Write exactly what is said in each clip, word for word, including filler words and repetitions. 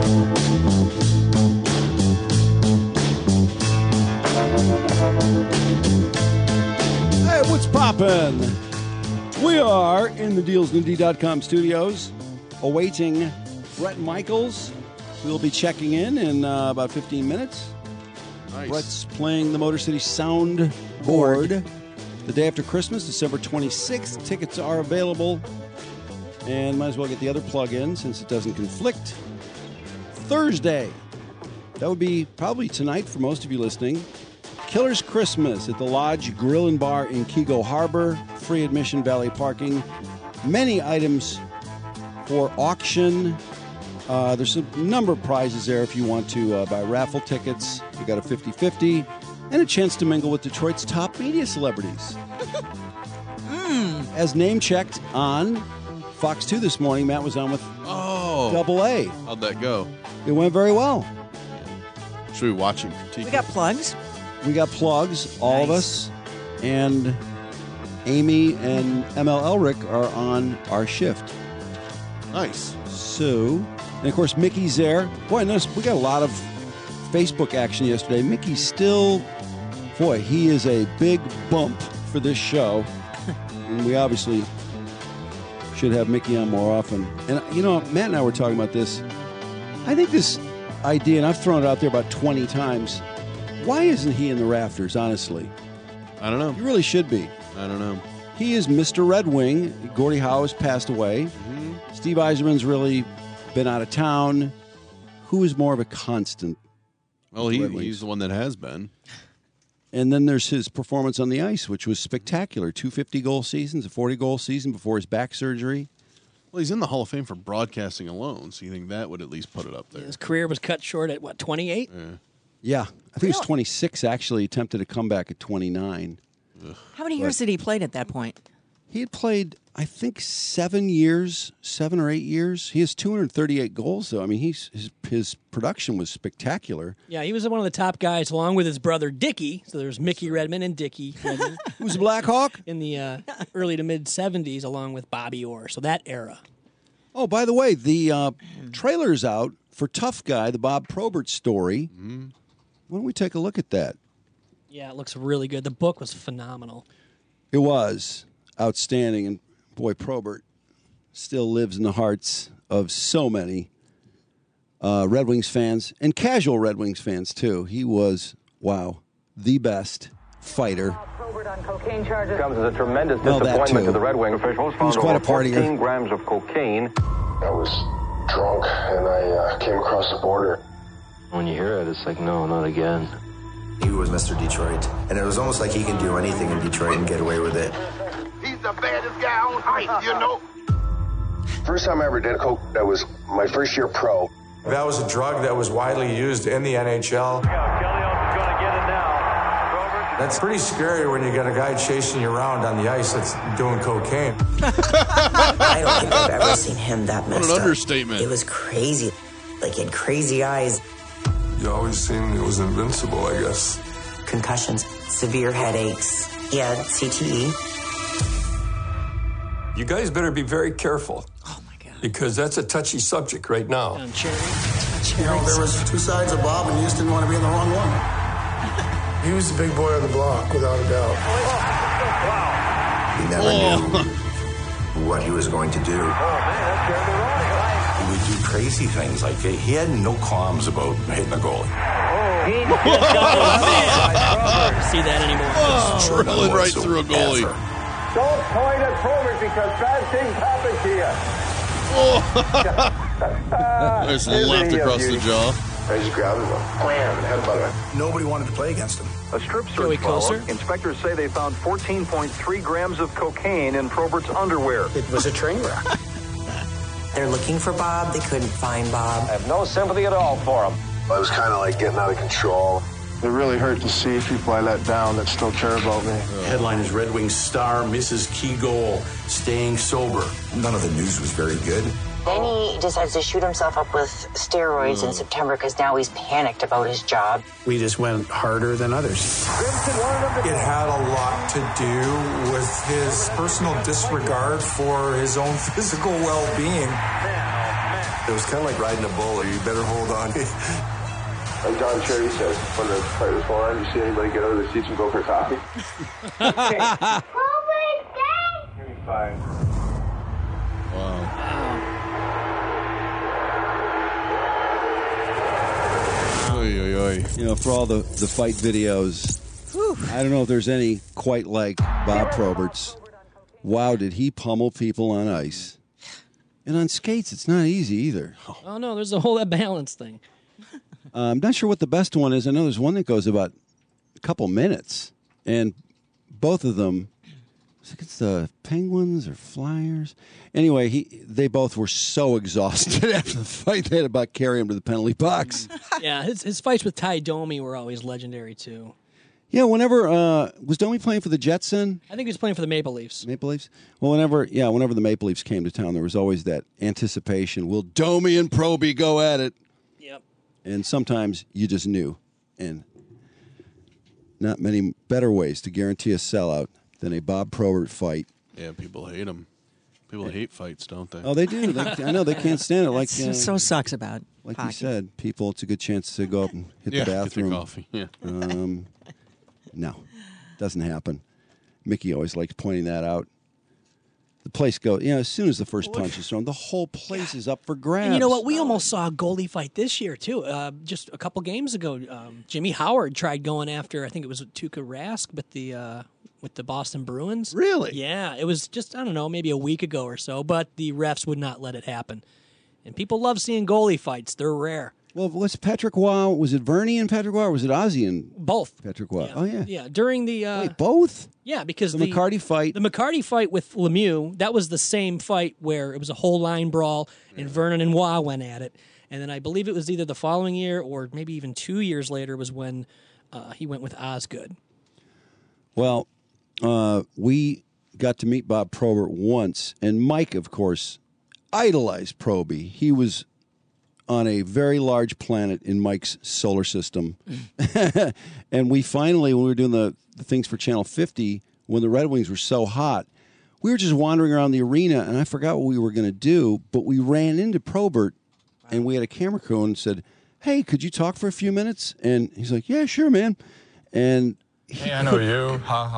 Hey, what's poppin'? We are in the deals and indy dot com studios awaiting Brett Michaels. We'll be checking in in uh, about fifteen minutes. Nice. Brett's playing the Motor City Sound Board the day after Christmas, December twenty-sixth. Tickets are available. And might as well get the other plug in since it doesn't conflict. Thursday. That would be probably tonight for most of you listening. Killer's Christmas at the Lodge Grill and Bar in Kego Harbor. Free admission, valet parking. Many items for auction. Uh, there's a number of prizes there if you want to uh, buy raffle tickets. We got a fifty-fifty and a chance to mingle with Detroit's top media celebrities. mm. As name-checked on Fox two this morning, Matt was on with oh, Double A. How'd that go? It went very well. Should we watch and critique? We got plugs. We got plugs, all nice. of us, and Amy and M L Elric are on our shift. Nice. So, and of course, Mickey's there. Boy, I noticed we got a lot of Facebook action yesterday. Mickey's still, boy, he is a big bump for this show. And we obviously should have Mickey on more often. And, you know, Matt and I were talking about this. I think this idea, and I've thrown it out there about twenty times, why isn't he in the rafters, honestly? I don't know. He really should be. I don't know. He is Mister Red Wing. Gordie Howe has passed away. Mm-hmm. Steve Yzerman's really been out of town. Who is more of a constant? Well, he, he's the one that has been. And then there's his performance on the ice, which was spectacular. two fifty-goal seasons, a forty-goal season before his back surgery. Well, he's in the Hall of Fame for broadcasting alone, so you think that would at least put it up there. His career was cut short at, what, twenty-eight? Yeah. Yeah, I think it was twenty-six, actually. He attempted a comeback at twenty-nine. Ugh. How many years but did he play at that point? He had played, I think, seven years, seven or eight years. He has two hundred thirty-eight goals, though. I mean, he's, his his production was spectacular. Yeah, he was one of the top guys, along with his brother Dickie. So there's Mickey Redmond and Dickie Redmond. Who's a Blackhawk? In the uh, early to mid-seventies, along with Bobby Orr. So that era. Oh, by the way, the uh, trailer's out for Tough Guy, the Bob Probert story. Mm-hmm. Why don't we take a look at that? Yeah, it looks really good. The book was phenomenal. It was outstanding, and boy, Probert still lives in the hearts of so many uh, Red Wings fans and casual Red Wings fans too. He was, wow, the best fighter. Probert on cocaine charges comes as a tremendous well, disappointment to the Red Wing officials. He was quite a partier. fourteen grams of cocaine. I was drunk and I uh, came across the border. When you hear it, it's like, no, not again. He was Mister Detroit, and it was almost like he can do anything in Detroit and get away with it. He's the baddest guy on ice, you know. First time I ever did coke, that was my first year pro. That was a drug that was widely used in the N H L. That's pretty scary when you got a guy chasing you around on the ice that's doing cocaine. I don't think I've ever seen him that messed up. What an understatement. It was crazy. Like, he had crazy eyes. You always seen he was invincible, I guess. Concussions, severe headaches. He had C T E. You guys better be very careful. Oh, my God. Because that's a touchy subject right now. Um, Cherry. You know, there was two sides of Bob, and you just didn't want to be in the wrong one. He was the big boy on the block, without a doubt. He never oh. knew what he was going to do. He would do crazy things like that. He had no qualms about hitting a goalie. Oh, see that anymore. Oh, sure drilling right through a goalie. Ever. Don't point at Probert because bad things happen to you. Oh. There's left across the jaw. I just grabbed him, wham, and headbutted him. Nobody wanted to play against him. A strip Joey search Closer. followed. Inspectors say they found fourteen point three grams of cocaine in Probert's underwear. It was a train wreck. They're looking for Bob. They couldn't find Bob. I have no sympathy at all for him. I was kind of like getting out of control. It really hurt to see people I let down that still care about me. Headline is Red Wings star misses key goal, staying sober. None of the news was very good. Then he decides to shoot himself up with steroids mm. in September because now he's panicked about his job. We just went harder than others. It had a lot to do with his personal disregard for his own physical well-being. It was kind of like riding a bull. You better hold on. Like John Cherry says, when the fight was going on, you see anybody get out of the seats and go for coffee? Give me five. Wow. Oy, oy, oy. You know, for all the, the fight videos, whew, I don't know if there's any quite like Bob Probert's. Wow, did he pummel people on ice. And on skates, it's not easy either. Oh, no, there's a whole that balance thing. Uh, I'm not sure what the best one is. I know there's one that goes about a couple minutes, and both of them, I think it's the Penguins or Flyers. Anyway, he they both were so exhausted after the fight they had to about carry him to the penalty box. Yeah, his his fights with Ty Domi were always legendary too. Yeah, whenever uh, was Domi playing for the Jets then? I think he was playing for the Maple Leafs. Maple Leafs. Well, whenever yeah, whenever the Maple Leafs came to town, there was always that anticipation. Will Domi and Proby go at it? Yep. And sometimes you just knew, and not many better ways to guarantee a sellout than a Bob Probert fight. Yeah, people hate him. People hate fights, don't they? Oh, they do. They, I know they can't stand it. Like That's uh, so sucks about like hockey. you said, people. It's a good chance to go up and hit Yeah, the get their bathroom. coffee, yeah. Um, no, doesn't happen. Mickey always likes pointing that out. The place goes, you know, as soon as the first punch is thrown, the whole place is up for grabs. And you know what? We almost saw a goalie fight this year, too. Uh, just a couple games ago, um, Jimmy Howard tried going after, I think it was Tuukka Rask, with the, uh, with the Boston Bruins. Really? Yeah. It was just, I don't know, maybe a week ago or so, but the refs would not let it happen. And people love seeing goalie fights. They're rare. Well, was Patrick Waugh, was it Vernie and Patrick Waugh, or was it Ozzy and both? Patrick Waugh. Yeah. Oh, yeah. Yeah. During the... Uh, Wait, both? Yeah, because the, the McCarty fight. The McCarty fight with Lemieux, that was the same fight where it was a whole line brawl, and Vernon and Waugh went at it. And then I believe it was either the following year or maybe even two years later was when uh, he went with Osgood. Well, uh, we got to meet Bob Probert once, and Mike, of course, idolized Proby. He was on a very large planet in Mike's solar system. And we finally, when we were doing the, the things for Channel fifty, when the Red Wings were so hot, we were just wandering around the arena, and I forgot what we were going to do, but we ran into Probert, and we had a camera crew and said, hey, could you talk for a few minutes? And he's like, yeah, sure, man. And Hey, I know you. Ha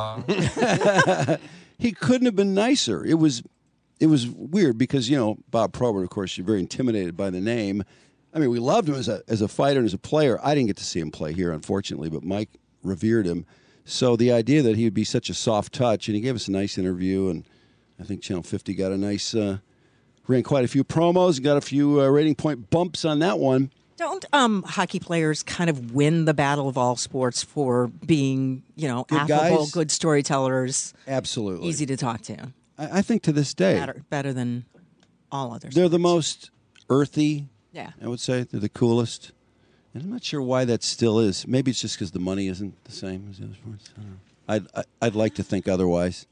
ha. he couldn't have been nicer. It was it was weird because, you know, Bob Probert, of course, you're very intimidated by the name. I mean, we loved him as a as a fighter and as a player. I didn't get to see him play here, unfortunately, but Mike revered him. So the idea that he would be such a soft touch, and he gave us a nice interview, and I think Channel fifty got a nice, uh, ran quite a few promos, got a few uh, rating point bumps on that one. Don't um, hockey players kind of win the battle of all sports for being, you know, Good affable, guys? good storytellers, Absolutely. easy to talk to? I, I think to this day, Better, better than all others. they're the most earthy, Yeah. I would say. They're the coolest. And I'm not sure why that still is. Maybe it's just because the money isn't the same as the other sports. I don't know. I'd, I- I'd like to think otherwise.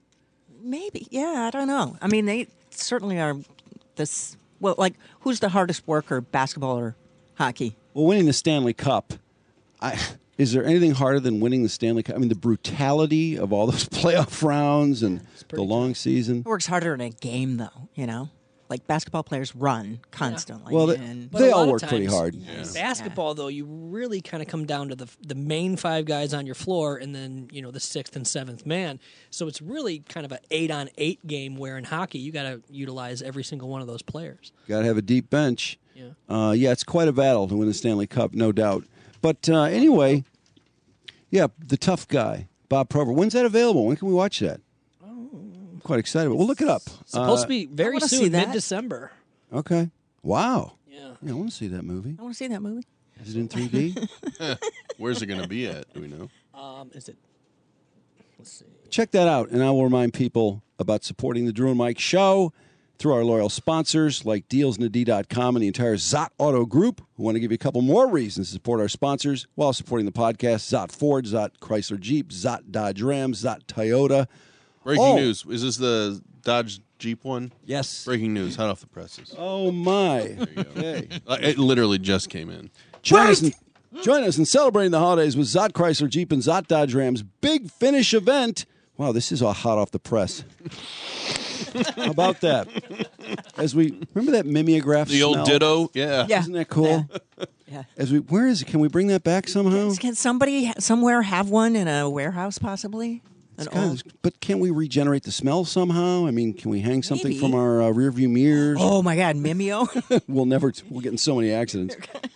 Maybe. Yeah, I don't know. I mean, they certainly are this. Well, like, who's the hardest worker, basketball or hockey? Well, winning the Stanley Cup, I, is there anything harder than winning the Stanley Cup? I mean, the brutality of all those playoff rounds and the long season. It works harder in a game, though, you know? Like, basketball players run constantly. Well, they- and But They a all lot of work pretty times, hard. in Yeah. basketball, though, you really kind of come down to the the main five guys on your floor, and then you know the sixth and seventh man. So it's really kind of an eight on eight game. Where in hockey, you got to utilize every single one of those players. Got to have a deep bench. Yeah. Uh, yeah, it's quite a battle to win the Stanley Cup, no doubt. But uh, anyway, yeah, the tough guy, Bob Probert. When's that available? When can we watch that? I'm quite excited. We'll look it up. Supposed Uh, to be very wanna see soon, that. mid December. Okay. Wow. Yeah. Yeah, I want to see that movie. I want to see that movie. Is it in three D? Where's it going to be at? Do we know? Um, is it? Let's see. Check that out, and I will remind people about supporting the Drew and Mike Show through our loyal sponsors like deals n d dot com and the entire Zott Auto Group, who want to give you a couple more reasons to support our sponsors while supporting the podcast. Zott Ford, Zott Chrysler Jeep, Zott Dodge Ram, Zott Toyota. Breaking Oh. news. Is this the Dodge Jeep one? Yes. Breaking news. Hot off the presses. Oh, my. Okay. Uh, It literally just came in. Join us, in, join us in celebrating the holidays with Zott Chrysler Jeep and Zott Dodge Ram's Big Finish event. Wow, this is all hot off the press. How about that? As we remember that mimeograph The old smell? Ditto? Yeah. Yeah. Isn't that cool? Yeah. As we, where is it? Can we bring that back somehow? Can somebody somewhere have one in a warehouse, possibly? An God, old- but can we regenerate the smell somehow? I mean, can we hang something Maybe. from our uh, rearview mirrors? Oh my God, Mimeo! We'll never. We'll get in so many accidents.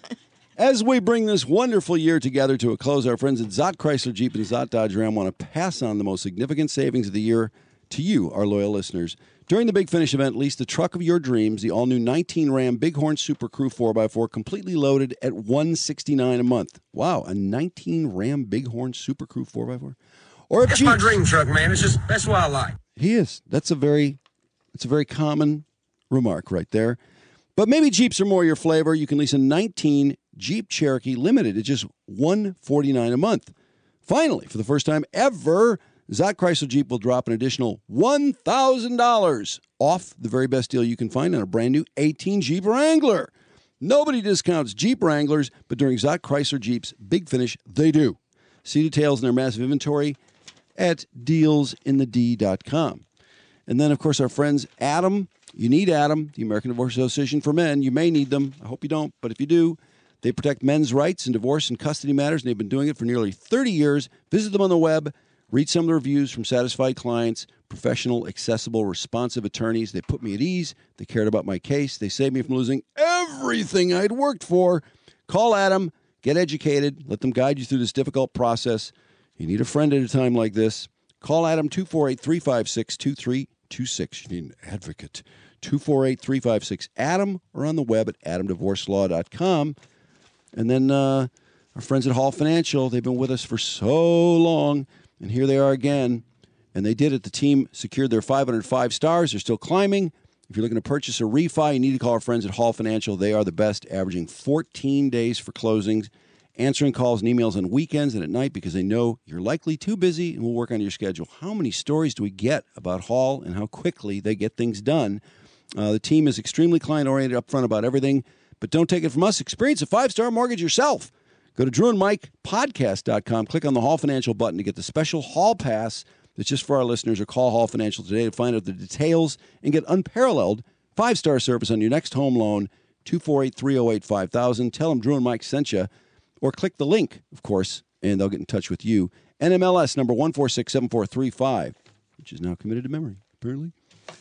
As we bring this wonderful year together to a close, our friends at Zott Chrysler Jeep and Zott Dodge Ram want to pass on the most significant savings of the year to you, our loyal listeners. During the Big Finish event, lease the truck of your dreams, the all-new nineteen Ram Bighorn Super Crew four by four, completely loaded at one hundred sixty-nine dollars a month. Wow, a nineteen Ram Bighorn Super Crew four by four? Or if It's Jeep, my dream truck, man. It's just, that's what I like. he is. That's a very, it's a very common remark right there. But maybe Jeeps are more your flavor. You can lease a nineteen Jeep Cherokee Limited at just one hundred forty-nine dollars a month. Finally, for the first time ever, Zott Chrysler Jeep will drop an additional one thousand dollars off the very best deal you can find on a brand new eighteen Jeep Wrangler. Nobody discounts Jeep Wranglers, but during Zott Chrysler Jeep's Big Finish, they do. See details in their massive inventory at deals in the d dot com. And then, of course, our friends Adam. You need Adam, the American Divorce Association for Men. You may need them. I hope you don't, but if you do, they protect men's rights in divorce and custody matters, and they've been doing it for nearly thirty years. Visit them on the web. Read some of the reviews from satisfied clients, professional, accessible, responsive attorneys. They put me at ease. They cared about my case. They saved me from losing everything I'd worked for. Call Adam. Get educated. Let them guide you through this difficult process. You need a friend at a time like this. Call Adam, two four eight, three five six, two three two six. You need an advocate. two four eight, three five six, Adam, or on the web at adam divorce law dot com. And then uh, our friends at Hall Financial, they've been with us for so long. And here they are again. And they did it. The team secured their five hundred five stars. They're still climbing. If you're looking to purchase a refi, you need to call our friends at Hall Financial. They are the best, averaging fourteen days for closings, answering calls and emails on weekends and at night because they know you're likely too busy and will work on your schedule. How many stories do we get about Hall and how quickly they get things done? Uh, the team is extremely client-oriented, upfront about everything. But don't take it from us. Experience a five-star mortgage yourself. Go to drew and mike podcast dot com. Click on the Hall Financial button to get the special Hall Pass that's just for our listeners, or call Hall Financial today to find out the details and get unparalleled five-star service on your next home loan, two four eight, three oh eight, five thousand. Tell them Drew and Mike sent you, or click the link, of course, and they'll get in touch with you. N M L S number one four six seven four three five, which is now committed to memory, apparently.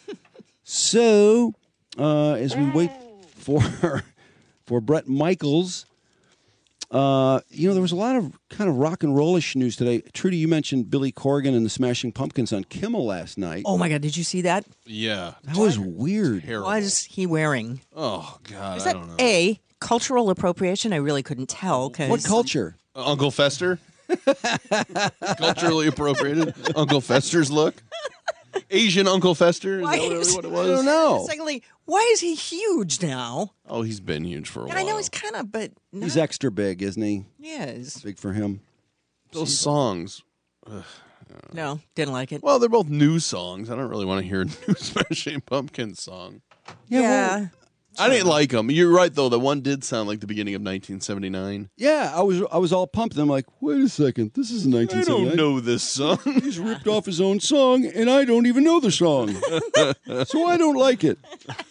So, uh, as we wait for for Bret Michaels, uh, you know, there was a lot of kind of rock and rollish news today. Trudy, you mentioned Billy Corgan and the Smashing Pumpkins on Kimmel last night. Oh my God, did you see that? Yeah. That was weird. Terrible. What is he wearing? Oh, God, Is I that don't know. A, cultural appropriation? I really couldn't tell. Cause What culture? Uh, Uncle Fester? Culturally appropriated Uncle Fester's look? Asian Uncle Fester? Is Why that is- what it was? I don't know. Secondly, why is he huge now? Oh, he's been huge for a And while. I know he's kind of, but not, He's extra big, isn't he? yes. Big for him. Those songs. Ugh. No, didn't like it. Well, they're both new songs. I don't really want to hear a new Smashing Pumpkins song. Yeah. I didn't like them. You're right, though. The one did sound like the beginning of nineteen seventy-nine. Yeah, I was I was all pumped. I'm like, wait a second, this is I nineteen seventy-nine. don't know this song. He's ripped off his own song, and I don't even know the song, so I don't like it.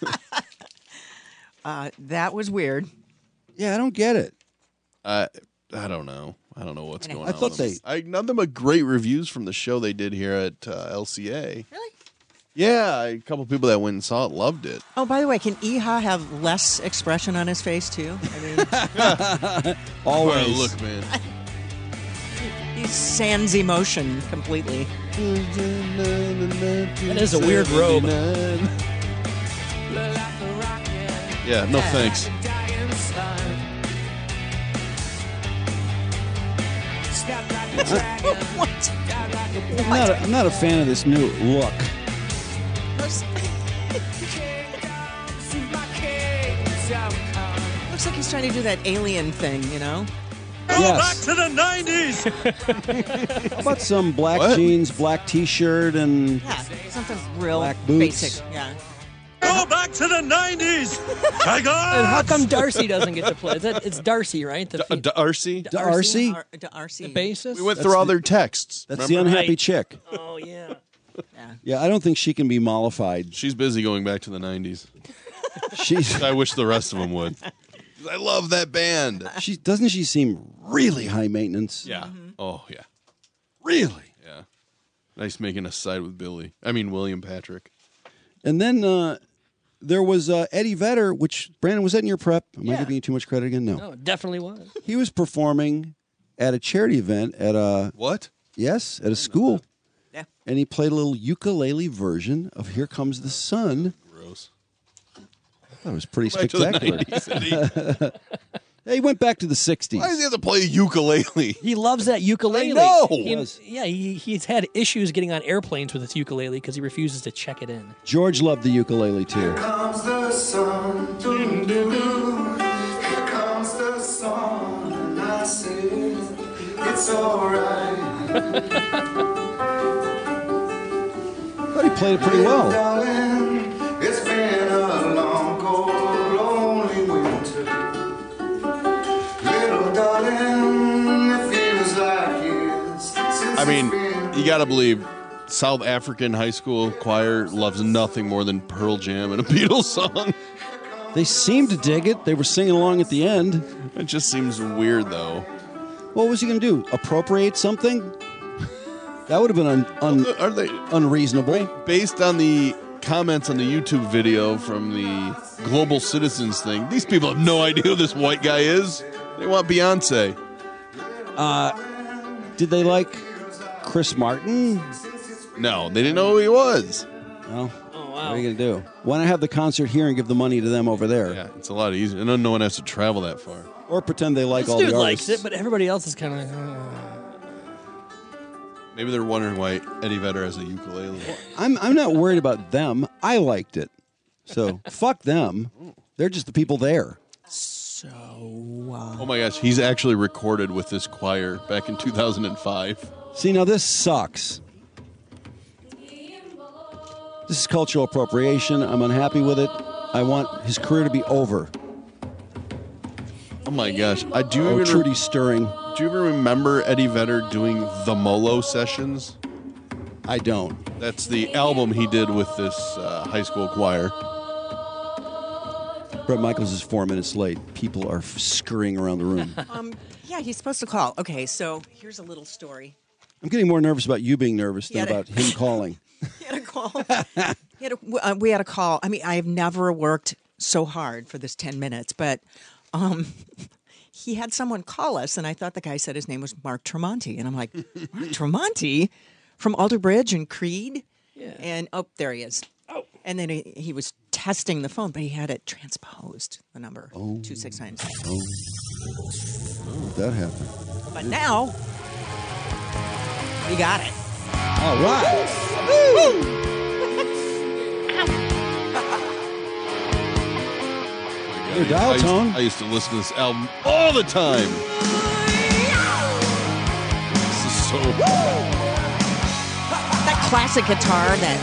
Uh, that was weird. Yeah, I don't get it. I I don't know. I don't know what's I know. going I on. thought with them. they- I nothing but great reviews from the show they did here at uh, L C A. Really? Yeah, a couple people that went and saw it loved it. Oh, by the way, can Iha have less expression on his face, too? I mean, Always. Oh, look, man. he sans emotion completely. That is a weird robe. Yeah, no thanks. What? I'm not, a, I'm not a fan of this new look. Looks like he's trying to do that alien thing, you know? Yes. to the nineties. How about some black What? jeans, black T-shirt, and Yeah, something real Black boots. basic. Yeah. Go back to the nineties. Tiger. And how come Darcy doesn't get to play? Is that, it's Darcy, right? The D- Darcy? Darcy? Ar- to R C. the bassist? We went That's through all the- their texts. That's remember? the unhappy Right. chick. Oh, yeah. Yeah. Yeah, I don't think she can be mollified. She's busy going back to the nineties. She's. I wish the rest of them would. I love that band. She doesn't she seem really high maintenance? Yeah. Mm-hmm. Oh yeah. Really? Yeah. Nice making a side with Billy. I mean William Patrick. And then uh, there was uh, Eddie Vedder, which Brandon, was that in your prep? Am Yeah. I giving you too much credit again? No. No, it definitely was. He was performing at a charity event at a what? Yes, at a school. Yeah. And he played a little ukulele version of "Here Comes the Sun." Gross. That was pretty Back to the spectacular. nineties, Eddie. Yeah, he went back to the sixties. Why does he have to play a ukulele? He loves that ukulele. I know. He- yeah, he, he's had issues getting on airplanes with his ukulele because he refuses to check it in. George loved the ukulele too. Comes the sun, doo doo doo. Here comes the sun, and I say it's alright. But he played it pretty well. Darling, it's been a long, cold, lonely winter. Little darling, it feels like years since I mean, it's been. you got to believe South African high school choir loves nothing more than Pearl Jam and a Beatles song. They seemed to dig it. They were singing along at the end. It just seems weird, though. What was he going to do? Appropriate something? That would have been un- un- Are they unreasonable. based on the comments on the YouTube video from the Global Citizens thing? These people have no idea who this white guy is. They want Beyonce. Uh, did they like Chris Martin? No, they didn't know who he was. Well, Oh, what are you going to do? Why not have the concert here and give the money to them over there? Yeah, it's a lot easier. And no one has to travel that far. Or pretend they like This all dude the likes artists. it, but everybody else is kind of like, oh. Maybe they're wondering why Eddie Vedder has a ukulele. I'm, I'm not worried about them. I liked it. So fuck them. They're just the people there. So, uh, Oh my gosh, he's actually recorded with this choir back in two thousand five. See, now this sucks. This is cultural appropriation. I'm unhappy with it. I want his career to be over. Oh my gosh, I do. Oh, even Trudy Stirring. Do you ever remember Eddie Vedder doing the Molo sessions? I don't. That's the album he did with this uh, high school choir. Brett Michaels is four minutes late. People are f- scurrying around the room. um, yeah, he's supposed to call. Okay, so here's a little story. I'm getting more nervous about you being nervous than Yeah, about him calling. He had a call. he had a, uh, we had a call. I mean, I've never worked so hard for this ten minutes, but um, he had someone call us, and I thought the guy said his name was Mark Tremonti. And I'm like, Mark Tremonti? From Alter Bridge and Creed? Yeah. And, oh, there he is. Oh. And then he, he was testing the phone, but he had it transposed, the number, Oh. two six nine. Oh. Oh, that happened. But now, we got it. All right. Your dial I used, tone. I used to listen to this album all the time. This is so. That classic guitar, that.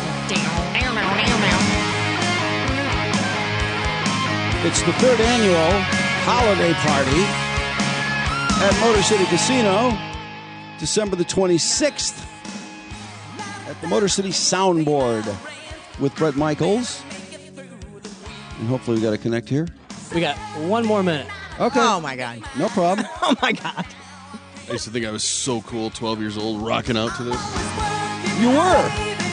It's the third annual holiday party at Motor City Casino, December the twenty-sixth, at the Motor City Soundboard with Brett Michaels. And hopefully we got to connect here. We got one more minute. Okay. Oh, my God. No problem. Oh, my God. I used to think I was so cool, twelve years old, rocking out to this. You were.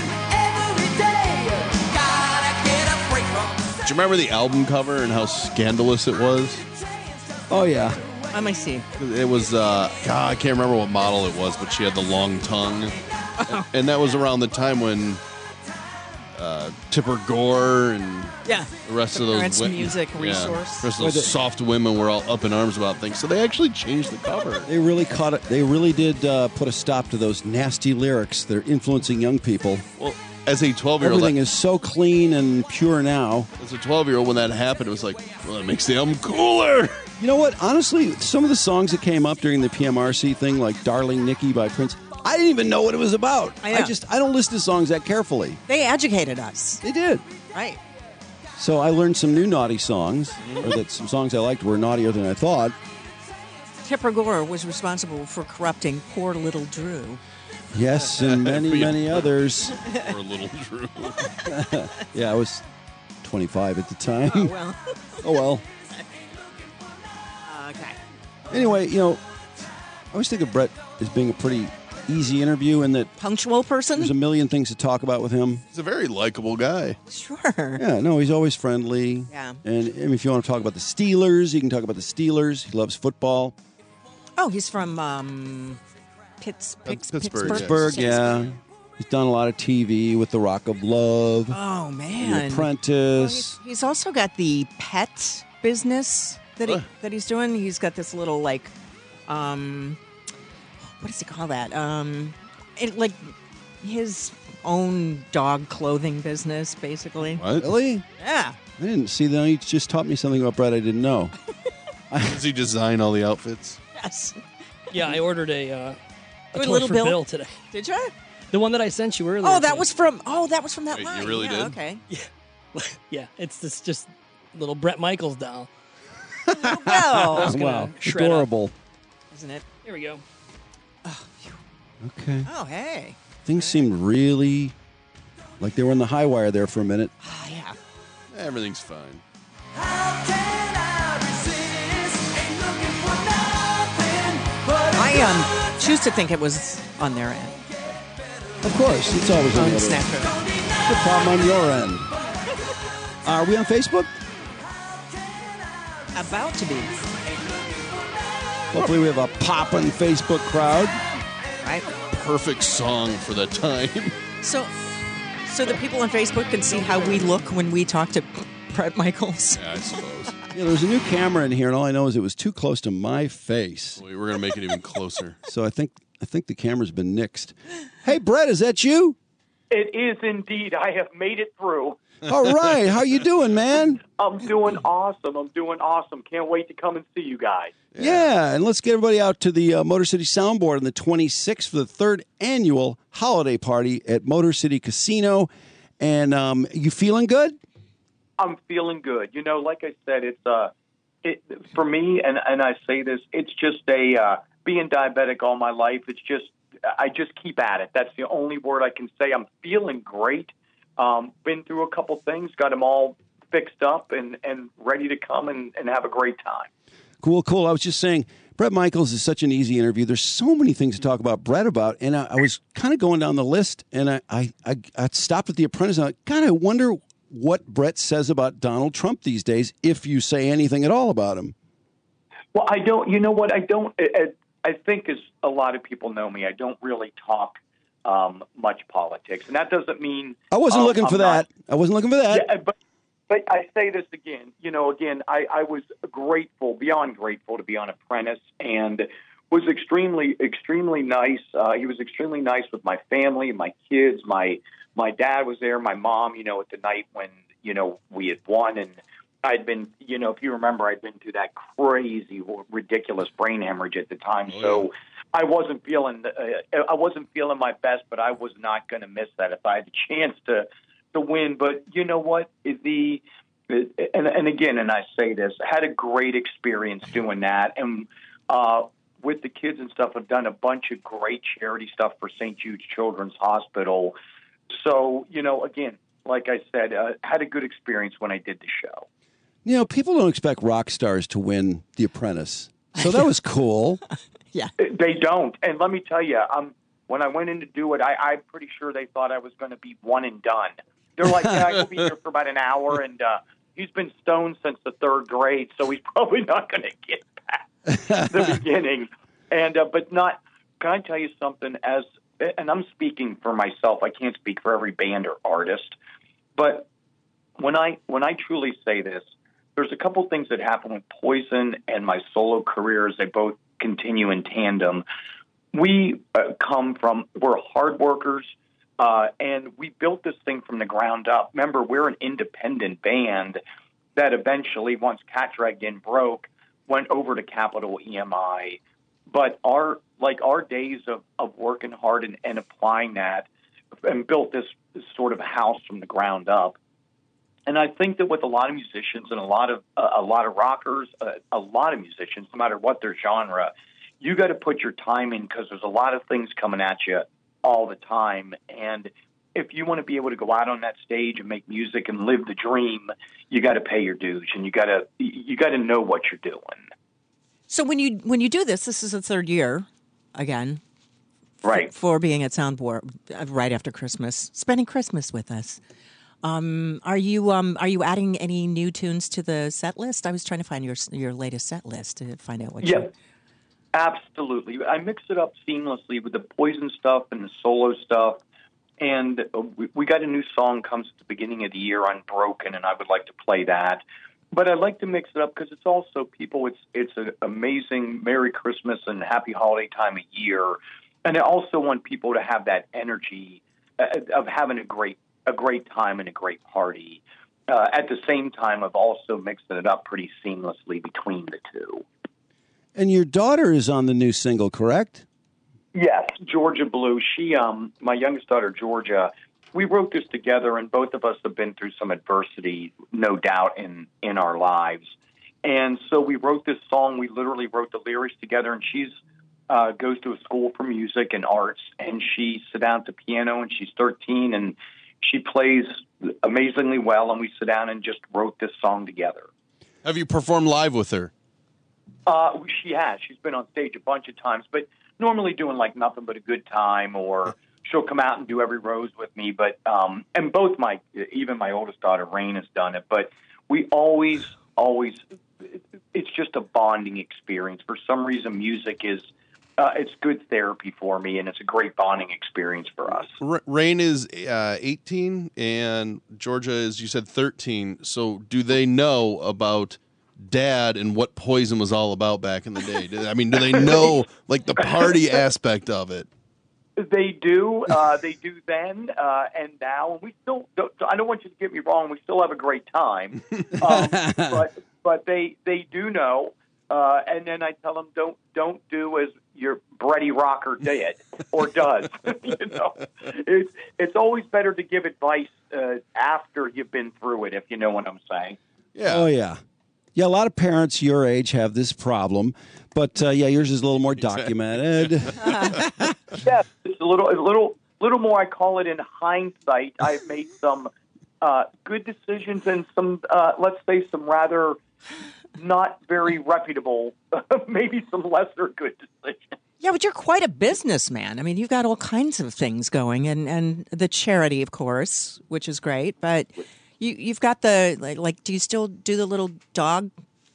Do you remember the album cover and how scandalous it was? Oh, yeah. Let me see. It was, uh, God, I can't remember what model it was, but she had the long tongue. and, and that was around the time when uh, Tipper Gore and Yeah. the rest The of those Parents wo- Music yeah, Resource. the rest of those soft women were all up in arms about things. So they actually changed the cover. They really caught it. They really did uh, put a stop to those nasty lyrics that are influencing young people. Well, as a twelve-year-old, Everything is so clean and pure now. as a twelve-year-old, when that happened, it was like, well, that makes the album cooler. You know what? Honestly, some of the songs that came up during the P M R C thing, like Darling Nikki by Prince, I didn't even know what it was about. I know. I just, I don't listen to songs that carefully. They educated us. They did. Right. So I learned some new naughty songs, or that some songs I liked were naughtier than I thought. Tipper Gore was responsible for corrupting poor little Drew. Yes, and many, many others. Or little Drew. Yeah, I was twenty-five at the time. Oh, well. Oh, well. Okay. Anyway, you know, I always think of Brett as being a pretty easy interview and that punctual person. There's a million things to talk about with him. He's a very likable guy. Sure. Yeah, no, he's always friendly. Yeah. And I mean, if you want to talk about the Steelers, you can talk about the Steelers. He loves football. Oh, he's from um, Pitts, Pitts, Pittsburgh, Pittsburgh. Pittsburgh, yeah. He's done a lot of T V with The Rock of Love. Oh, man. The Apprentice. Well, he's, he's also got the pet business that he, that he's doing. He's got this little, like, um, what does he call that? Um, it, like his own dog clothing business, basically. What? Really? Yeah. I didn't see that. You just taught me something about Brett I didn't know. Does he design all the outfits? Yes. Yeah, I ordered a, uh, a With toy Little for Bill? Bill today. Did you? The one that I sent you earlier. Oh, that today. was from. Oh, that was from that Wait, line. you really yeah, did? Okay. Yeah, yeah. It's this just little Brett Michaels doll. Well, I was gonna Wow. shred up. Adorable. isn't it? Here we go. Okay. Oh, hey. Things seemed really like they were in the high wire there for a minute. Oh, yeah. Everything's fine. I um choose to think it was on their end. Of course, it's always on On the other end. Snapchat. The problem on your end. Are we on Facebook? About to be. Hopefully we have a poppin' Facebook crowd. Right. Perfect song for that time. So, so the people on Facebook can see how we look when we talk to Brett Michaels. Yeah, I suppose. Yeah, there was a new camera in here, and all I know is it was too close to my face. We were going to make it even closer. So I think I think the camera's been nixed. Hey, Brett, is that you? It is indeed. I have made it through. All right. How you doing, man? I'm doing awesome. I'm doing awesome. Can't wait to come and see you guys. Yeah, and let's get everybody out to the uh, Motor City Soundboard on the twenty-sixth for the third annual holiday party at Motor City Casino. And um, you feeling good? I'm feeling good. You know, like I said, it's uh, it for me, and and I say this, it's just a uh, being diabetic all my life. It's just I just keep at it. That's the only word I can say. I'm feeling great. Um, been through a couple things, got them all fixed up, and and ready to come and, and have a great time. Cool, cool. I was just saying, Brett Michaels is such an easy interview. There's so many things to talk about Brett about, and I, I was kind of going down the list, and I, I, I, I stopped at The Apprentice, and I God, I wonder what Brett says about Donald Trump these days, if you say anything at all about him. Well, I don't. You know what? I don't. I, I think, as a lot of people know me, I don't really talk um, much politics, and that doesn't mean I wasn't um, looking for I'm that. not- I wasn't looking for that. Yeah, but but I say this again. You know, again, I, I was grateful, beyond grateful, to be on Apprentice, and was extremely, extremely nice. Uh, he was extremely nice with my family, my kids. My my dad was there. My mom, you know, at the night when you know we had won, and I'd been, you know, if you remember, I'd been through that crazy, ridiculous brain hemorrhage at the time. Oh, so I wasn't feeling, uh, I wasn't feeling my best, but I was not going to miss that if I had the chance to, to win. But you know what? The and, and again, and I say this, I had a great experience doing that, and uh, with the kids and stuff, I've done a bunch of great charity stuff for Saint Jude's Children's Hospital. So you know, again, like I said, uh, had a good experience when I did the show. You know, people don't expect rock stars to win The Apprentice, so that was cool. Yeah, they don't. And let me tell you, um, when I went in to do it, I, I'm pretty sure they thought I was going to be one and done. They're like, yeah, I'll be here for about an hour, and uh, he's been stoned since the third grade, so he's probably not going to get past the beginning. And uh, but not. Can I tell you something? As and I'm speaking for myself. I can't speak for every band or artist, but when I when I truly say this, there's a couple things that happen with Poison and my solo careers. They both continue in tandem. We uh, come from, we're hard workers, uh, and we built this thing from the ground up. Remember, we're an independent band that eventually, once Cat Dragged In broke, went over to Capitol E M I. But our, like our days of, of working hard and, and applying that and built this, this sort of house from the ground up. And I think that with a lot of musicians and a lot of uh, a lot of rockers, uh, a lot of musicians, no matter what their genre, you got to put your time in because there's a lot of things coming at you all the time. And if you want to be able to go out on that stage and make music and live the dream, you got to pay your dues, and you got to you got to know what you're doing. So when you when you do this, this is the third year again, right? f- for being at Soundboard uh, right after Christmas, spending Christmas with us. Um, are you um, are you adding any new tunes to the set list? I was trying to find your your latest set list to find out what. Yeah, you... absolutely. I mix it up seamlessly with the Poison stuff and the solo stuff. And we, we got a new song comes at the beginning of the year on Broken, and I would like to play that. But I like to mix it up because it's also people. It's it's an amazing Merry Christmas and Happy Holiday time of year, and I also want people to have that energy uh, of having a great a great time and a great party. Uh, at the same time, I've also mixed it up pretty seamlessly between the two. And your daughter is on the new single, correct? Yes, Georgia Blue. She, um, my youngest daughter, Georgia, we wrote this together, and both of us have been through some adversity, no doubt, in, in our lives. And so we wrote this song. We literally wrote the lyrics together, and she's uh, goes to a school for music and arts, and she sat down at the piano, and she's thirteen, and she plays amazingly well, and we sat down and just wrote this song together. Have you performed live with her? Uh, she has. She's been on stage a bunch of times, but normally doing like Nothing But a Good Time, or she'll come out and do Every Rose with me. But um, and both my, even my oldest daughter, Rain, has done it. But we always, always, it's just a bonding experience. For some reason, music is, uh, it's good therapy for me, and it's a great bonding experience for us. R- Rain is uh, eighteen, and Georgia is, you said, thirteen. So do they know about Dad and what Poison was all about back in the day? I mean, do they know like the party aspect of it? They do. Uh, they do then uh, and now. And we still. Don't, I don't want you to get me wrong. We still have a great time. Um, but but they they do know. Uh, and then I tell them don't don't do as your Bretty Rocker did or does. you know, it's it's always better to give advice uh, after you've been through it, if you know what I'm saying. Yeah. Oh yeah. Yeah, a lot of parents your age have this problem, but uh, yeah, yours is a little more documented. Yeah, it's a little, a little, little more. I call it in hindsight. I've made some uh, good decisions and some, uh, let's say, some rather not very reputable, maybe some lesser good decisions. Yeah, but you're quite a businessman. I mean, you've got all kinds of things going, and, and the charity, of course, which is great, but. You, you've got the, like, like, do you still do the little dog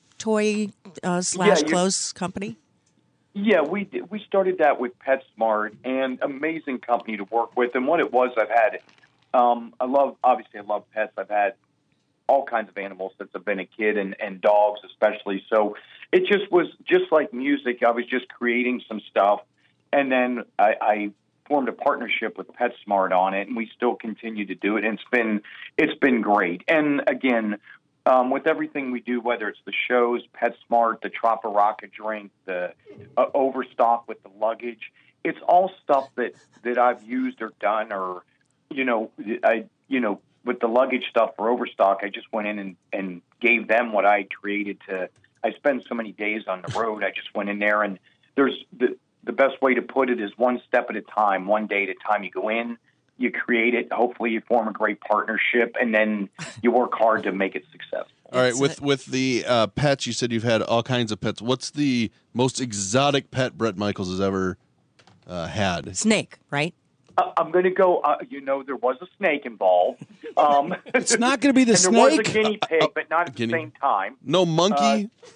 toy uh, slash Yeah, you- clothes company? Yeah, we did, we started that with PetSmart, and amazing company to work with. And what it was, I've had, um, I love, obviously I love pets. I've had all kinds of animals since I've been a kid, and, and dogs especially. So it just was just like music. I was just creating some stuff, and then I, I formed a partnership with PetSmart on it, and we still continue to do it. And it's been it's been great. And again, um, with everything we do, whether it's the shows, PetSmart, the Troporoca drink, the uh, Overstock with the luggage, it's all stuff that, that I've used or done, or you know, I you know, with the luggage stuff for Overstock, I just went in and, and gave them what I created. To I spend so many days on the road. I just went in there, and there's the The best way to put it is one step at a time, one day at a time. You go in, you create it. Hopefully, you form a great partnership, and then you work hard to make it successful. All right, with with the uh, pets, you said you've had all kinds of pets. What's the most exotic pet Bret Michaels has ever uh, had? Snake, right? Uh, I'm going to go. Uh, you know, there was a snake involved. Um, It's not going to be the and snake. There was a guinea pig, but not at Guinea- the same time. No monkey? Uh,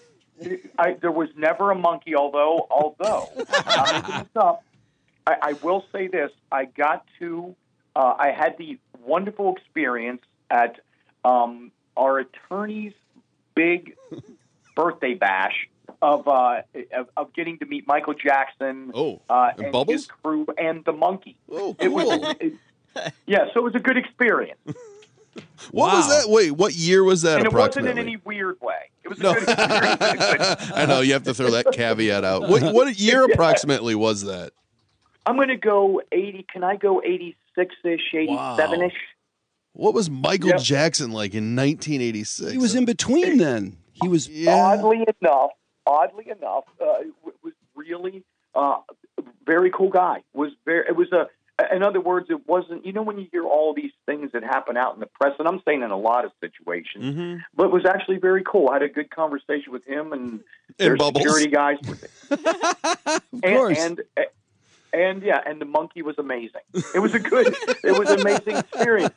I, there was never a monkey, although, although, I'm making this up, I, I will say this. I got to, uh, I had the wonderful experience at um, our attorney's big birthday bash of, uh, of of getting to meet Michael Jackson oh, uh, and and Bubbles? his crew and the monkey. Oh, It was, cool. it, yeah, so it was a good experience. What was that? Wait, what year was that And it wasn't approximately? in any weird way. It was a No. good experience. I know, you have to throw that caveat out. What, what year Yeah. approximately was that? I'm going to go eighty. Can I go eighty-six-ish, eighty-seven-ish? What was Michael Yep. Jackson like in nineteen eighty-six? He was in between then. He was. Oddly enough, oddly enough, uh, it w- was really uh, a very cool guy. Was very. It was a. In other words, it wasn't, you know, when you hear all these things that happen out in the press, and I'm saying in a lot of situations, Mm-hmm. but it was actually very cool. I had a good conversation with him and their Bubbles. security guys. Of and, course. And, and, yeah, and the monkey was amazing. It was a good, it was an amazing experience.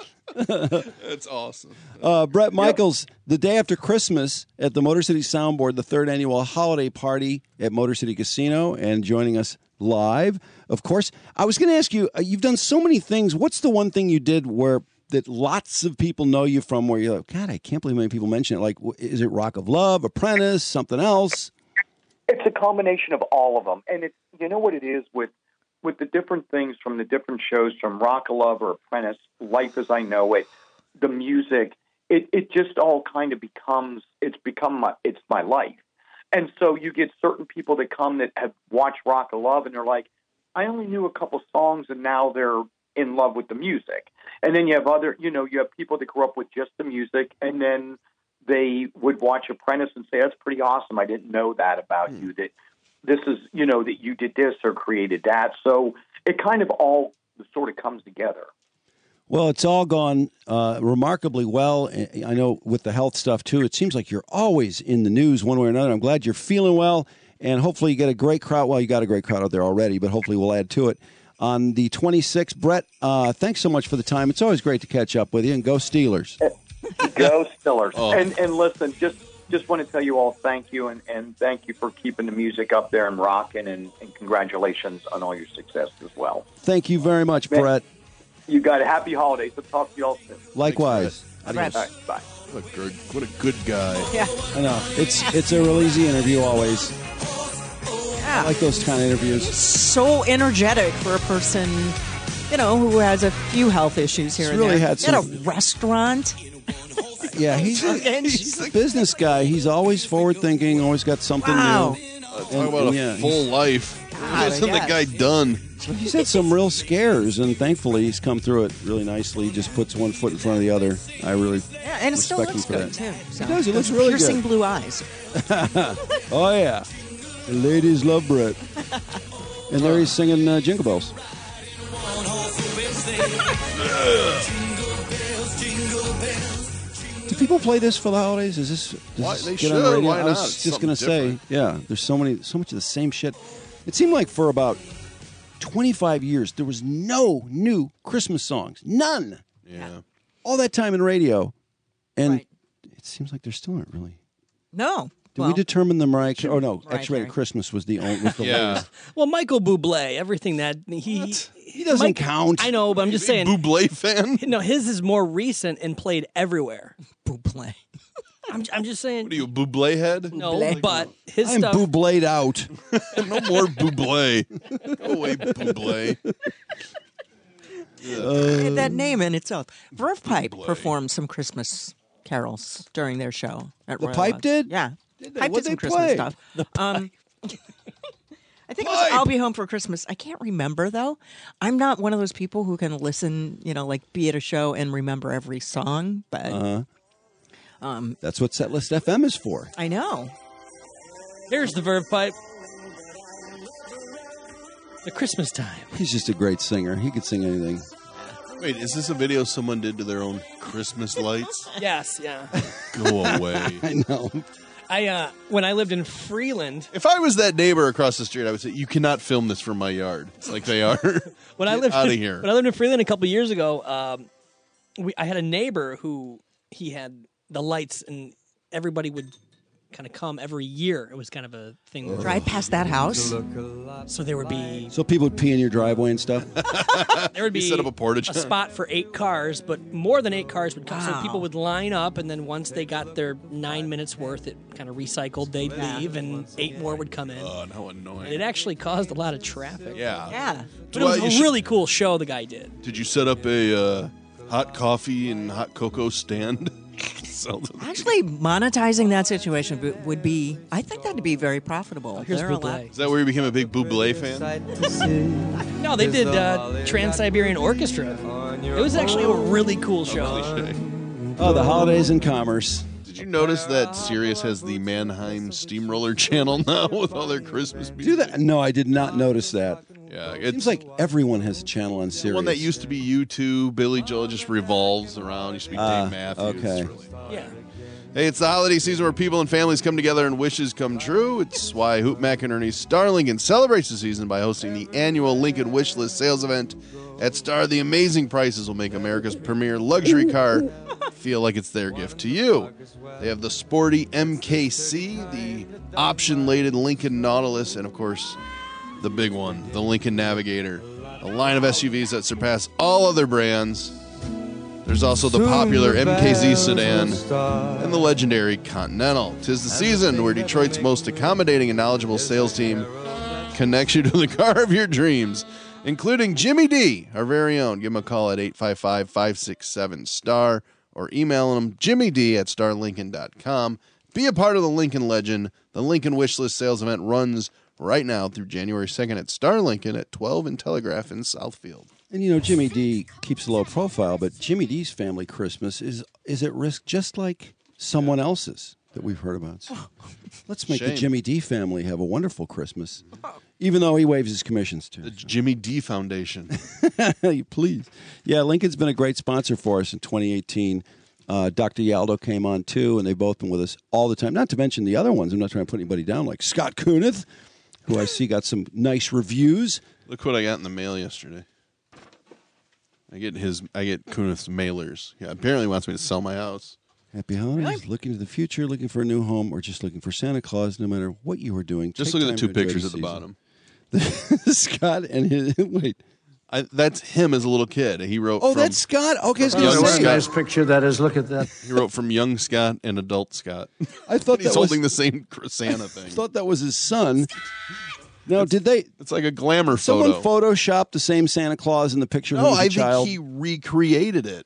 That's awesome. Uh, Brett Michaels, the day after Christmas at the Motor City Soundboard, the third annual holiday party at Motor City Casino, and joining us live, of course. I was going to ask you, uh, you've done so many things. What's the one thing you did where that lots of people know you from, where you're like, God, I can't believe many people mention it. Like, is it Rock of Love, Apprentice, something else? It's a combination of all of them. And it's, you know what it is with, with the different things from the different shows, from Rock of Love or Apprentice, Life as I Know It, the music, it, it just all kind of becomes, it's become my, it's my life. And so you get certain people that come that have watched Rock of Love and they're like, I only knew a couple songs and now they're in love with the music. And then you have other, you know, you have people that grew up with just the music and then they would watch Apprentice and say, that's pretty awesome. I didn't know that about mm. you, that this is, you know, that you did this or created that. So it kind of all sort of comes together. Well, it's all gone uh, remarkably well. I know with the health stuff, too, it seems like you're always in the news one way or another. I'm glad you're feeling well, and hopefully you get a great crowd. Well, you got a great crowd out there already, but hopefully we'll add to it. On the twenty-sixth, Brett, uh, thanks so much for the time. It's always great to catch up with you, and go Steelers. Go Steelers. Oh. And, and listen, just just want to tell you all thank you, and, and thank you for keeping the music up there and rocking, and, and congratulations on all your success as well. Thank you very much, Man, Brett. You got it. Happy holidays. I'll talk to you all soon. Likewise. Adios. All right, bye. What a good, what a good guy. Yeah. I know. It's, it's a real easy interview always. Yeah. I like those kind of interviews. So energetic for a person, you know, who has a few health issues here He's and really there. had He had some- a restaurant. Yeah, he's a, he's a business guy. He's always forward-thinking, always got something Wow. new. Uh, talk about a yeah, full life. God, Isn't the yes. guy done? He's had some real scares, and thankfully he's come through it really nicely. He just puts one foot in front of the other. I really Yeah, and it still respect looks him for good, that. too. So. He does. He looks Those really piercing good. blue eyes. Oh, yeah. The ladies love Brett. And there he's singing uh, Jingle Bells. Do people play this for the holidays? Is this, does Why- this they get on the should. radio? Why I was not? It's just something going to say, different. yeah, there's so many, so much of the same shit. It seemed like for about twenty-five years there was no new Christmas songs, none. Yeah. All that time in radio, and Right. it seems like there still aren't really. No. Did well, we determine the Mariah? Carey? Oh no, Mariah X-rated Carey. Christmas was the only. Was the Yeah. latest. Well, Michael Bublé, everything that he He doesn't Mike- count. I know, but I'm just saying. Bublé fan? No, his is more recent and played everywhere. Bublé. I'm, I'm just saying. What are you, a Bublé head? No, Bublé. but his I'm stuff. Bublé'd out. No more Bublé. Go away, Bublé. And that name in itself. Verve Pipe Bublé. performed some Christmas carols during their show. At The Royal Pipe Lodge. did? Yeah. Did they? Pipe What'd did some they Christmas play? stuff. Um, I think it was I'll Be Home for Christmas. I can't remember, though. I'm not one of those people who can listen, you know, like be at a show and remember every song, but Uh-huh. um, That's what Setlist F M is for. I know. Here's the Verve Pipe. The Christmas time. He's just a great singer. He could sing anything. Wait, is this a video someone did to their own Christmas lights? Yes, yeah. Go away. I know. I uh, when I lived in Freeland, If I was that neighbor across the street, I would say, you cannot film this from my yard. It's like they are. when I Get lived outta in, here. when I lived in Freeland a couple years ago, um, we I had a neighbor who he had the lights, and everybody would kind of come every year. It was kind of a thing. where- Drive past that house. So there would be So people would pee in your driveway and stuff. there would be You set up a portage. a spot for eight cars, but more than eight cars would come. Wow. So people would line up, and then once they got their nine minutes worth, it kind of recycled. They'd leave, and eight more would come in. Oh, how And annoying. it actually caused a lot of traffic. Yeah. Yeah. But it was Well, a you should- really cool show the guy did. Did you set up a uh, hot coffee and hot cocoa stand? Sell them? Actually, monetizing that situation b- would be, I think that'd be very profitable. Here's There are a lot- Bublé. Is that where you became a big Bublé fan? No, they did uh, Trans-Siberian Orchestra. It was actually a really cool show. Cliche. Oh, the holidays in commerce. Did you notice that Sirius has the Mannheim Steamroller channel now with all their Christmas music? Do that? No, I did not notice that. Yeah, It seems it's like everyone has a channel on the Sirius. one that used to be U two. Billy Joel just revolves around. Used to be Ah, Dave Matthews. okay. It's really fun. Yeah. Hey, it's the holiday season where people and families come together and wishes come true. It's why Hoop McInerney's Star Lincoln celebrates the season by hosting the annual Lincoln Wish List sales event. At Star, the amazing prices will make America's premier luxury car feel like it's their gift to you. They have the sporty M K C, the option-laden Lincoln Nautilus, and of course, the big one, the Lincoln Navigator, a line of S U Vs that surpass all other brands. There's also the popular M K Z sedan and the legendary Continental. 'Tis the season where Detroit's most accommodating and knowledgeable sales team connects you to the car of your dreams, including Jimmy D, our very own. Give him a call at eight five five, five six seven, S T A R or email him Jimmy D at star lincoln dot com. Be a part of the Lincoln Legend. The Lincoln Wishlist sales event runs right now through January second at Star Lincoln at twelve and Telegraph in Southfield. And you know, Jimmy D keeps a low profile, but Jimmy D's family Christmas is is at risk just like someone else's that we've heard about. So let's make the Shame. Jimmy D family have a wonderful Christmas, even though he waives his commissions too. The Jimmy D Foundation. Please. Yeah, Lincoln's been a great sponsor for us in twenty eighteen. Uh, Doctor Yaldo came on too, and they've both been with us all the time. Not to mention the other ones. I'm not trying to put anybody down, like Scott Kunith, who I see got some nice reviews. Look what I got in the mail yesterday. I get his. I get Kunith's mailers. Yeah, apparently wants me to sell my house. Happy holidays. Really? Looking to the future, looking for a new home, or just looking for Santa Claus. No matter what you are doing, Just take look at the time two to enjoy pictures at the season. bottom. Scott and his wait. I, that's him as a little kid. He wrote. Oh, from, that's Scott. Okay, I was from gonna young say. Scott. Nice picture that is. Look at that. He wrote from young Scott and adult Scott. I thought He's that holding was, the same Santa I thing. thought that was his son. Now, did they? It's like a glamour Someone photo. photoshopped the same Santa Claus in the picture No, of him as a I think child. he recreated it.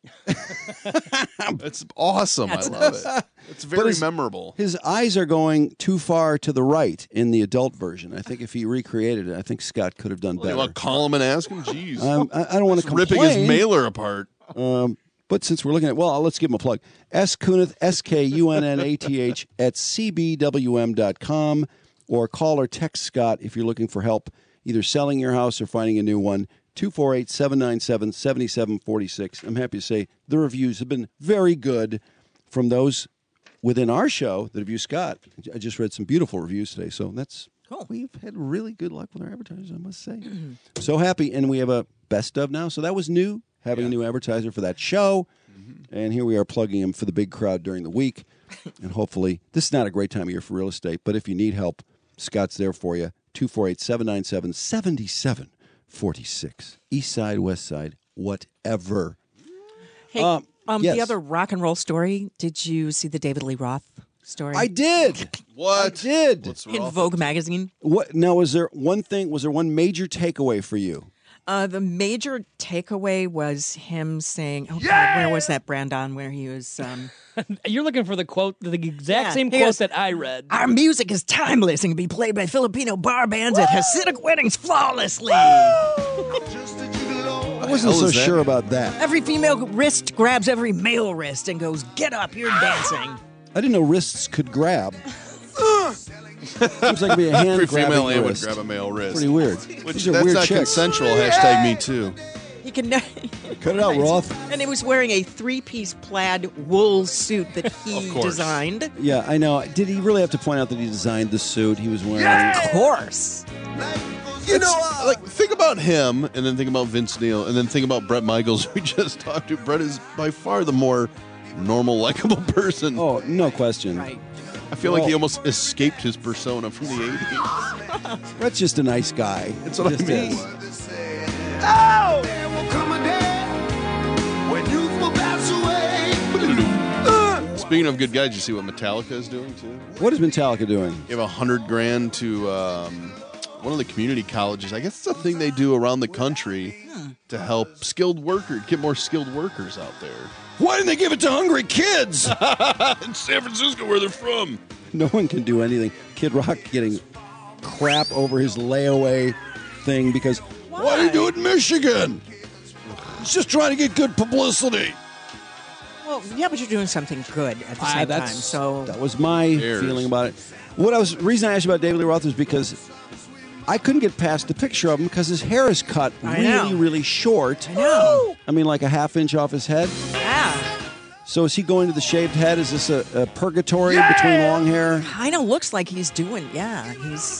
It's awesome. That's I love nice. it. It's But very his- memorable. His eyes are going too far to the right in the adult version. I think if he recreated it, I think Scott could have done You better. want to call him and ask him? Jeez. Um, I, I don't want to Just complain. ripping his mailer apart. Um, but since we're looking at, well, let's give him a plug. S. Kunith, S K U N N A T H, at C B W M dot com, or call or text Scott if you're looking for help either selling your house or finding a new one. two four eight, seven nine seven, seven seven four six. I'm happy to say the reviews have been very good from those within our show that have used Scott. I just read some beautiful reviews today, so that's Cool. We've had really good luck with our advertisers, I must say. I'm so happy, and we have a best of now, so that was new, having a new advertiser for that show, and here we are plugging him for the big crowd during the week, and hopefully, this is not a great time of year for real estate, but if you need help, Scott's there for you, two four eight, seven nine seven, seven seven four six. East side, west side, whatever. Hey, Um, um, yes. the other rock and roll story. Did you see the David Lee Roth story? I did. What? I did. What's in wrong? Vogue magazine. What now? Was there one thing? Was there one major takeaway for you? Uh, the major takeaway was him saying, "Oh God, where was that Brandon? Where he was." Um, You're looking for the quote, the exact Yeah, same he quote goes, that I read. Our music is timeless and can be played by Filipino bar bands at Hasidic weddings flawlessly. I wasn't hell so is that? sure about that. Every female wrist grabs every male wrist and goes, "Get up, you're dancing." I didn't know wrists could grab. Seems like it'd be a hand Every grabbing female and would wrist. grab a male wrist. Pretty weird. Which These are that's weird not chicks. consensual. Hashtag me too. He can. Cut it out, Roth. And he was wearing a three-piece plaid wool suit that he Of course. designed. Yeah, I know. Did he really have to point out that he designed the suit he was wearing? Of course. You know, uh, like think about him, and then think about Vince Neil, and then think about Brett Michaels, who we just talked to. Brett is by far the more normal, likable person. Oh, no question. Right. I feel well- like he almost escaped his persona from the eighties. Brett's just a nice guy. That's what I Just mean. is. Oh! There will come a day when youth will pass away. Speaking of good guys, you see what Metallica is doing too? What is Metallica doing? Give a hundred grand to um, one of the community colleges. I guess it's a thing they do around the country to help skilled workers, get more skilled workers out there. Why didn't they give it to hungry kids? In San Francisco, where they're from. No one can do anything. Kid Rock getting crap over his layaway thing because why do you do it in Michigan? He's just trying to get good publicity. Well, yeah, but you're doing something good at the Ah, same time. that's- So That was my Cares. feeling about it. What I was reason I asked you about David Lee Roth is because I couldn't get past the picture of him because his hair is cut I really, know. really short. I know. I mean, like a half inch off his head. Yeah. So is he going to the shaved head? Is this a, a purgatory between long hair? Kind of looks like he's doing, yeah. He's.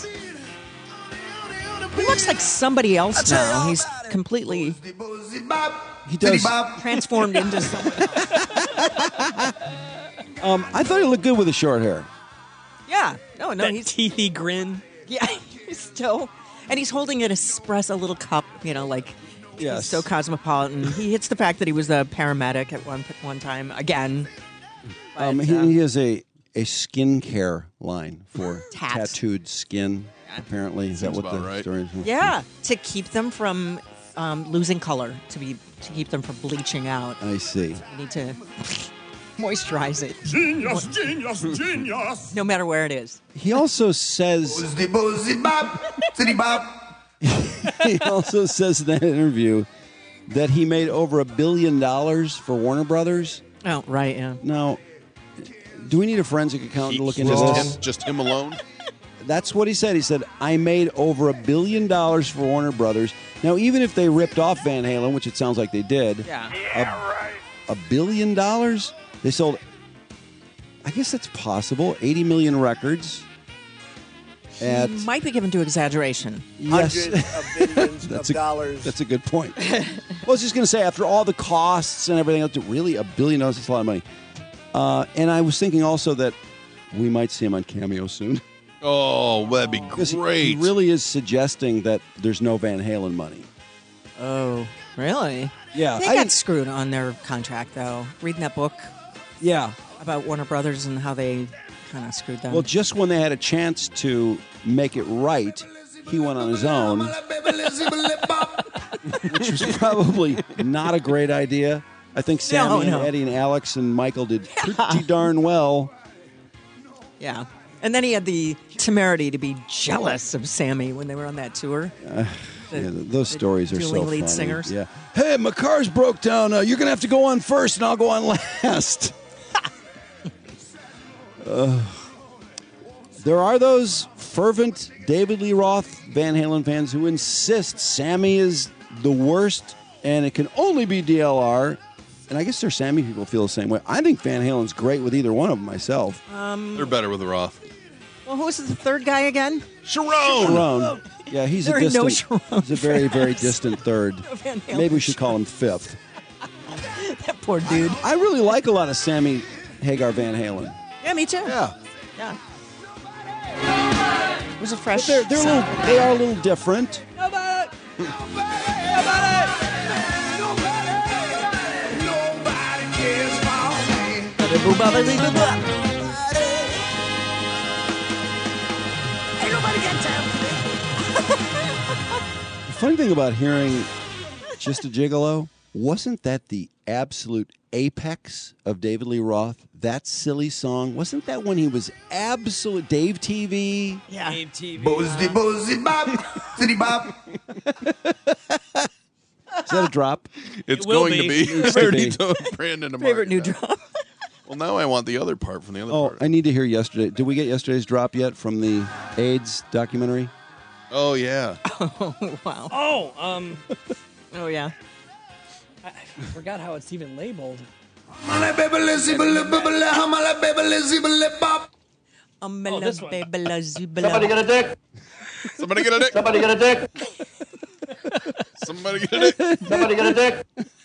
He looks like somebody else now. He's completely. He does. Transformed into somebody else. Um, I thought he looked good with the short hair. Yeah. No, no. That he's teethy grin. Yeah. He's still. And he's holding an espresso little cup, you know, like. Yes. He's so cosmopolitan. He hits the fact that he was a paramedic at one one time again. But, Um, he, uh, he has a, a skincare line for Tats. tattooed skin, apparently. Is that Seems what the about right. story is? yeah, to keep them from um, losing color, to be to keep them from bleaching out. I see. You need to moisturize it. Genius, genius, genius. No matter where it is. He also says he also says in that interview that he made over a billion dollars for Warner Brothers. Oh, right, yeah. Now, do we need a forensic accountant to look into just this? him, just him alone. That's what he said. He said, I made over a billion dollars for Warner Brothers. Now, even if they ripped off Van Halen, which it sounds like they did, Yeah. a, a billion dollars? They sold, I guess that's possible, eighty million records. At, Might be given to exaggeration. yes, Hundreds of billions that's of a, dollars. That's a good point. Well, I was just going to say, after all the costs and everything else, really, a billion dollars is a lot of money. Uh, and I was thinking also that we might see him on Cameo soon. Oh, that'd be 'Cause he- great. He really is suggesting that there's no Van Halen money. Oh, really? Yeah, They I got didn't- screwed on their contract, though. Reading that book Yeah. about Warner Brothers and how they kind of screwed them. Well, just when they had a chance to make it right, he went on his own, which was probably not a great idea. I think Sammy No, and no. Eddie and Alex and Michael did pretty darn well. Yeah. And then he had the temerity to be jealous of Sammy when they were on that tour. Uh, The- yeah, th- those stories are so dueling lead funny. singers. Yeah. Hey, my car's broke down. Uh, you're going to have to go on first, and I'll go on last. uh, there are those fervent David Lee Roth Van Halen fans who insist Sammy is the worst, and it can only be D L R. And I guess their Sammy people feel the same way. I think Van Halen's great with either one of them myself. Um, They're better with the Roth. well, who was the third guy again? Sharon. Sharon. Yeah, he's There a are no distant. Sharon he's a very, very fans. distant third. Van Halen. Maybe we should call him fifth. That poor dude. I really like a lot of Sammy Hagar Van Halen. Yeah, me too. Yeah. Yeah. It was a fresh. But they're, they're a little, they are a little different. Nobody. Ain't nobody got time for The funny thing about hearing Just a Gigolo, wasn't that the absolute apex of David Lee Roth? That silly song, wasn't that when he was absolute Dave T V? Yeah. Dave T V. Boozy, boozy, bop, city bop. Is that a drop? It's will going be. to be. Needs to I already be. told Brandon to Favorite mark new it down. drop. Well, now I want the other part from the other Oh, part. I need to hear yesterday. Did we get yesterday's drop yet from the AIDS documentary? Oh, yeah. Oh, wow. Oh, um, Oh, yeah. I, I forgot how it's even labeled. Somebody Oh, this one. Somebody get a dick. Somebody get a dick. Somebody get a dick. Somebody get a dick. Somebody get a dick.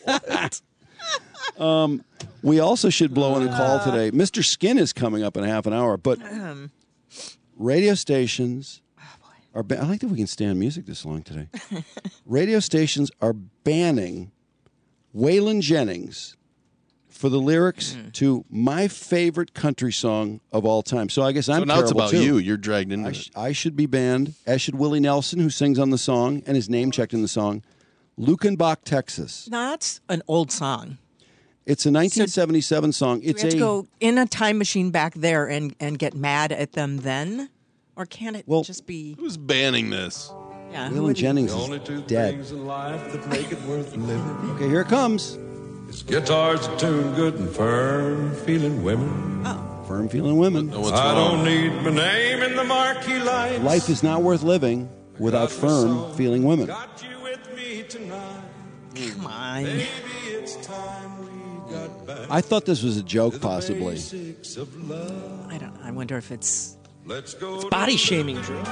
Um, we also should blow in a call today. Mister Skin is coming up in half an hour, but Um, radio stations are. Ba- I like that we can stay on music this long today. Radio stations are banning Waylon Jennings for the lyrics to my favorite country song of all time. So I guess I'm So now it's terrible, about too. you. You're dragged into I, it. sh- I should be banned, as should Willie Nelson, who sings on the song and his name checked in the song. Lukenbach, Texas. That's an old song. It's a nineteen seventy-seven song. Do It's we have a to go in a time machine back there and, and get mad at them then? Or can it Well- just be... Who's banning this? Yeah, who Waylon would- Jennings The only two is dead. things in life that make it worth living. Okay, here it comes. It's guitars that tune good and firm feeling women. Firm feeling women. Know what's I wrong. don't need my name in the marquee lights. Life is not worth living without firm feeling women. Got you with me tonight. Come on. Maybe it's time we got back. I thought this was a joke, possibly. Basics of love. I don't. I wonder if it's. Let's go. It's body shaming, Drew.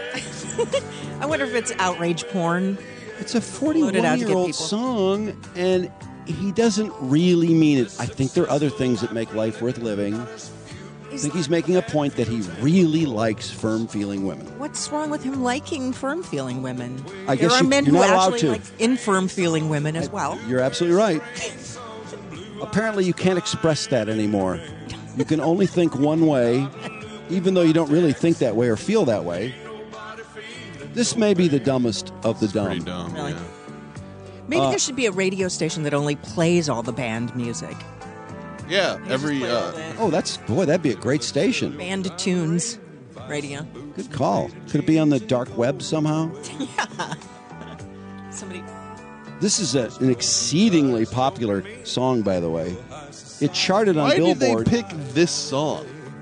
I wonder if it's outrage porn. It's a Loaded out to get forty-one-year-old people. song, and he doesn't really mean it. I think there are other things that make life worth living. I think he's making a point that he really likes firm-feeling women. What's wrong with him liking firm-feeling women? I guess there are you- men you're who not allowed actually to. like infirm-feeling women as well. You're absolutely right. Apparently, you can't express that anymore. You can only think one way, even though you don't really think that way or feel that way. This may be the dumbest of the dumb. Pretty dumb, Really? yeah. Maybe Uh, there should be a radio station that only plays all the band music. Yeah, every play all uh, that. Oh, that's boy, that'd be a great station. Band tunes radio. Good call. Could it be on the dark web somehow? Yeah. Somebody. This is a, an exceedingly popular song, by the way. It charted on why did Billboard. they pick this song?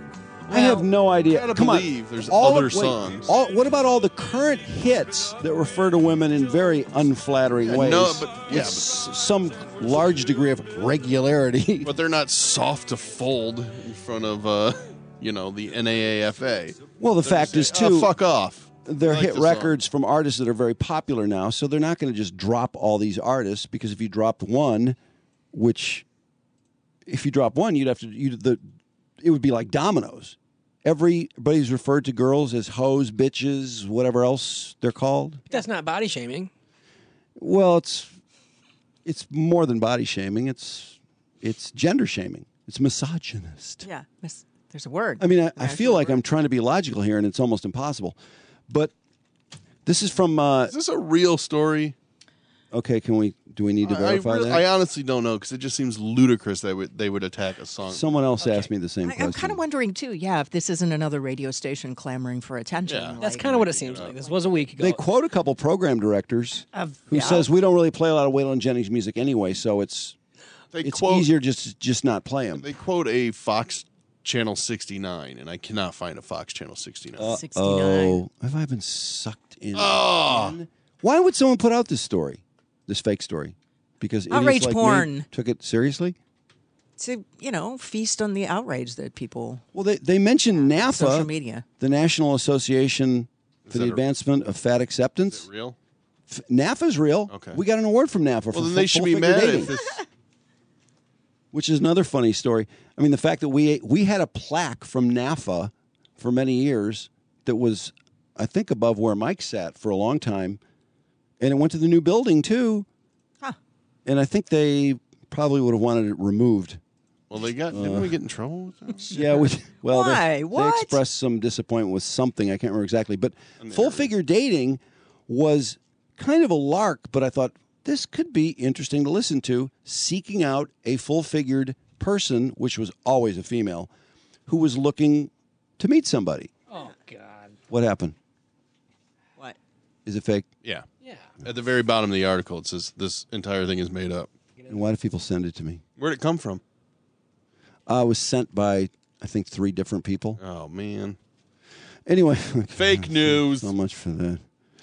I have no idea. gotta Come believe on. there's All other of- wait, songs. all- what about all the current hits that refer to women in very unflattering Yeah, ways? no, but- with yeah, but- s- some large degree of regularity. But they're not soft to fold in front of, uh, you know, the N double A F A. Well, the They're fact just is, saying, too, "Oh, fuck off." They're I like hit this song. records from artists that are very popular now, so they're not going to just drop all these artists, because if you dropped one, which if you drop one, you'd have to you the it would be like dominoes. Everybody's referred to girls as hoes, bitches, whatever else they're called. That's not body shaming. Well, it's it's more than body shaming. It's it's gender shaming. It's misogynist. Yeah. Miss- There's a word. I mean, I, I There's feel a like word. I'm trying to be logical here, and it's almost impossible. But this is from. Uh, Is this a real story? okay, can we? Do we need to I, verify really- that? I honestly don't know because it just seems ludicrous that would, they would attack a song. Someone else asked me the same I, question. I'm kind of wondering too. Yeah, if this isn't another radio station clamoring for attention. Yeah. That's like- kind of what it seems like. This was a week ago. They quote a couple program directors Of- who yeah. says we don't really play a lot of Waylon Jennings music anyway, so it's They it's quote easier just just not play him. they quote a Fox Channel sixty-nine, and I cannot find a Fox Channel sixty-nine. sixty-nine. Oh, have I been sucked in? Oh. again? Why would someone put out this story, this fake story? Because idiots Outrage like me porn. took it seriously. To, you know, feast on the outrage that people. Well, they they mentioned NAFA, Social media. the National Association for that the a- Advancement of Fat Acceptance. Real? F- NAFA's real. Okay. We got an award from NAFA for Well, then full- they should be full-figure mad dating. if this. Which is another funny story. I mean, the fact that we we had a plaque from NAFA for many years that was, I think, above where Mike sat for a long time, and it went to the new building too. Huh. And I think they probably would have wanted it removed. Well, they got. Didn't we get in trouble with that? Yeah, we, well, they- Why? They, What? expressed some disappointment with something. I can't remember exactly. But full figure dating was kind of a lark, but I thought this could be interesting to listen to, seeking out a full figured person, which was always a female, who was looking to meet somebody. oh God. What happened? What? Is it fake? Yeah. Yeah. At the very bottom of the article, it says this entire thing is made up. And why do people send it to me? Where'd it come from? Uh, it was sent by, I think, three different people. Oh man. Anyway. Fake news. So much for that.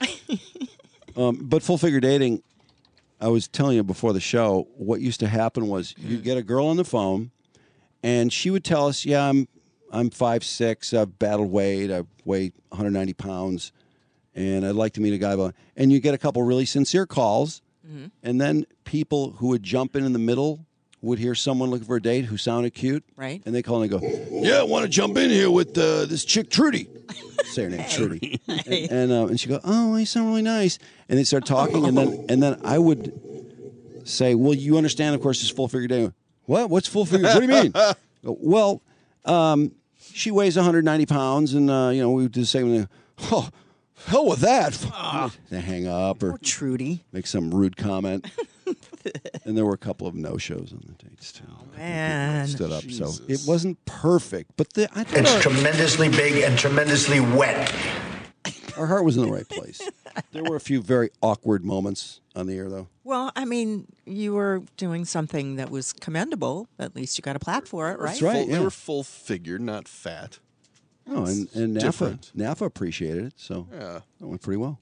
um, but full figure dating, I was telling you before the show, what used to happen was you'd get a girl on the phone, and she would tell us, yeah, I'm I'm five six, I've battled weight, I weigh one hundred ninety pounds, and I'd like to meet a guy. About, and you get a couple really sincere calls, Mm-hmm. and then people who would jump in in the middle would hear someone looking for a date who sounded cute, Right. and they call and they go, yeah, I want to jump in here with uh, this chick Trudy. Say her name, Trudy. And and, uh, and she go, oh, you sound really nice. And they start talking, and then and then I would say, well, you understand, of course, this full figure dating. What? What's full figure? What do you mean? Well, um, she weighs one hundred ninety pounds, and uh, you know we would do the same thing. Oh, hell with that. They hang up or Poor Trudy. make some rude comment. And there were a couple of no-shows on the dates too. I think man. people stood up, Jesus. so it wasn't perfect, but the, I thought It's our, tremendously big and tremendously wet. our heart was in the right place. There were a few very awkward moments on the air, though. Well, I mean, you were doing something that was commendable. At least you got a plaque for it, right? That's right. Full- yeah. They were full figured, not fat. Oh, and, and NAFA different. NAFA appreciated it, so Yeah. that went pretty well.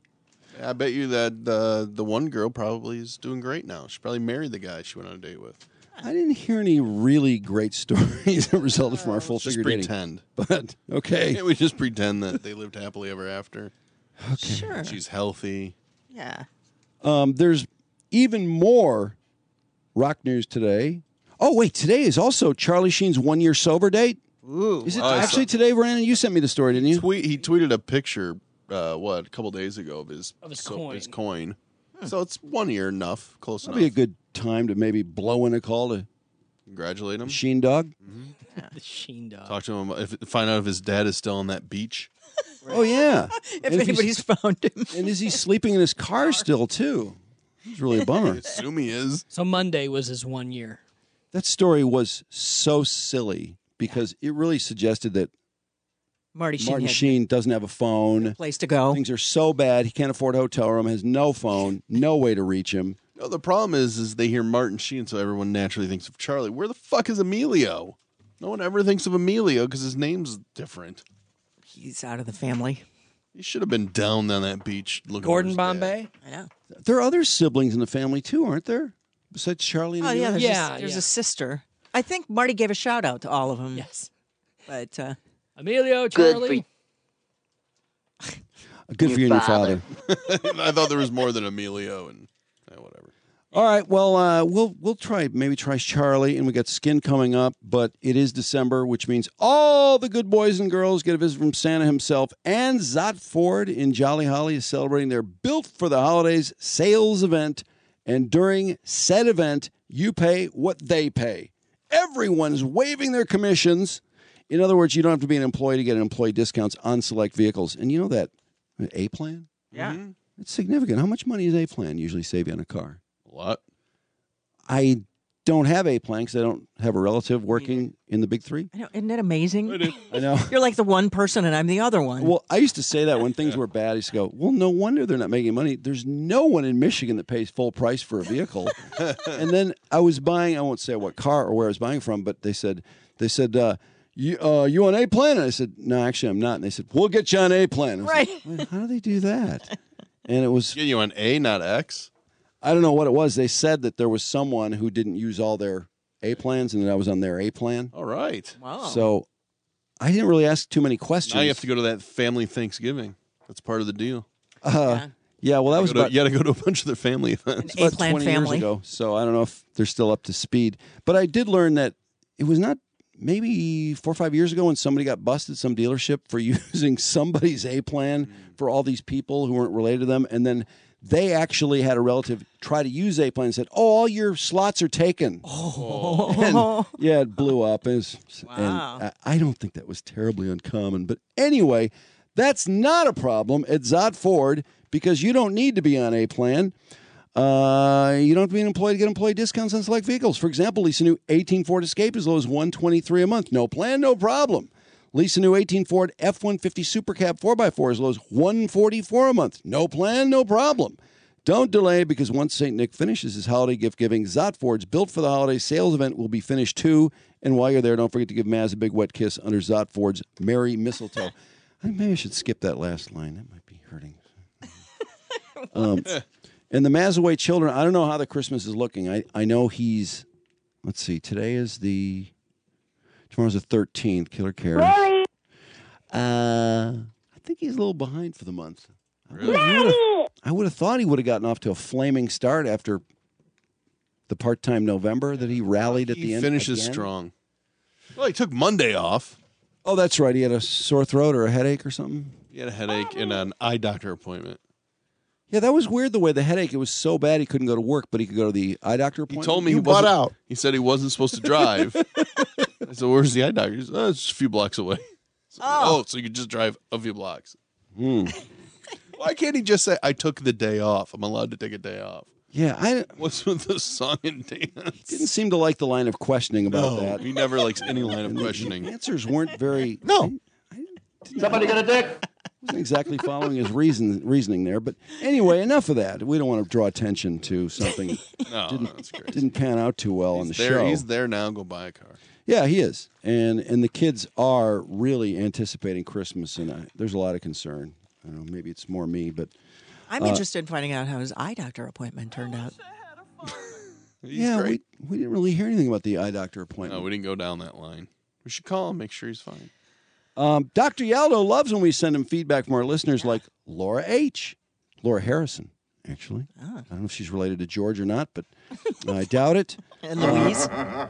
I bet you that uh, the one girl probably is doing great now. She probably married the guy she went on a date with. I didn't hear any really great stories that resulted from our full Just figure dating. pretend. But, okay. Can't we just pretend that they lived happily ever after? Okay. Sure. She's healthy. Yeah. Um, there's even more rock news today. Oh, wait, today is also Charlie Sheen's one-year sober date. Ooh. Is it Oh, I actually saw- today, Brandon? You sent me the story, didn't you? Tweet, he tweeted a picture, uh, what, a couple days ago of his, Of his so- coin. his coin. So it's one year enough, close That'd be a enough. good time to maybe blow in a call to Congratulate him. Sheen Dog. The Sheen Dog. Talk to him. If, find out if his dad is still on that beach. Oh, yeah. If And he's- anybody's found him. And is he sleeping in his car still, too? It's really a I bummer. assume he is. So Monday was his one year. That story was so silly because it really suggested that Marty Sheen Martin had Sheen doesn't have a phone. place to go. Things are so bad. He can't afford a hotel room, has no phone, no way to reach him. No, the problem is, is they hear Martin Sheen, so everyone naturally thinks of Charlie. Where the fuck is Emilio? No one ever thinks of Emilio because his name's different. He's out of the family. He should have been down on that beach looking. Gordon for his dad. Bombay. I know. There are other siblings in the family, too, aren't there? Besides Charlie and Oh, yeah. Emilio? There's, Yeah, a, there's yeah. a sister. I think Marty gave a shout out to all of them. Yes. But uh, Emilio, Charlie. Good for you and your father. I thought there was more than Emilio and eh, whatever. All right, well, uh, we'll we'll try maybe try Charlie, and we got Skin coming up, but it is December, which means all the good boys and girls get a visit from Santa himself. And Zott Ford in Jolly Holly is celebrating their Built for the Holidays sales event, and during said event, you pay what they pay. Everyone's waiving their commissions. In other words, you don't have to be an employee to get an employee discounts on select vehicles. And you know that A plan? yeah. Mm-hmm. It's significant. How much money does A plan usually save you on a car? A lot. I don't have a plan because I don't have a relative working in the big three. I know. Isn't that amazing? I do. I know. You're like the one person and I'm the other one. Well, I used to say that when things were bad. I used to go, well, no wonder they're not making money. There's no one in Michigan that pays full price for a vehicle. And then I was buying, I won't say what car or where I was buying from, but they said, they said, uh, you, uh, you on A plan? And I said, no, actually, I'm not. And they said, we'll get you on A plan. I was Right. like, "Well, how do they do that? And it was, Get you on A, not X. I don't know what it was. They said that there was someone who didn't use all their A plans and that I was on their A plan. All right. wow. So I didn't really ask too many questions. Now you have to go to that family Thanksgiving. That's part of the deal. Uh, yeah, well, that was You, go to- about you got to go to a bunch of their family events. An about A-plan twenty family. years ago. So I don't know if they're still up to speed. But I did learn that it was not maybe four or five years ago when somebody got busted, some dealership, for using somebody's A plan for all these people who weren't related to them. And then they actually had a relative try to use A plan and said, oh, all your slots are taken. Oh. And, yeah, it blew up. It was- Wow. And I, I don't think that was terribly uncommon. But anyway, that's not a problem at Zott Ford because you don't need to be on A plan. Uh, you don't have to be an employee to get employee discounts on select vehicles. For example, lease a new eighteen Ford Escape as low as one hundred twenty-three dollars a month. No plan, no problem. Lease a new eighteen Ford F one fifty Super Cab four by four as low as one hundred forty-four dollars a month. No plan, no problem. Don't delay because once Saint Nick finishes his holiday gift giving, Zott Ford's Built for the Holidays sales event will be finished too. And while you're there, don't forget to give Maz a big wet kiss under Zott Ford's Merry Mistletoe. I think maybe I should skip that last line. That might be hurting. um, and the Mazaway children, I don't know how the Christmas is looking. I, I know he's, let's see, today is the, tomorrow's the thirteenth, Killer Carrie. Really? Uh, I think he's a little behind for the month. Really? I would have thought he would have gotten off to a flaming start after the part-time November that he rallied at He the end. finishes again. strong. Well, he took Monday off. Oh, that's right. He had a sore throat or a headache or something. He had a headache and an eye doctor appointment. Yeah, that was weird. The way the headache, it was so bad he couldn't go to work, but he could go to the eye doctor He appointment. told me You he butt wasn't out. He said he wasn't supposed to drive. I said, "Where's the eye doctor?" He said, "Oh, it's just a few blocks away." So, Oh. oh, so you could just drive a few blocks. Hmm. Why can't he just say, "I took the day off"? I'm allowed to take a day off. Yeah, I What's with the song and dance? didn't seem to like the line of questioning about No, that. he never likes any line of And the- questioning. The answers weren't very. No. Somebody got a dick. Wasn't exactly following his reason reasoning there, but anyway, enough of that. We don't want to draw attention to something No, didn't that's great. didn't pan out too well on the He's there. show. He's there now. Go buy a car. Yeah, he is, and and the kids are really anticipating Christmas, and I, there's a lot of concern. I don't know, maybe it's more me, but I'm Uh, interested in finding out how his eye doctor appointment turned out. yeah, great. we, we didn't really hear anything about the eye doctor appointment. No, we didn't go down that line. We should call him, make sure he's fine. Um, Doctor Yaldo loves when we send him feedback from our listeners, like Laura H. Laura Harrison, actually. Oh. I don't know if she's related to George or not, but I doubt it. And Louise.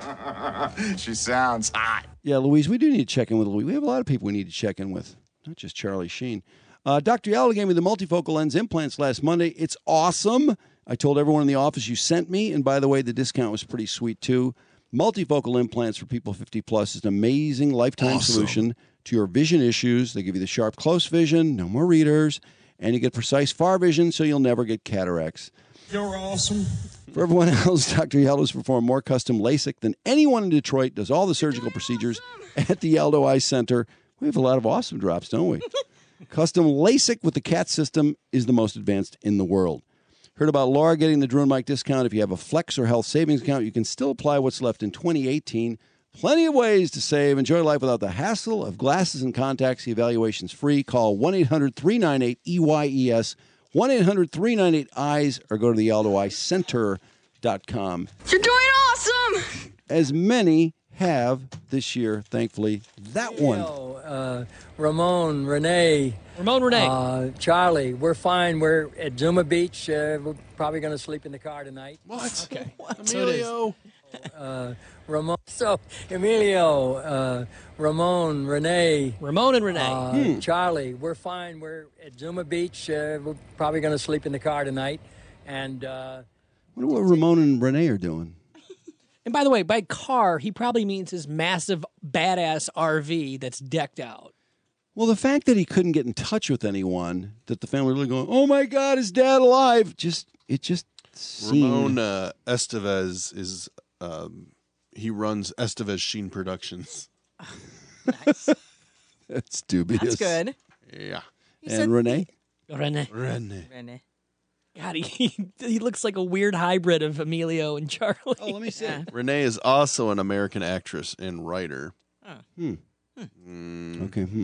She sounds hot. Yeah, Louise, we do need to check in with Louise. We have a lot of people we need to check in with, not just Charlie Sheen. Uh, Doctor Yaldo gave me the multifocal lens implants last Monday. It's awesome. I told everyone in the office you sent me, and by the way, the discount was pretty sweet, too. Multifocal implants for people fifty plus is an amazing lifetime Awesome. solution to your vision issues. They give you the sharp close vision, no more readers, and you get precise far vision, so you'll never get cataracts. You're awesome. For everyone else, Doctor Yaldo's performed more custom LASIK than anyone in Detroit, does all the surgical procedures at the Yaldo Eye Center. We have a lot of awesome drops, don't we? Custom LASIK with the C A T system is the most advanced in the world. Heard about Laura getting the Drew and Mike discount. If you have a Flex or Health Savings account, you can still apply what's left in twenty eighteen. Plenty of ways to save. Enjoy life without the hassle of glasses and contacts. The evaluation's free. Call one eight hundred three nine eight E Y E S, one eight hundred three nine eight eyes, or go to the Yaldo Eye Center dot com. You're doing awesome! As many have this year, thankfully. That one. Uh, Ramon, Renee. Ramon, Renee. Uh, Charlie, we're fine. We're at Zuma Beach. Uh, we're probably going to sleep in the car tonight. What? Okay. Emilio. Uh, Ramon. So, Emilio, uh, Ramon, Renee. Ramon and Renee. Uh, Hmm. Charlie, we're fine. We're at Zuma Beach. Uh, we're probably going to sleep in the car tonight. And uh, I wonder what Ramon and Renee are doing. And by the way, by car, he probably means his massive, badass R V that's decked out. Well, the fact that he couldn't get in touch with anyone, that the family really going, oh my God, is Dad alive? Just it just seemed... Ramon uh, Estevez is um, he runs Estevez Sheen Productions. Nice. That's dubious. That's good. Yeah. And said- Renee? Renee. Renee. Renee. God, he, he looks like a weird hybrid of Emilio and Charlie. Oh, let me see. Yeah. Renee is also an American actress and writer. Hmm. Mm. Okay. Hmm.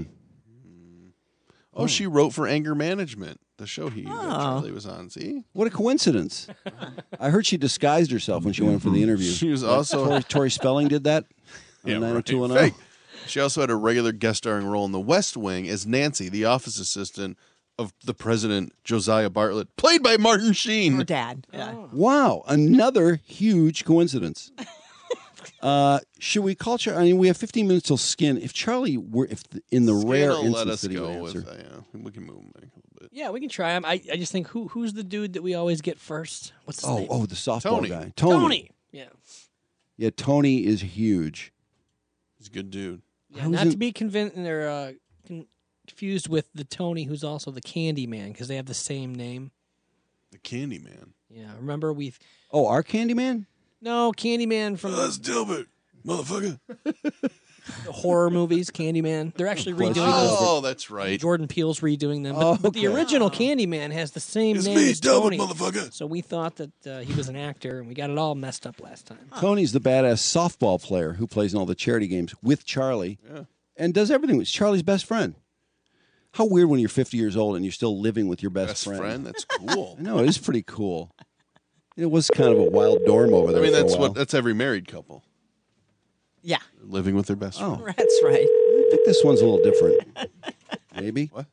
Oh, she wrote for Anger Management, the show he that Oh. Charlie was on. See, What a coincidence. I heard she disguised herself when she went for the interview. She was also- Tori, Tori Spelling did that on Yeah, nine oh right. two one oh. Fake. She also had a regular guest starring role in The West Wing as Nancy, the office assistant of the president, Josiah Bartlett, played by Martin Sheen. Or Dad. Yeah. Wow, another huge coincidence. uh, should we call Charlie? I mean, we have fifteen minutes till Skin. If Charlie were, if the, in the rare Scandal instance let us that he would go answer, with, uh, yeah, we can move him back a little bit. Yeah, we can try him. I, I just think, who who's the dude that we always get first? What's his oh, name? oh, the softball Tony. guy, Tony. Tony. Yeah. Yeah, Tony is huge. He's a good dude. Yeah, I was not in- to be convinced, they're uh, con- confused with the Tony who's also the Candy Man because they have the same name. The Candyman. Yeah, remember we've Oh, our Candyman? no Candyman from That's the Dilbert, motherfucker. horror movies. Candyman. They're actually Bless redoing you. those. Oh, that's right. Jordan Peele's redoing them, but, Oh, but the okay. original Candyman has the same It's name me, as Dilbert, Tony. motherfucker. So we thought that uh, he was an actor, and we got it all messed up last time. Tony's the badass softball player who plays in all the charity games with Charlie Yeah. and does everything. It's Charlie's best friend. How weird when you're fifty years old and you're still living with your best, Best friend. That's cool. I know, it is pretty cool. It was kind of a wild dorm over I there. mean, for a that's while. what that's every married couple Yeah. living with their best friend. Oh, That's right. I think this one's a little different. Maybe. What?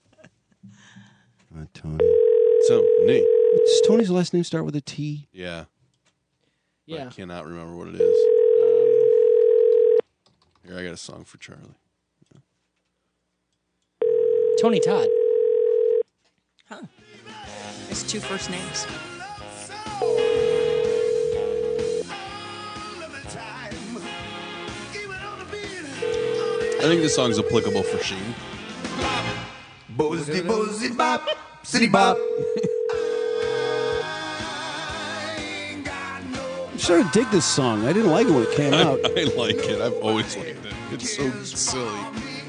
Uh, Tony. So neat. Does Tony's last name start with a T? Yeah. But Yeah. I cannot remember what it is. Um, Here, I got a song for Charlie. Tony Todd. Huh. It's two first names. I think this song's applicable for Sheen. Boozy, boozy, bop, city bop. I'm starting to dig this song. I didn't like it when it came I, out. I like it. I've always liked it. It's so silly.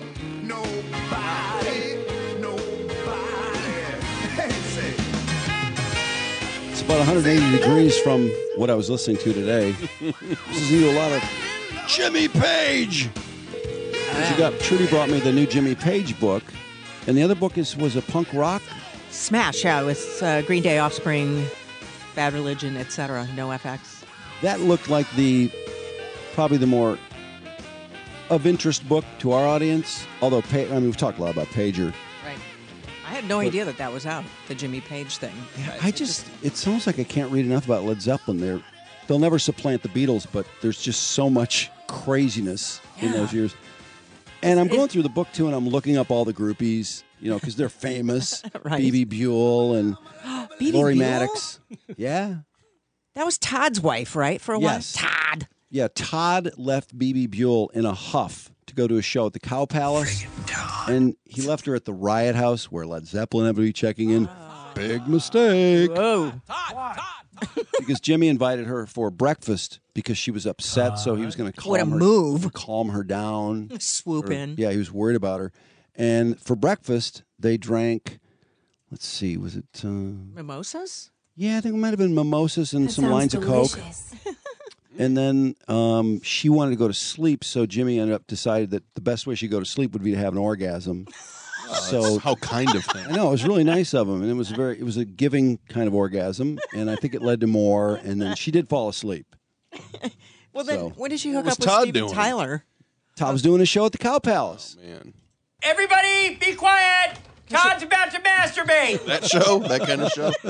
It's about one hundred eighty degrees from what I was listening to today. This is a lot of Jimmy Page. She got Trudy brought me the new Jimmy Page book, and the other book is was a punk rock Smash, yeah, with uh, Green Day, Offspring, Bad Religion, et cetera. No F X. That looked like the probably the more of interest book to our audience. Although, pa- I mean, we've talked a lot about Pager. Right. I had no But- idea that that was out, the Jimmy Page thing. But I just, it's almost like I can't read enough about Led Zeppelin. They're, they'll never supplant the Beatles, but there's just so much craziness in Yeah. those years. And I'm going through the book, too, and I'm looking up all the groupies, you know, because they're famous. Right. B B Buell and B B Lori Buell? Maddox. Yeah. That was Todd's wife, right? For a Yes. while? Todd. Yeah, Todd left B B Buell in a huff to go to a show at the Cow Palace. And he left her at the Riot House where Led Zeppelin had to be checking in. Big mistake. Whoa. Because Jimmy invited her for breakfast because she was upset, so he was going to calm What a her, move. calm her down. Swoop Or- in. Yeah, he was worried about her. And for breakfast, they drank, let's see, was it? Uh, Mimosas? yeah, I think it might have been mimosas and That some sounds lines of Coke. delicious. And then um, she wanted to go to sleep, so Jimmy ended up decided that the best way she'd go to sleep would be to have an orgasm. So that's how kind of thing. I know it was really nice of him, and it was very it was a giving kind of orgasm, and I think it led to more. And then she did fall asleep. Well, then, So- when did she What hook was up with Todd Steven doing? Tyler? Todd was doing a show at the Cow Palace. Man, Everybody, be quiet. Todd's about to masturbate. that show, that kind of show.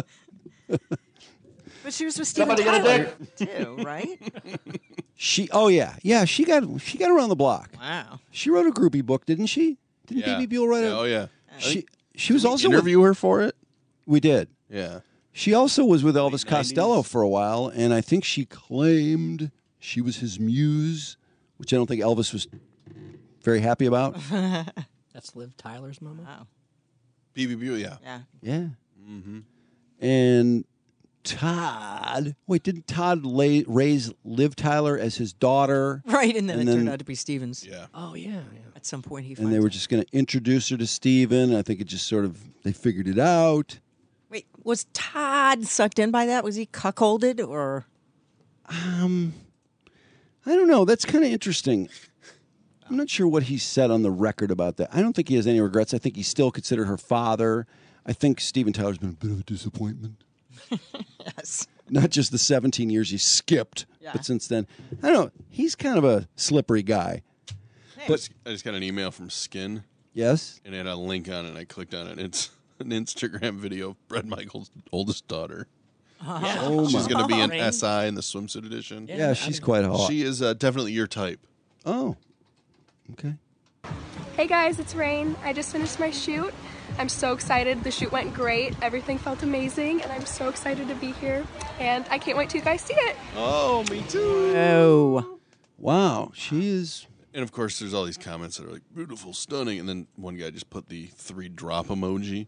But she was with Steven Somebody got a Tyler, too, right? She oh yeah yeah she got she got around the block. Wow. She wrote a groupie book, didn't she? Didn't Yeah. B B Buell write it? Oh yeah. She she was Did we also interview her for it. We did. Yeah. She also was with Elvis Costello for a while, and I think she claimed she was his muse, which I don't think Elvis was very happy about. That's Liv Tyler's mama. Wow. B B Buell, yeah. Yeah. Yeah. Mm-hmm. And Todd, wait, didn't Todd lay, raise Liv Tyler as his daughter? Right, and then And it then- turned out to be Stevens. Yeah. Oh, yeah. yeah. At some point, he And finds they were out. just going to introduce her to Steven. I think it just sort of, they figured it out. Wait, was Todd sucked in by that? Was he cuckolded or? Um, I don't know. That's kind of interesting. I'm not sure what he said on the record about that. I don't think he has any regrets. I think he still considered her father. I think Steven Tyler's been a bit of a disappointment. Yes. Not just the seventeen years he skipped, Yeah. but since then, I don't know. He's kind of a slippery guy. But I just got an email from Skin. Yes? And it had a link on it, and I clicked on it. It's an Instagram video of Brett Michaels' oldest daughter. Yeah. Oh, She's my. going to be in Rain. S I in the swimsuit edition. Yeah, Yeah, she's I mean- quite hot. She is uh, definitely your type. Oh, okay. Hey guys, it's Rain. I just finished my shoot. I'm so excited. The shoot went great. Everything felt amazing, and I'm so excited to be here. And I can't wait till you guys see it. Oh, me too. Oh. Wow, she is. And of course, there's all these comments that are like beautiful, stunning, and then one guy just put the three drop emoji.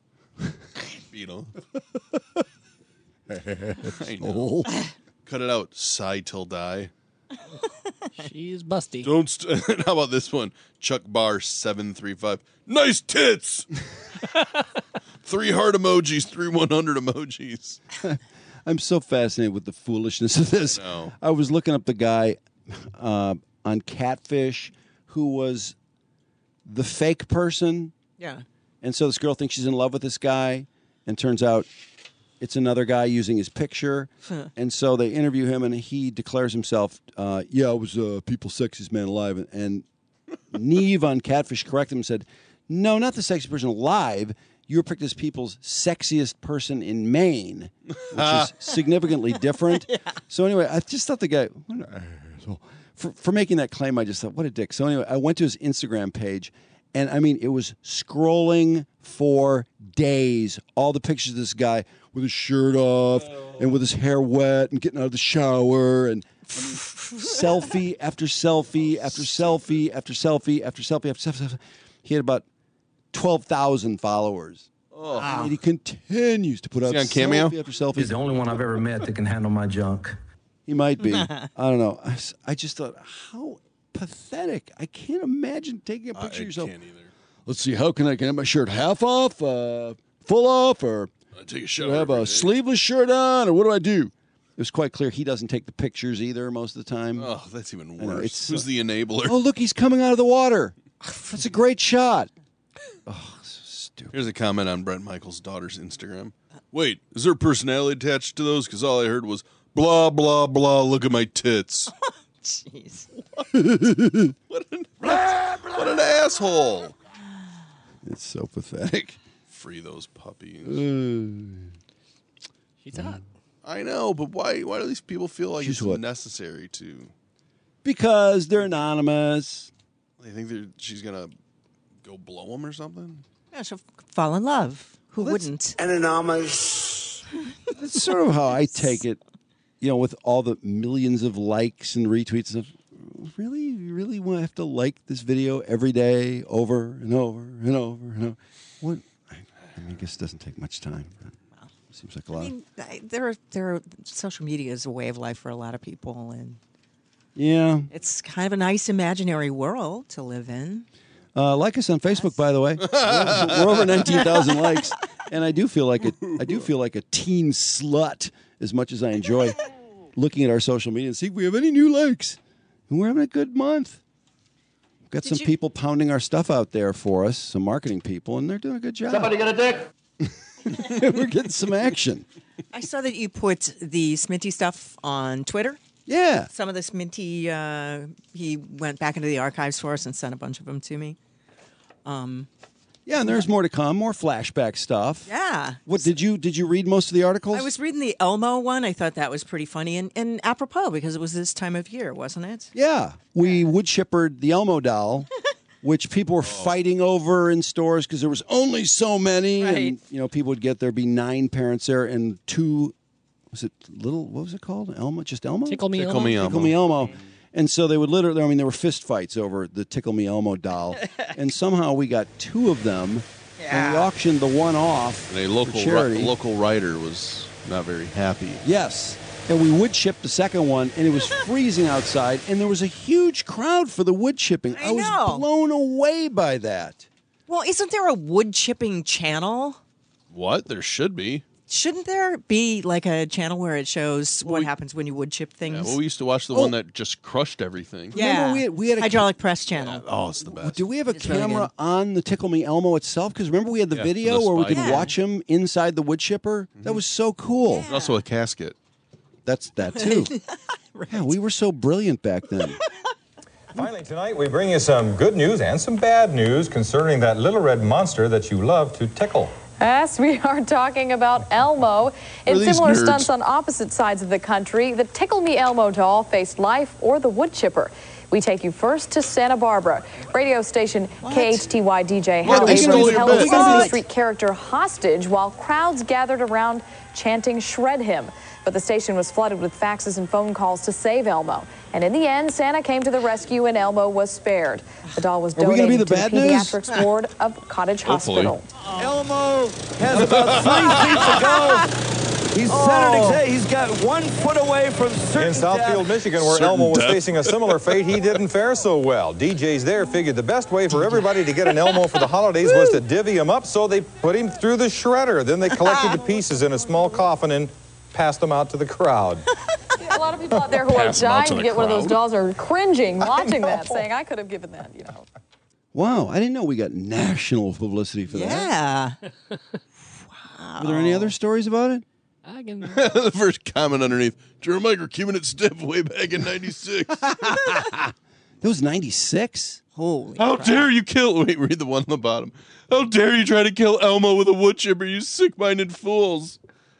Beetle. I know. Cut it out. Sigh till die. She's busty. Don't. St- How about this one? Chuck Barr seven three five. Nice tits. Three heart emojis. Three one hundred emojis. I'm so fascinated with the foolishness of this. I know. I was looking up the guy uh, on Catfish who was the fake person. Yeah. And so this girl thinks she's in love with this guy, and turns out it's another guy using his picture. And so they interview him, and he declares himself, uh, yeah, I was uh, people's sexiest man alive. And Neve on Catfish corrected him and said, no, not the sexiest person alive. You were picked as people's sexiest person in Maine, which is significantly different. So anyway, I just thought the guy, what an asshole. for, for making that claim, I just thought, what a dick. So anyway, I went to his Instagram page, and I mean, it was scrolling for days. All the pictures of this guy with his shirt off and with his hair wet and getting out of the shower and selfie after selfie after selfie after selfie after selfie after selfie. He had about twelve thousand followers. Oh. And he continues to put Is out he on Cameo? selfie after selfie. He's the only one I've ever met that can handle my junk. He might be. I don't know. I, s- I just thought, how pathetic. I can't imagine taking a picture of yourself. can't either. Let's see, how can I, can I have my shirt half off, uh, full off, or I take a do shower. I have every a day. sleeveless shirt on, or what do I do? It was quite clear he doesn't take the pictures either most of the time. Oh, that's even I know, worse. it's, Who's the enabler? Oh, look, he's coming out of the water. That's a great shot. Oh, s- stupid. Here's a comment on Brent Michaels' daughter's Instagram. Wait, is there personality attached to those? Because all I heard was blah, blah, blah, look at my tits. Jeez. What an, what an asshole. It's so pathetic. Free those puppies. She's hot. I know, but why Why do these people feel like She's it's what? necessary to... Because they're anonymous. They think they're, she's going to go blow them or something? Yeah, she'll fall in love. Who Well, that's- wouldn't? Anonymous. That's sort of how I take it. You know, with all the millions of likes and retweets and stuff. Really? You really want to have to like this video every day over and over and over and over? What? I, I mean, I guess it doesn't take much time. But it seems like a lot. I mean, I- there are, there are, social media is a way of life for a lot of people, and Yeah. it's kind of a nice imaginary world to live in. Uh, like us on Facebook, by the way. We're, we're over nineteen thousand likes, and I do feel like a I do feel like a teen slut as much as I enjoy looking at our social media and see if we have any new likes. And we're having a good month. We've got Did some you- people pounding our stuff out there for us, some marketing people, and they're doing a good job. Somebody got a dick? We're getting some action. I saw that you put the Sminty stuff on Twitter. Yeah. Some of the Sminty, uh, he went back into the archives for us and sent a bunch of them to me. Um, Yeah, and there's more to come, more flashback stuff. yeah. What did you did you read most of the articles? I was reading the Elmo one. I thought that was pretty funny and, and apropos because it was this time of year, wasn't it? Yeah, we wood chippered the Elmo doll, which people were fighting over in stores because there was only so many, Right. and you know people would get there'd be nine parents there and two. Was it little? What was it called? Elmo? Just Elmo? Tickle Me Tickle Elmo. Me Elmo. Tickle Me Elmo. And so they would literally. I mean, there were fist fights over the Tickle Me Elmo doll, and somehow we got two of them, and we auctioned the one off And a for local, ri- charity. local writer was not very happy. Yes. And we wood chipped the second one, and it was freezing outside, and there was a huge crowd for the wood chipping. I, I was know. blown away by that. Well, isn't there a wood chipping channel? What? There should be. Shouldn't there be like a channel where it shows what happens when you wood chip things? Yeah, well, we used to watch the Oh. one that just crushed everything. Yeah. Remember we had- we had a- hydraulic press channel. Oh, it's the best. Do we have a It's really camera good. on the Tickle Me Elmo itself? Because remember we had the Yeah, video the where we spike. could Yeah. watch him inside the wood chipper? That was so cool. There's also a casket. That's that too. Yeah, we were so brilliant back then. Finally, tonight we bring you some good news and some bad news concerning that little red monster that you love to tickle. Yes, we are talking about Elmo. In Are these similar nerds? stunts on opposite sides of the country, the Tickle Me Elmo doll faced life or the wood chipper. We take you first to Santa Barbara. Radio station K H T Y D J What? Hal They stole Abrams your held a bit. Sesame What? Street character hostage while crowds gathered around chanting "Shred Him." But the station was flooded with faxes and phone calls to save Elmo. And in the end, Santa came to the rescue and Elmo was spared. The doll was Are we gonna be donated the to bad the news? pediatrics ward of Cottage Hopefully. Hospital. Elmo has about three feet to go. He's centered exact. He's got one foot away from certain In Southfield, death. Michigan, where Certain Elmo was death. facing a similar fate, he didn't fare so well. D Js there figured the best way for everybody to get an Elmo for the holidays was to divvy him up, so they put him through the shredder. Then they collected the pieces in a small coffin and passed them out to the crowd. A lot of people out there who are Pass them out dying to to the get one of those crowd. dolls are cringing watching that, saying, I could have given that, you know. Wow, I didn't know we got national publicity for that. Yeah. Were there any other stories about it? I can. The first comment underneath, Jeremy Mike keeping it stiff way back in ninety-six. That was ninety-six? Holy How crap. dare you kill... Wait, read the one on the bottom. How dare you try to kill Elmo with a wood chipper, you sick-minded fools.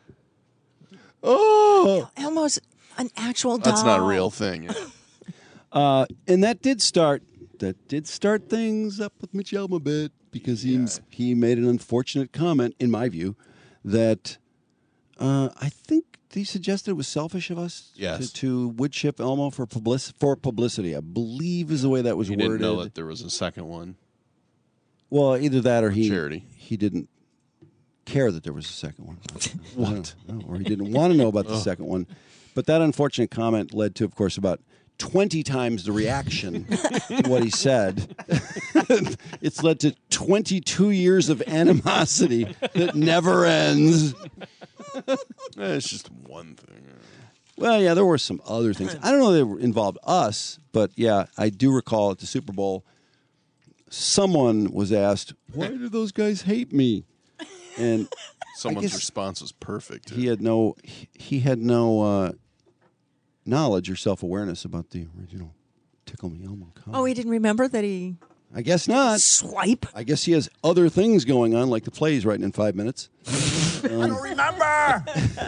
Oh! Elmo's an actual doll. That's not a real thing. Uh, and that did start that did start things up with Mitch Elmo a bit because he he made an unfortunate comment, in my view, that uh, I think he suggested it was selfish of us Yes. to, to wood chip Elmo for public, for publicity. I believe is the way that was He worded. didn't know that there was a second one. Well, either that or he Charity. he didn't care that there was a second one. What? Or he didn't want to know about the Oh. second one. But that unfortunate comment led to, of course, about twenty times the reaction to what he said. It's led to twenty-two years of animosity that never ends. Eh, it's just one thing. Well, yeah, there were some other things. I don't know if they were involved us, but yeah, I do recall at the Super Bowl, someone was asked, "Why do those guys hate me?" And Someone's guess response was perfect. he had no he, he had no uh, knowledge or self awareness about the original Tickle Me Elmo comic. Oh, he didn't remember that he. I guess not. Swipe. I guess he has other things going on, like the play he's writing in five minutes. Um, I don't remember.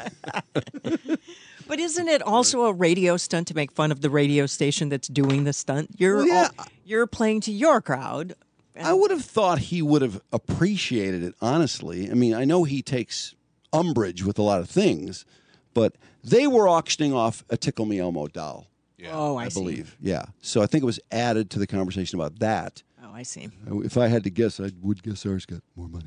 But isn't it also a radio stunt to make fun of the radio station that's doing the stunt? You're Well, yeah. all- you're playing to your crowd. I would have thought he would have appreciated it, honestly. I mean, I know he takes umbrage with a lot of things, but they were auctioning off a Tickle Me Elmo doll. Oh, I, I see. believe. Yeah. So I think it was added to the conversation about that. Oh, I see. If I had to guess, I would guess ours got more money.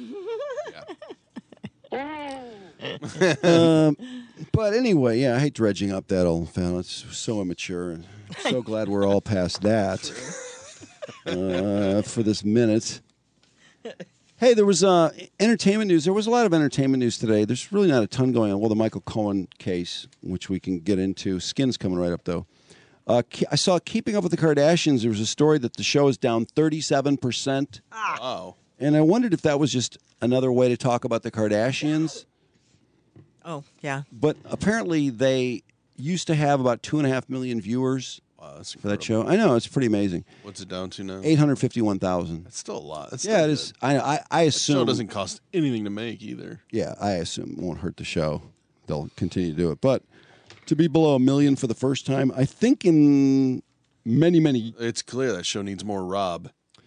um, but anyway, yeah, I hate dredging up that old fellow. It's so immature. And so glad we're all past that uh, for this minute. Hey, there was uh, entertainment news. There was a lot of entertainment news today. There's really not a ton going on. Well, the Michael Cohen case, which we can get into. Skin's coming right up, though. Uh, I saw Keeping Up with the Kardashians. There was a story that the show is down thirty-seven percent. Wow. And I wondered if that was just another way to talk about the Kardashians. Oh, yeah. But apparently they used to have about two and a half million viewers Wow, that's for that show. I know, it's pretty amazing. What's it down to now? eight hundred fifty-one thousand. That's still a lot. That's Yeah, still it is. good. I, I, I That assume. show doesn't cost anything to make either. Yeah, I assume it won't hurt the show. They'll continue to do it. But to be below a million for the first time, I think in many, many. It's clear that show needs more Rob.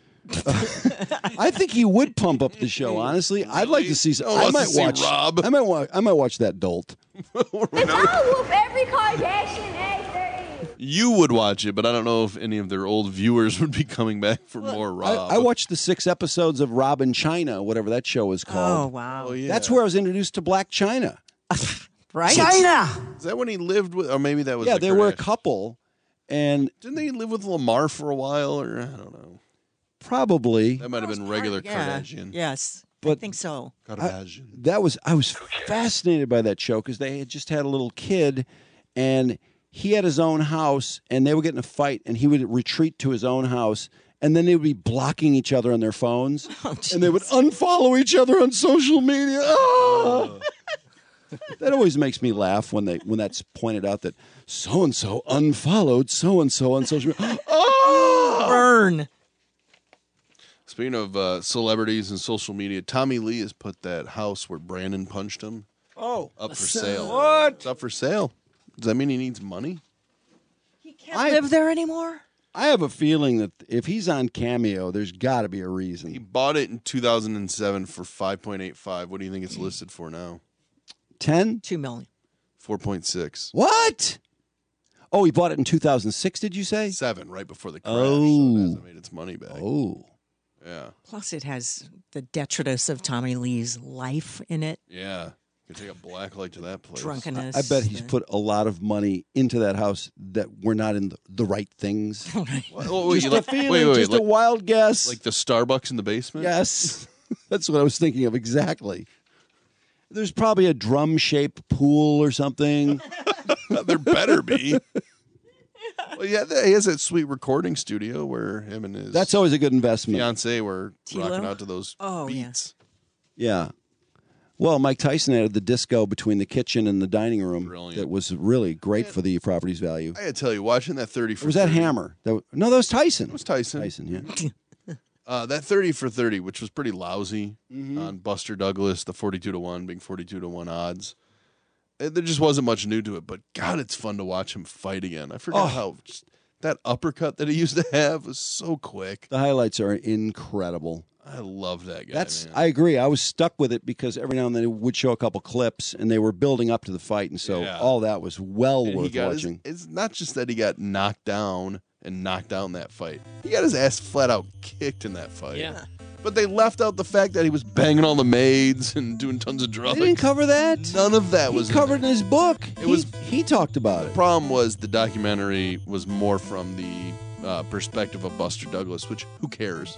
I think he would pump up the show. Honestly, I'd like to see. Some, Oh, I wants might to see watch. Rob. I might watch. I might watch that dolt. I'll whoop every Kardashian ass there is. You would watch it, but I don't know if any of their old viewers would be coming back for more I, Rob. I watched the six episodes of Rob in China, whatever that show is called. Oh, wow. Oh, yeah. That's where I was introduced to Black China. Right? Is that when he lived with, or maybe that was Yeah, the they were a Kardashians? couple, and Didn't they live with Lamar for a while, or I don't know. probably That might have been regular Yeah. Kardashian. Yes. I But- think so. Kardashian. that was I was fascinated by that show because they had just had a little kid, and he had his own house, and they would get in a fight, and he would retreat to his own house, and then they would be blocking each other on their phones, and they would unfollow each other on social media. Ah! That always makes me laugh when they when that's pointed out that so and so unfollowed so and so on social media. Ah! Burn. Speaking of uh, celebrities and social media, Tommy Lee has put that house where Brandon punched him Oh, up for sale. What? It's up for sale. Does that mean he needs money? Can't live there anymore? I have a feeling that if he's on Cameo, there's got to be a He reason. bought it in two thousand seven for five point eight five. What do you think it's listed for now? Ten? Two million. four point six. What? Oh, he bought it in two thousand six, did you say? Seven, right before the crash. So Oh. it hasn't made its money back. Oh. Yeah. Plus, it has the detritus of Tommy Lee's life in it. Yeah. You can take a black light to that place. Drunkenness. I bet he's the- put a lot of money into that house that were not in the, the right things. What? Oh, wait, Just you a like- feeling, wait, wait, just like, a wild guess. like the Starbucks in the basement? yes. That's what I was thinking of exactly. There's probably a drum-shaped pool or something. There better be. Well, yeah, he has that sweet recording studio where him and his That's always a good investment. fiance were Tilo? rocking out to those Oh, yeah. beats. Yeah. Well, Mike Tyson added the disco between the kitchen and the dining room. Brilliant. That was really great for the property's value. I gotta tell you, watching that thirty for Or was that thirty, Hammer? That, no, that was Tyson. It was Tyson. Tyson, yeah. Uh, that thirty for thirty, which was pretty lousy Mm-hmm. on Buster Douglas, the forty-two to one, being forty-two to one odds. Uh, There just wasn't much new to it, but God, it's fun to watch him fight again. I forgot Oh. how just, that uppercut that he used to have was so quick. The highlights are incredible. I love that guy. That's man. I agree. I was stuck with it because every now and then it would show a couple clips and they were building up to the fight, and so Yeah. all that was well And he worth got his- watching. it's not just that he got knocked down and knocked down that fight. He got his ass flat out kicked in that fight. Yeah. But they left out the fact that he was banging all the maids and doing tons of drugs. They didn't cover that. None of that He was in covered in his book. It he, was- he talked about The it. problem was the documentary was more from the uh, perspective of Buster Douglas, which who cares?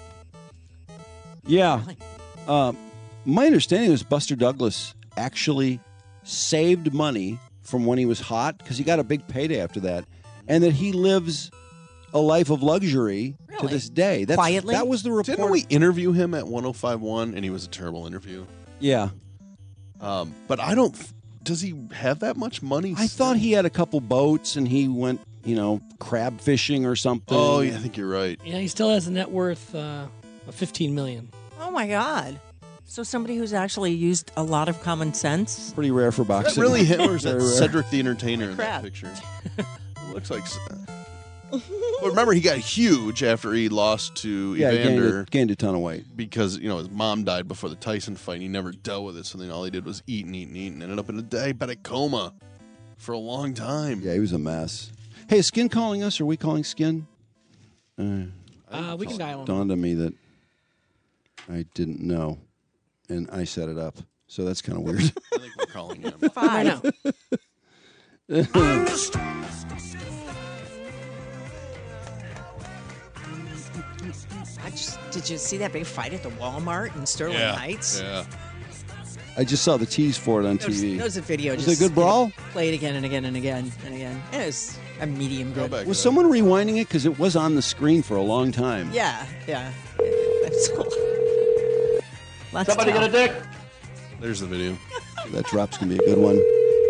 Yeah. Uh, my understanding was Buster Douglas actually saved money from when he was hot because he got a big payday after that, and that he lives a life of luxury to this day. That's, Quietly? That was the report. Didn't we interview him at one oh five point one, and he was a terrible interview? Yeah. Um, but I don't... Does he have that much money? I thought he had a couple boats, and he went, you know, crab fishing or something. Oh, yeah, I think you're right. Yeah, he still has a net worth uh, of fifteen million dollars. Oh, my God. So somebody who's actually used a lot of common sense. Pretty rare for Is boxing. that really him, or is that Very rare. Cedric the Entertainer in that Crap. picture? Looks like... Well, remember, he got huge after he lost to Yeah, he gained Evander a, gained a ton of weight. because, you know, his mom died before the Tyson fight. And he never dealt with it, so then all he did was eat and eat and eat and ended up in a diabetic coma for a long time. Yeah, he was a mess. Hey, is Skin calling us? Or are we calling Skin? Uh, Uh, we can dial him. dawned on me that I didn't know, and I set it up. So that's kind of weird. I think we're calling him. Right now. I just, did you see that big fight at the Walmart in Sterling Heights? Yeah. I just saw the tease for it on T There's, V. there's a video. Was just it a good brawl? you know, played again and again and again and again. It was a medium good. Was someone rewinding it? Because it was on the screen for a long time. Yeah, yeah. That's cool. Let's Somebody tell. get a dick. There's the video. That drop's going to be a good one.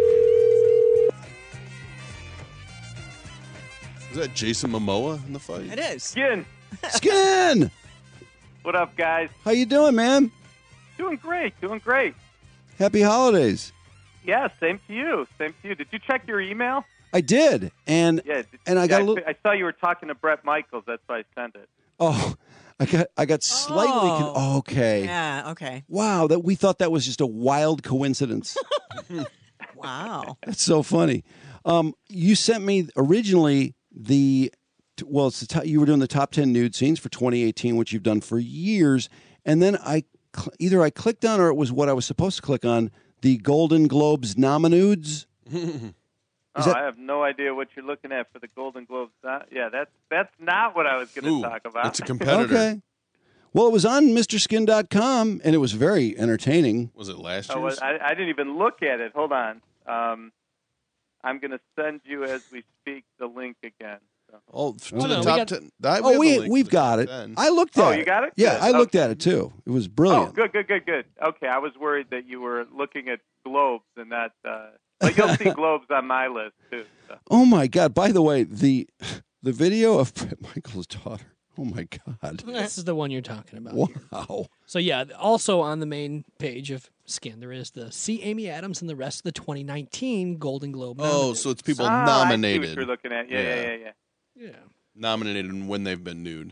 Is that Jason Momoa in the fight? It is. Skin. Skin! What up, guys? How you doing, man? Doing great. Doing great. Happy holidays. Yeah, same to you. Same to you. Did you check your email? I did, and Yeah. Did, and I got yeah, a little. I saw you were talking to Brett Michaels. That's why I sent it. Oh, I got I got slightly. Con- Oh. okay. Yeah, okay. Wow, that we thought that was just a wild coincidence. Wow. That's so funny. Um, you sent me originally the well, it's the top, you were doing the top ten nude scenes for twenty eighteen, which you've done for years, and then I cl- either I clicked on or it was what I was supposed to click on, the Golden Globes nominudes. Oh, that- I have no idea what you're looking at for the Golden Globes. That, yeah, that's that's not what I was going Ooh, to talk about. it's a competitor. Okay. Well, it was on Mister Skin dot com, and it was very entertaining. Was it last Oh, year's? I, I didn't even look at it. Hold on. Um, I'm going to send you as we speak the link again. So. Oh, to Oh, the no, we top got- ten. I- Oh, have we the link we've to the got top it. ten. I looked at Oh, it. you got it? Yeah, Good. I looked Okay. at it too. It was Oh, brilliant. good, good, good, good. Okay, I was worried that you were looking at globes and that, uh, but you'll see globes on my list too. So. Oh my God! By the way, the the video of Brett Michaels' daughter. Oh my God! This is the one you're talking about. here. Wow. So yeah, also on the main page of Skin, there is the See Amy Adams and the rest of the twenty nineteen Golden Globe. Oh, nominees. so it's people Ah, I see what nominated. you're looking at. Yeah, yeah, Yeah. yeah, yeah. Yeah. Nominated and when they've been nude.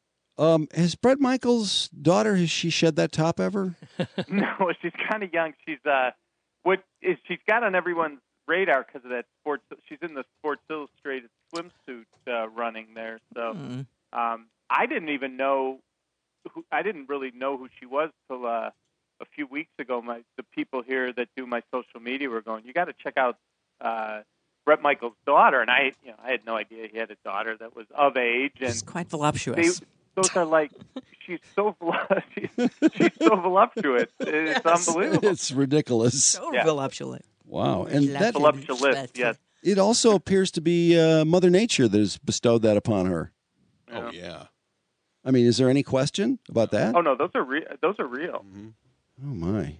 Um, has Brett Michaels' daughter has she shed that top ever? No, she's kind of young. She's uh, what is she's got on everyone's radar because of that sports. She's in the Sports Illustrated swimsuit uh, running there. So Hmm. um, I didn't even know. Who, I didn't really know who she was till uh, a few weeks ago. My the people here that do my social media were going, "You got to check out uh, Brett Michaels' daughter." And I, you know, I had no idea he had a daughter that was of age. And It's quite voluptuous. They, those are like, she's so volu- she's, she's so voluptuous. It's Yes. unbelievable. It's ridiculous. so Yeah. voluptuous. Wow, and that Voluptuous, yes. it also appears to be uh, Mother Nature that has bestowed that upon her. Oh yeah. I mean, is there any question about that? Oh no, those are real. Those are real. Oh my.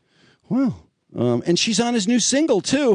Well, um, and she's on his new single too.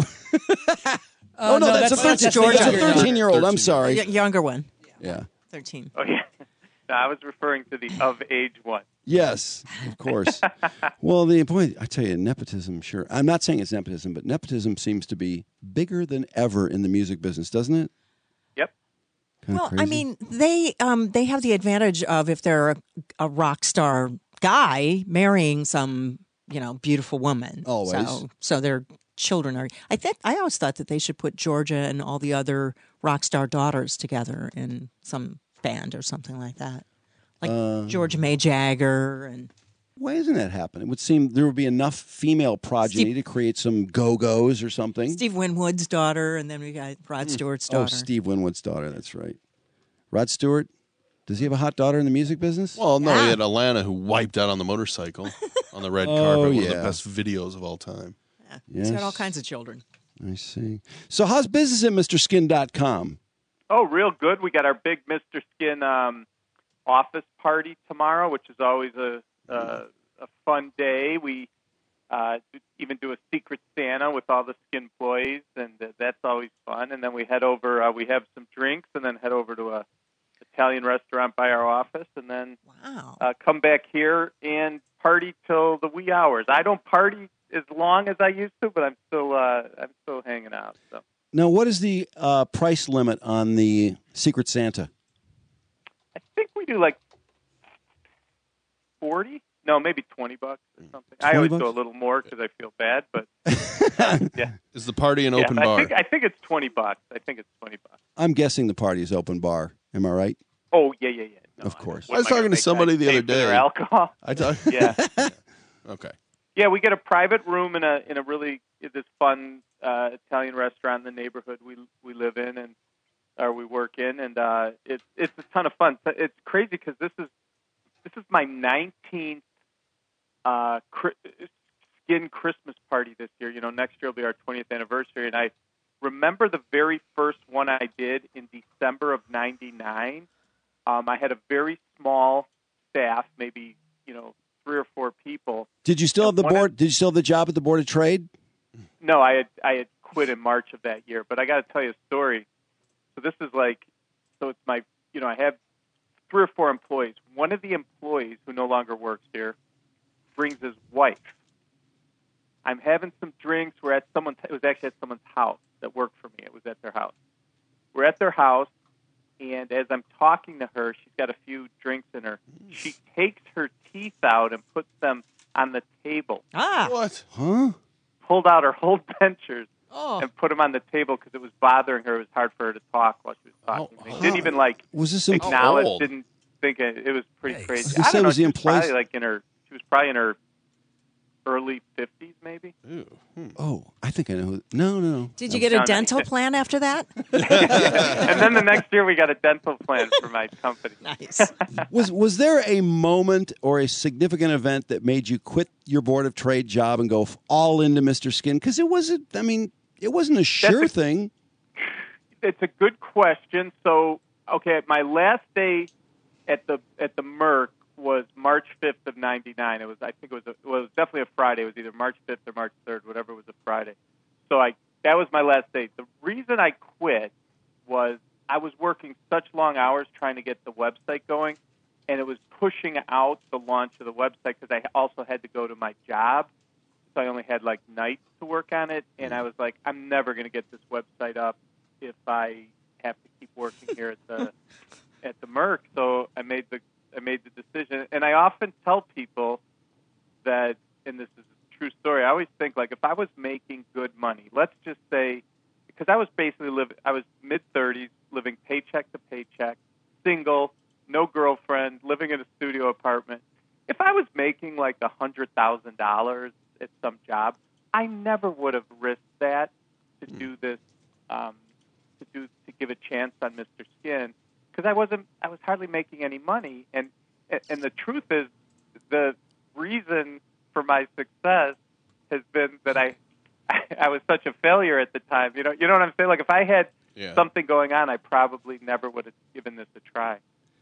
oh no, no, that's, that's- a thirteen. that's Georgia. That's a thirteen-year-old. I'm sorry. Y- younger one. Yeah. thirteen. Oh yeah. No, I was referring to the of age one. Yes, of course. Well, the point I tell you, nepotism. Sure, I'm not saying it's nepotism, but nepotism seems to be bigger than ever in the music business, doesn't it? Yep. Kinda Well, I crazy. mean, they um they have the advantage of if they're a, a rock star guy marrying some you know beautiful woman. Always. So, so their children are. I think I always thought that they should put Georgia and all the other rock star daughters together in some band or something like that, like Uh, Georgia May Jagger and. Why isn't that happening? It would seem there would be enough female progeny Steve- to create some go-go's or something. Steve Winwood's daughter, and then we got Rod Stewart's daughter. Oh, Steve Winwood's daughter. That's right. Rod Stewart. Does he have a hot daughter in the music business? Well, no, Ah. he had Alana who wiped out on the motorcycle on the red Oh, carpet. One of yeah. the best videos of all time. Yeah. Yes. He's got all kinds of children. I see. So, how's business at Mister Skin dot com? Oh, real good. We got our big Mister Skin um, office party tomorrow, which is always a a, a fun day. We uh, even do a secret Santa with all the Skin employees, and uh, that's always fun. And then we head over. Uh, we have some drinks, and then head over to a Italian restaurant by our office, and then wow. uh, come back here and party till the wee hours. I don't party as long as I used to, but I'm still uh, I'm still hanging out. So. Now, what is the uh, price limit on the Secret Santa? I think we do like forty. No, maybe twenty bucks or something. I always bucks? go a little more because I feel bad, but uh, yeah. Is the party an yeah, open I bar? Think, I think it's twenty bucks. I think it's twenty bucks. I'm guessing the party is open bar. Am I right? Oh yeah, yeah, yeah. No, of course. I was talking to somebody the other day. Alcohol. I talk- yeah. Okay. Yeah, we get a private room in a in a really this fun uh, Italian restaurant in the neighborhood we we live in and or we work in, and uh, it's it's a ton of fun. It's crazy because this is this is my nineteenth uh, Skin Christmas party this year. You know, next year will be our twentieth anniversary, and I remember the very first one I did in December of ninety-nine. Um, I had a very small staff, maybe you know three or four people. Did you still have the board? Of, did you still have the job at the Board of Trade? No, I had I had quit in March of that year. But I got to tell you a story. So this is like, so it's my, you know, I have three or four employees. One of the employees who no longer works here brings his wife. I'm having some drinks. We're at someone's. It was actually at someone's house that worked for me. It was at their house. We're at their house. And as I'm talking to her, she's got a few drinks in her. She takes her teeth out and puts them on the table. Ah. What? Huh? Pulled out her whole dentures oh. and put them on the table because it was bothering her. It was hard for her to talk while she was talking. Oh, They didn't even, like, was this acknowledge, old? didn't think it. It was pretty Yikes. crazy. I was gonna I say, don't know. was the She was employees- probably, like, in her, she was probably in her early fifties, maybe. Ooh. Hmm. Oh, I think I know. Who, no, no, no. Did you get a dental plan after that? And then the next year we got a dental plan for my company. Nice. Was was there a moment or a significant event that made you quit your Board of Trade job and go all into Mister Skin? Because it wasn't. I mean, it wasn't a sure a, thing. It's a good question. So, okay, my last day at the at the Merck was March fifth of ninety-nine. It was, I think it was, a, well, it was definitely a Friday. It was either March fifth or March third, whatever was a Friday. So I that was my last day. The reason I quit was I was working such long hours trying to get the website going, and it was pushing out the launch of the website because I also had to go to my job. So I only had like nights to work on it, and I was like, I'm never going to get this website up if I have to keep working here at the at the Merck. So I made the I made the decision, and I often tell people that, and this is a true story, I always think, like, if I was making good money, let's just say, because I was basically living, I was mid-thirties, living paycheck to paycheck, single, no girlfriend, living in a studio apartment. If I was making, like, one hundred thousand dollars at some job, I never would have risked that to do this, um, to do to give a chance on Mister Skin. Because I wasn't, I was hardly making any money, and and the truth is, the reason for my success has been that I, I was such a failure at the time. You know, you know what I'm saying? Like if I had yeah. something going on, I probably never would have given this a try.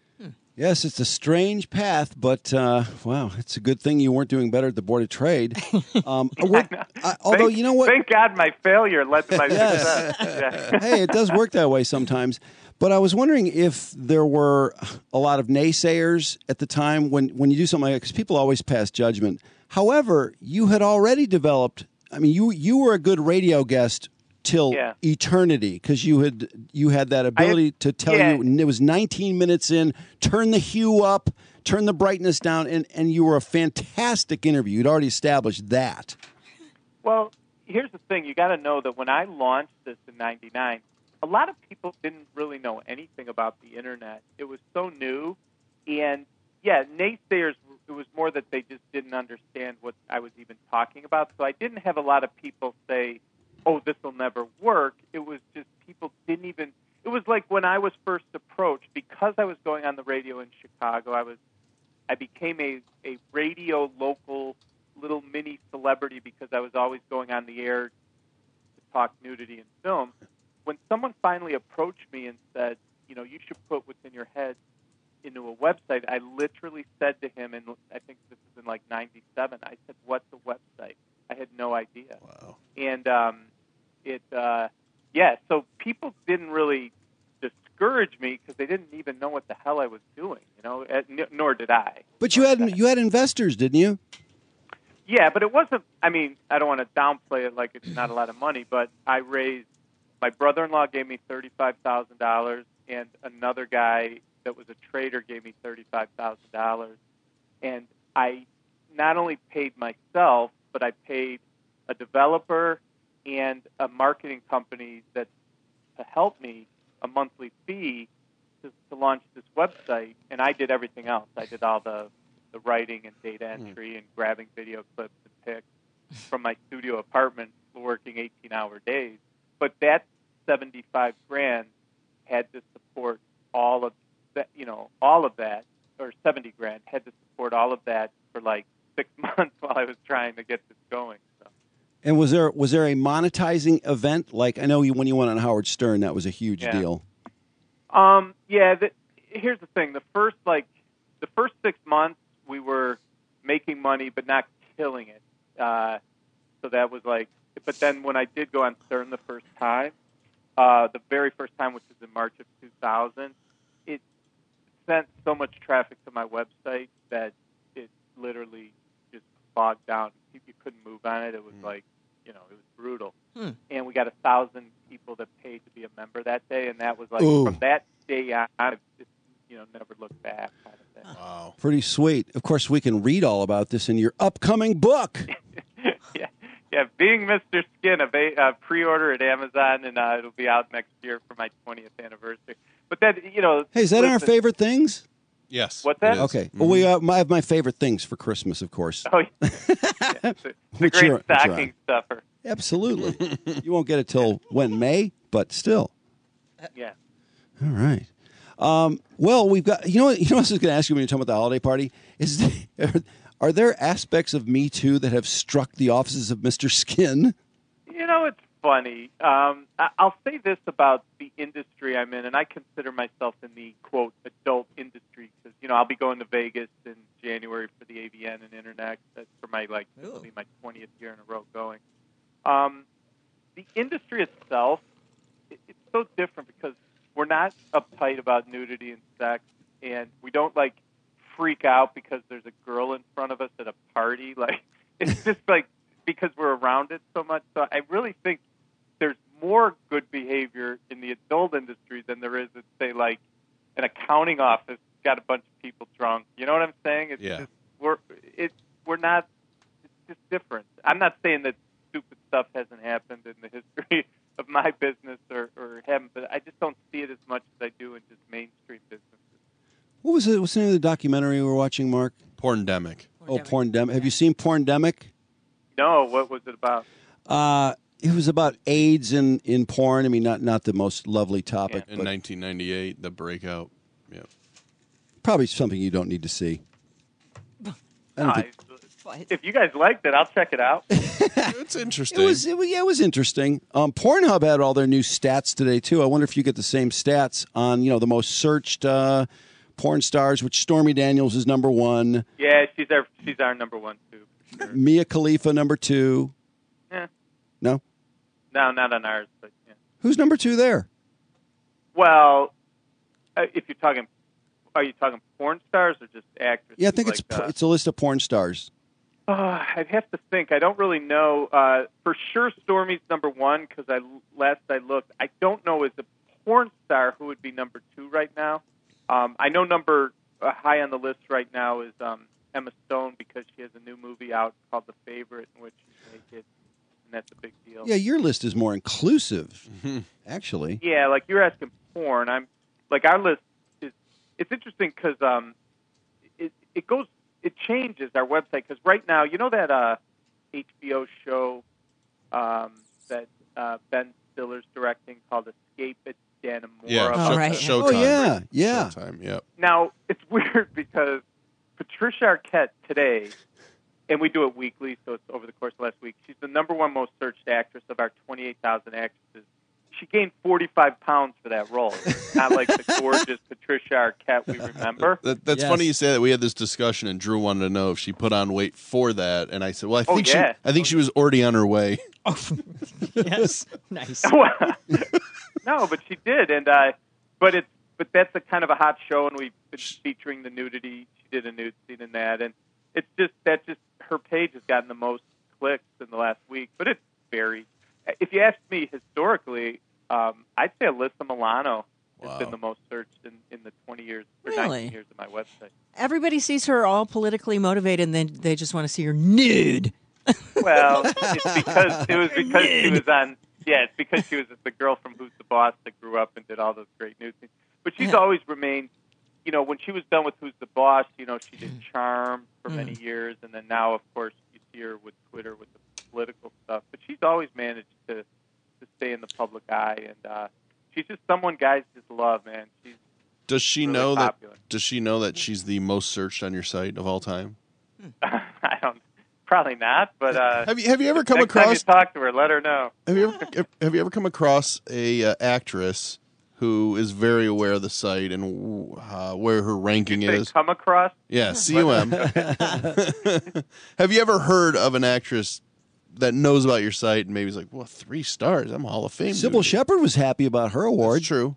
Yes, it's a strange path, but uh, wow, it's a good thing you weren't doing better at the Board of Trade. Um, what, uh, although thank, you know what, thank God my failure led to my yes. success. Yeah. Hey, it does work that way sometimes. But I was wondering if there were a lot of naysayers at the time when, when you do something like that, because people always pass judgment. However, you had already developed, I mean, you you were a good radio guest till yeah. eternity because you had you had that ability had, to tell yeah. you, and it was nineteen minutes in, turn the hue up, turn the brightness down, and, and you were a fantastic interview. You'd already established that. Well, here's the thing. You got to know that when I launched this in ninety-nine, a lot of people didn't really know anything about the Internet. It was so new. And, yeah, naysayers, it was more that they just didn't understand what I was even talking about. So I didn't have a lot of people say, oh, this will never work. It was just people didn't even – it was like when I was first approached, because I was going on the radio in Chicago, I was I became a, a radio local little mini celebrity because I was always going on the air to talk nudity and film. When someone finally approached me and said, you know, you should put what's in your head into a website, I literally said to him, and I think this is in like ninety-seven, I said, what's a website? I had no idea. Wow. And um, it, uh, yeah, so people didn't really discourage me because they didn't even know what the hell I was doing, you know, uh, n- nor did I. But you had you had investors, didn't you? Yeah, but it wasn't, I mean, I don't want to downplay it like it's not a lot of money, but I raised, my brother-in-law gave me thirty-five thousand dollars, and another guy that was a trader gave me thirty-five thousand dollars. And I not only paid myself, but I paid a developer and a marketing company that to help me a monthly fee to, to launch this website, and I did everything else. I did all the, the writing and data entry and grabbing video clips and pics from my studio apartment, working eighteen-hour days. But that seventy-five grand had to support all of that, you know, all of that, or seventy grand had to support all of that for like six months while I was trying to get this going. So. And was there was there a monetizing event? Like, I know you, when you went on Howard Stern, that was a huge Yeah. deal. Um, yeah, the, here's the thing. The first, like, the first six months, we were making money, but not killing it. Uh, so that was like, but then when I did go on Stern the first time, uh, the very first time, which was in March of two thousand, it sent so much traffic to my website that it literally just bogged down. You couldn't move on it. It was like, you know, it was brutal. Hmm. And we got a thousand people that paid to be a member that day, and that was like, Ooh. from that day on, it's, you know, never looked back kind of thing. Wow. Pretty sweet. Of course, we can read all about this in your upcoming book. yeah, yeah. Being Mister Skin, a va- uh, pre-order at Amazon, and uh, it'll be out next year for my twentieth anniversary. But then, you know, Hey, is that listen, our favorite things? Yes. What's that? Okay. Well, we uh, I have my favorite things for Christmas, of course. Oh, yeah. yeah, it's a, it's a Which great you're- which you're stocking on. stuffer. Absolutely. You won't get it till when, May? But still. Yeah. All right. Um, well, we've got, you know what, you know what I was going to ask you when you're talking about the holiday party? Is there, are there aspects of Me Too that have struck the offices of Mister Skin? You know, it's funny. Um, I- I'll say this about the industry I'm in, and I consider myself in the, quote, adult industry, because, you know, I'll be going to Vegas in January for the A V N and Internet. That's for my, like, it'll be my twentieth year in a row going. Um, the industry itself, it, it's so different because we're not uptight about nudity and sex, and we don't, like, freak out because there's a girl in front of us at a party. Like, it's just, like, because we're around it so much. So I really think there's more good behavior in the adult industry than there is at, say, like, an accounting office got a bunch of people drunk. You know what I'm saying? It's Yeah. just, we're, it, we're not, it's just different. I'm not saying that stupid stuff hasn't happened in the history of my business or, or haven't, but I just don't see it as much as I do in just mainstream businesses. What was it? What's the name of the documentary we were watching, Mark? Porndemic. Oh, Porndemic. Have you seen Porndemic? No, what was it about? Uh, it was about AIDS in, in porn. I mean, not not the most lovely topic, In but nineteen ninety-eight, the breakout. Yeah. probably something you don't need to see. I don't No, think- I- if you guys liked it, I'll check it out. It's interesting. It was, it was, yeah, it was interesting. Um, Pornhub had all their new stats today too. I wonder if you get the same stats on, you know, the most searched uh, porn stars, which Stormy Daniels is number one, Yeah, she's our she's our number one too. For sure. Mia Khalifa number two. Yeah. No, No, not on ours, but yeah. who's number two there? Well, uh, if you're talking, are you talking porn stars or just actresses? Yeah, I think like, it's uh, it's a list of porn stars. Uh, I'd have to think. I don't really know. Uh, for sure, Stormy's number one because I last I looked. I don't know as a porn star who would be number two right now. Um, I know number uh, high on the list right now is um, Emma Stone because she has a new movie out called The Favorite in which she's naked, and that's a big deal. Yeah, your list is more inclusive, actually. Yeah, like you're asking porn. I'm like our list is. It's interesting because um, it it goes. It changes our website because right now, you know that uh, H B O show um, that uh, Ben Stiller's directing called Escape at Dannemora. Yeah, Oh, show, right. Showtime. Oh, yeah, yeah. Showtime, yep. Now it's weird because Patricia Arquette today, and we do it weekly, so it's over the course of last week. She's the number one most searched actress of our twenty-eight thousand actresses she gained forty-five pounds for that role. It's not like the gorgeous Patricia Arquette we remember. That, that's Yes. funny you say that. We had this discussion, and Drew wanted to know if she put on weight for that, and I said, "Well, I Oh, think yeah. she, I think she was already on her way." Yes, nice. No, but she did, and uh, but it's but that's a kind of a hot show, and we've been featuring the nudity. She did a nude scene in that, and it's just that just her page has gotten the most clicks in the last week. But it's very. If you ask me historically, um, I'd say Alyssa Milano has Wow. been the most searched in, in the twenty years or Really? nineteen years of my website. Everybody sees her all politically motivated, and then they just want to see her nude. Well, it's because it was because she was on. Yeah, it's because she was the girl from Who's the Boss that grew up and did all those great news things. But she's Yeah. always remained. You know, when she was done with Who's the Boss, you know, she did Charm for Mm. many years, and then now, of course, you see her with Twitter with the political stuff. But she's always managed to to stay in the public eye, and uh, she's just someone guys just love, man. She's Does she really know popular. that? Does she know that she's the most searched on your site of all time? I don't. Probably not, but uh, Have you have you ever come next across? time you talk to her, let her know. Have you ever have you ever come across a uh, actress who is very aware of the site and uh, where her ranking Say is? come across? Yeah, C U M. Have you ever heard of an actress that knows about your site and maybe is like, well, three stars, I'm Hall of Fame. Sybil dude." Shepherd was happy about her award. That's true.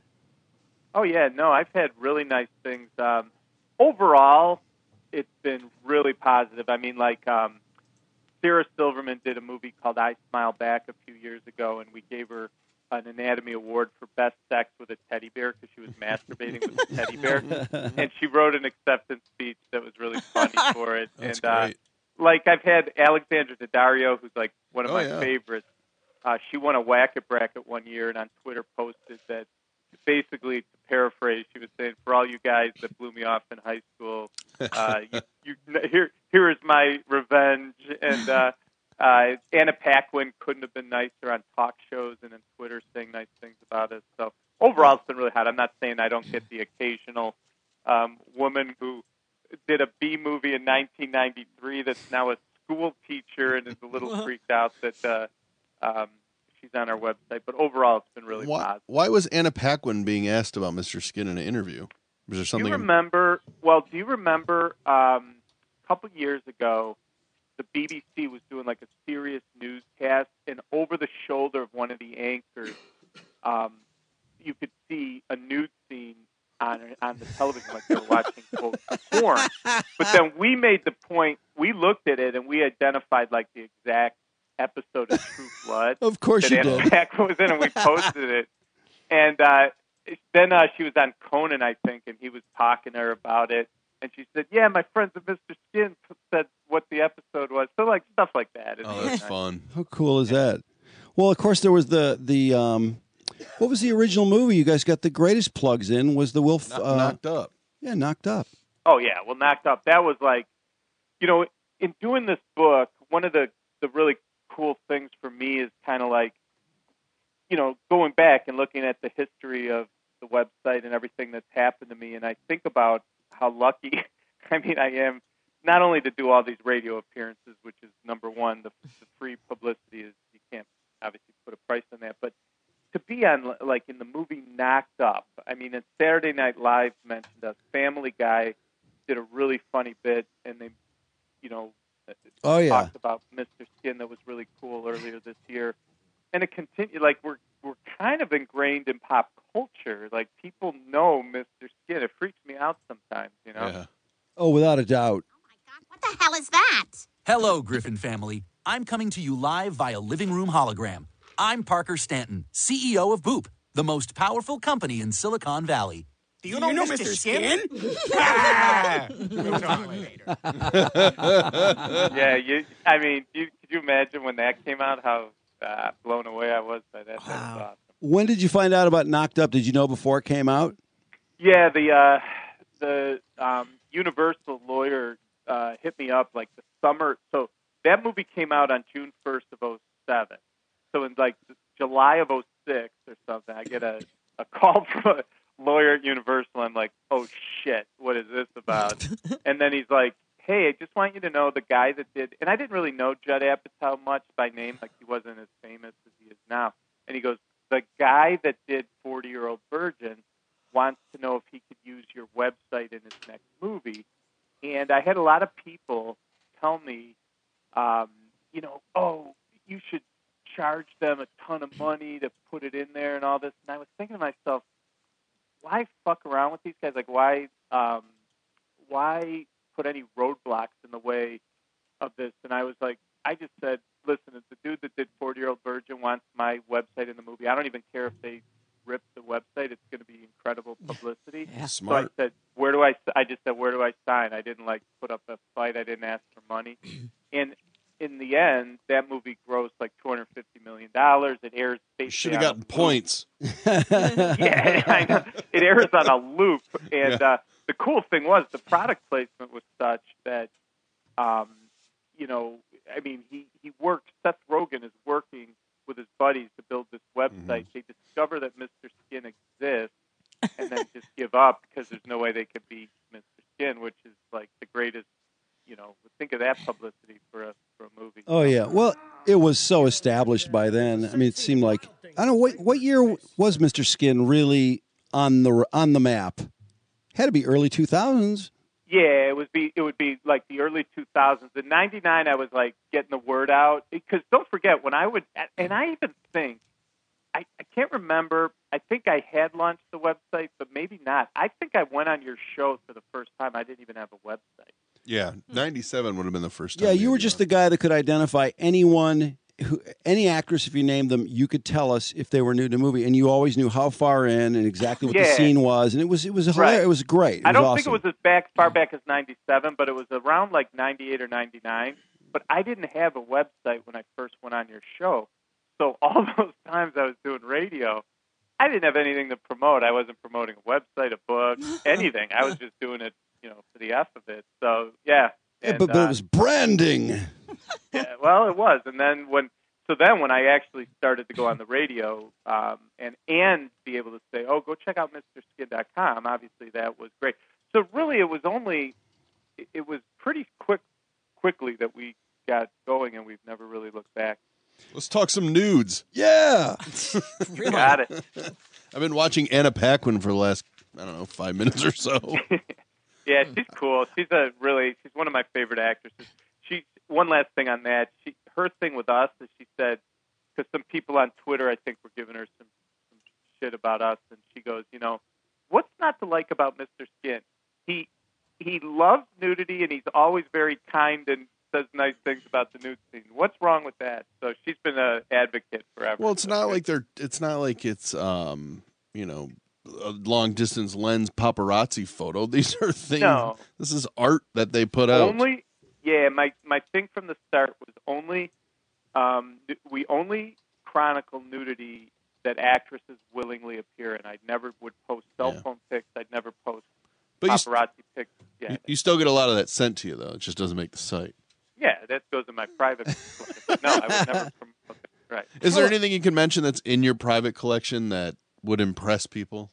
Oh yeah, no, I've had really nice things. Um, overall, it's been really positive. I mean, like um, Sarah Silverman did a movie called I Smile Back a few years ago, and we gave her an Anatomy Award for best sex with a teddy bear because she was masturbating with a teddy bear, and she wrote an acceptance speech that was really funny for it. That's and uh, great. like I've had Alexandra Daddario, who's like one of Oh, my yeah. favorites. Uh, she won a Whack-It bracket one year, and on Twitter posted that basically, to paraphrase, she was saying, "For all you guys that blew me off in high school, uh, you, you, here here is my revenge." And uh, uh, Anna Paquin couldn't have been nicer on talk shows and on Twitter saying nice things about us. So overall, it's been really hot. I'm not saying I don't get the occasional um, woman who did a B movie in nineteen ninety-three that's now a school teacher and is a little freaked out that uh, um, she's on our website. But overall, it's been really Why, positive. why was Anna Paquin being asked about Mister Skin in an interview? Was there Do something? you remember? Well, do you remember um, a couple years ago, the B B C was doing like a serious newscast, and over the shoulder of one of the anchors, um, you could see a nude scene on on the television, like they were watching quote porn. But then we made the point. We looked at it and we identified like the exact episode of True Blood. Of course that you Anna did. Paquin was in, and we posted it. And uh, then uh, she was on Conan, I think, and he was talking to her about it. And she said, "Yeah, my friends at Mister Skin said what the episode was." So, like stuff like that. It's Oh, really that's nice. fun. How cool is that? Well, of course, there was the the um, what was the original movie? You guys got the greatest plugs in. Was the Wolf uh, Knocked Up? Yeah, Knocked Up. Oh yeah, well, Knocked Up. That was like, you know, in doing this book, one of the the really cool things for me is kind of like, you know, going back and looking at the history of the website and everything that's happened to me, and I think about how lucky, I mean, I am not only to do all these radio appearances, which is number one, the, the free publicity is, you can't obviously put a price on that, but to be on, like, in the movie Knocked Up, I mean, and Saturday Night Live mentioned us, Family Guy did a really funny bit, and they, you know, Oh, yeah. talked about Mister Skin that was really cool earlier this year. And it continued, like, we're we're kind of ingrained in pop culture. Like, people know Mister Skin. It freaks me out sometimes, you know? Yeah. Oh, without a doubt. What the hell is that? Hello, Griffin family. I'm coming to you live via Living Room Hologram. I'm Parker Stanton, C E O of Boop, the most powerful company in Silicon Valley. Do you know, know Mister Mister Skin? Ah! We'll talk later. Yeah, you, I mean, you, could you imagine when that came out, how uh, blown away I was by that? That was awesome. When did you find out about Knocked Up? Did you know before it came out? Yeah, the uh, the um, Universal lawyer uh, hit me up like the summer. So that movie came out on June first of oh seven. So in like July of oh six or something, I get a, a call from a lawyer at Universal. I'm like, oh shit, what is this about? And then he's like, hey, I just want you to know the guy that did, and I didn't really know Judd Apatow much by name, like he wasn't as famous as he is now. And he goes, the guy that did forty-Year-Old Virgin wants to know if he could use your website in his next movie. And I had a lot of people tell me, um, you know, oh, you should charge them a ton of money to put it in there and all this. And I was thinking to myself, why fuck around with these guys? Like, why, um, why put any roadblocks in the way of this? And I was like, I just said, listen, if the dude that did forty-Year-Old Virgin wants my website in the movie, I don't even care if they rip the website. It's going to be incredible publicity. Yeah. So Smart. I said, where do I, I just said, where do I sign? I didn't like put up a fight. I didn't ask for money. And in the end, that movie grossed like two hundred fifty million dollars. It airs basically Should have on a gotten loop. points. Yeah, I know. It airs on a loop. And Yeah. uh, the cool thing was the product placement was such that, um, you know, I mean, he, he works, Seth Rogen is working with his buddies to build this website. They discover that Mister Skin exists and then just give up because there's no way they could beat Mister Skin, which is like the greatest, you know, think of that publicity for a, for a movie. Oh yeah. Well, it was so established by then. I mean, it seemed like I don't know what what year was Mister Skin really on the on the map. Had to be early two thousands. Yeah, it would be it would be like the early two thousands. In ninety-nine, I was like getting the word out because don't forget when I would, and I even think I, I can't remember. I think I had launched the website, but maybe not. I think I went on your show for the first time. I didn't even have a website. Yeah, ninety-seven would have been the first time. Yeah, you were just the guy that could identify anyone, who, any actress, if you named them, you could tell us if they were new to the movie, and you always knew how far in and exactly what the Yeah. scene was, and it was it was hilarious. Right. It was great. It I was don't awesome. think it was as back far back as ninety-seven, but it was around like ninety-eight or ninety-nine. But I didn't have a website when I first went on your show. So all those times I was doing radio, I didn't have anything to promote. I wasn't promoting a website, a book, anything. I was just doing it, you know, for the F of it. So, yeah. Yeah, And, but, but uh, it was branding. yeah, well, it was. And then when so then when I actually started to go on the radio um, and and be able to say, oh, go check out Mister Skin dot com, obviously that was great. So really it was only, it, it was pretty quick, quickly that we got going and we've never really looked back. Let's talk some nudes. Yeah. You got it. I've been watching Anna Paquin for the last, I don't know, five minutes or so. Yeah, she's cool. She's a really, she's one of my favorite actresses. She, one last thing on that, she, her thing with us is she said, because some people on Twitter, I think, were giving her some, some shit about us, and she goes, you know, what's not to like about Mister Skin? He, he loves nudity, and he's always very kind and says nice things about the nude scene. What's wrong with that? So she's been an advocate forever. Well, it's not like they're. It's not like it's um, you know, a long distance lens paparazzi photo. These are things. No. This is art that they put out. Only, yeah. My my thing from the start was only, um, we only chronicle nudity that actresses willingly appear in. I never would post cell Yeah. phone pics. I'd never post But you, st- paparazzi pics. Yeah, you, you still get a lot of that sent to you though. It just doesn't make the site. yeah. That goes in my private. collection. No, I would never promote it. Right. Is there anything you can mention that's in your private collection that would impress people?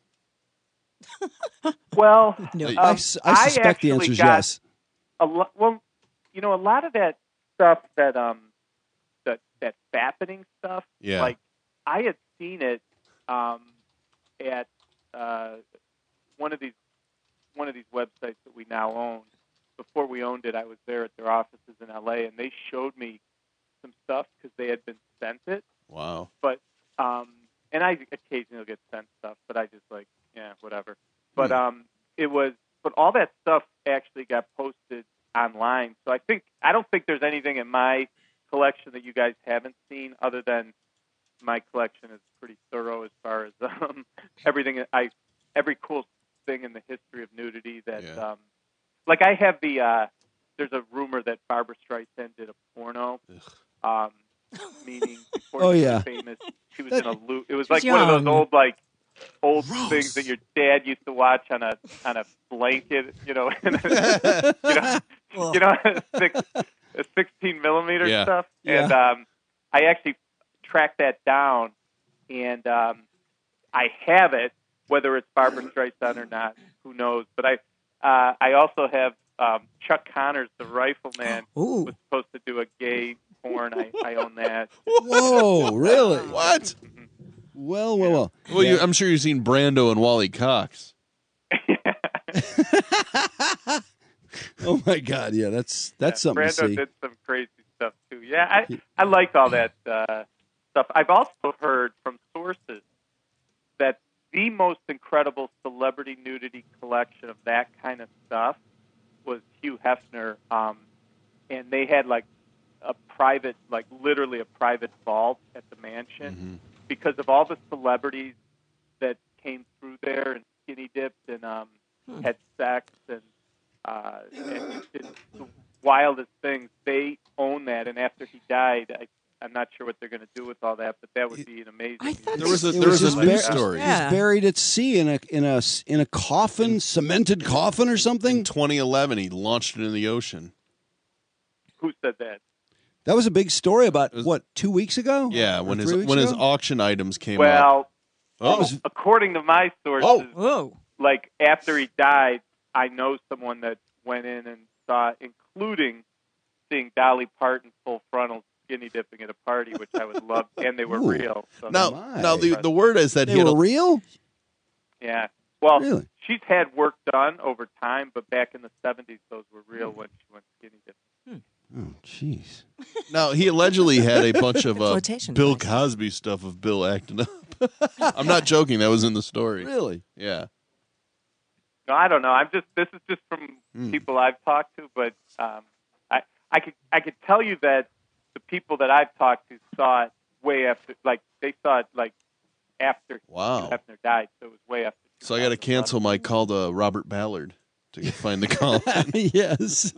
Well, No, um, I s- I suspect the actually answer is got yes. A lo- well, you know, a lot of that stuff that um that that fappening stuff. Yeah. Like I had seen it um at uh one of these one of these websites that we now own. Before we owned it, I was there at their offices in L A, and they showed me some stuff because they had been sent it. Wow. But um, and I occasionally get sent stuff, but I just like, yeah, whatever. But um, it was, but all that stuff actually got posted online. So I think I don't think there's anything in my collection that you guys haven't seen, other than my collection is pretty thorough as far as um, everything. I every cool thing in the history of nudity that, Yeah. um, like I have the. Uh, there's a rumor that Barbra Streisand did a porno. Um, meaning before Oh, she yeah. was famous, she was That- in a loop. It was She's like one of young. those old like old things that your dad used to watch on a on a blanket, you know, you know, you know, a, six, a sixteen millimeter Yeah. stuff. Yeah. And um, I actually tracked that down, and um, I have it. Whether it's Barbra Streisand or not, who knows? But I uh, I also have um, Chuck Connors, the Rifleman, Ooh. was supposed to do a gay porn. I, I own that. Whoa, really? What? Mm-hmm. Well, well, well. Well, you, I'm sure you've seen Brando and Wally Cox. Oh my God! Yeah, that's that's yeah, something Brando to see. did some crazy stuff too. Yeah, I I like all that uh, stuff. I've also heard from sources that the most incredible celebrity nudity collection of that kind of stuff was Hugh Hefner, um, and they had like a private, like literally a private vault at the mansion Mm-hmm. because of all the celebrities that came through there and skinny dipped and um, Hmm. had sex and. Uh, and it's the wildest things. They own that, and after he died, I, I'm not sure what they're going to do with all that, but that would be an amazing. I thought There was a It there was, just a news bur- story. He was Yeah. buried at sea in a in a in a coffin, cemented coffin or something. In twenty eleven, he launched it in the ocean. Who said that? That was a big story about was- what two weeks ago. Yeah, Or when his three weeks when his ago? auction items came up. Well, Oh, according to my sources, Oh. Whoa. like after he died, I know someone that went in and saw, it, including seeing Dolly Parton full frontal skinny dipping at a party, which I would love, and they were Ooh. real. So now my. now the the word is that They he had were a, real. yeah. Well, Really? she's had work done over time, but back in the seventies, those were real when she went skinny dipping. Oh, jeez. now he allegedly had a bunch of uh, Flotation Bill device. Cosby stuff of Bill acting up. I'm not joking. That was in the story. Really? Yeah. No, I don't know. I'm just this is just from Hmm. people I've talked to, but um, I I could I could tell you that the people that I've talked to saw it way after, like they saw it like after Wow. Hugh Hefner died, so it was way after. So I got to cancel my call to Robert Ballard to find the call. Yes.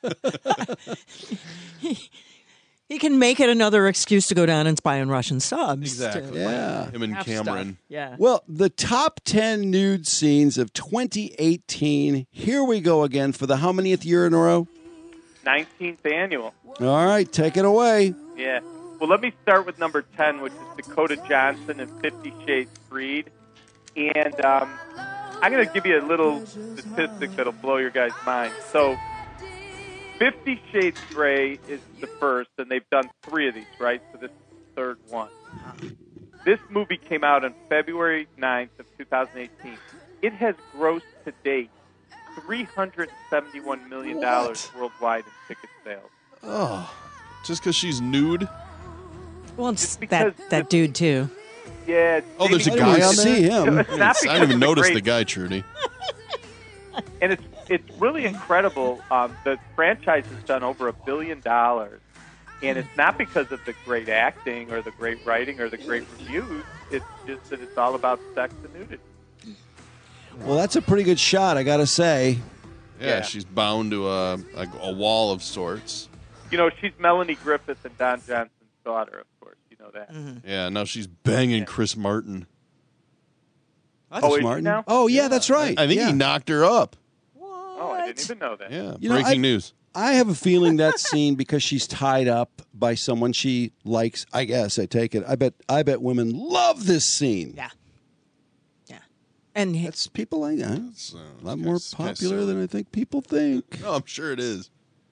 He can make it another excuse to go down and spy on Russian subs. Exactly. Yeah. Him and Half Cameron. stuff. Yeah. Well, the top ten nude scenes of twenty eighteen. Here we go again for the how manyth year in a row? nineteenth annual. All right, take it away. Yeah. Well, let me start with number ten, which is Dakota Johnson in Fifty Shades Freed. And um, I'm going to give you a little statistic that'll blow your guys' mind. So, Fifty Shades Grey is the first, and they've done three of these, right? So this is the third one. This movie came out on February ninth of two thousand eighteen. It has grossed to date three hundred seventy-one million dollars worldwide in ticket sales. Oh, just because she's nude? Well, it's because that, that dude, too. Yeah. Oh, there's a Jamie- guy on see there? him. It's not I because didn't even of the notice great- the guy, Trudy. And it's it's really incredible. Um, the franchise has done over a billion dollars, and it's not because of the great acting or the great writing or the great reviews. It's just that it's all about sex and nudity. Well, that's a pretty good shot, I got to say. Yeah, Yeah. she's bound to a, a, a wall of sorts. You know, she's Melanie Griffith and Don Johnson's daughter, of course. You know that. Yeah, now she's banging Chris Martin. Oh, is she Martin. now? Oh, yeah, that's right. I think yeah. he knocked her up. Oh, I didn't even know that. Yeah, You know, breaking I- news. I have a feeling that scene because she's tied up by someone she likes. I guess I take it. I bet. I bet women love this scene. Yeah. Yeah. And he- That's people like that. It's uh, a lot more popular than I think people think. No, I'm sure it is.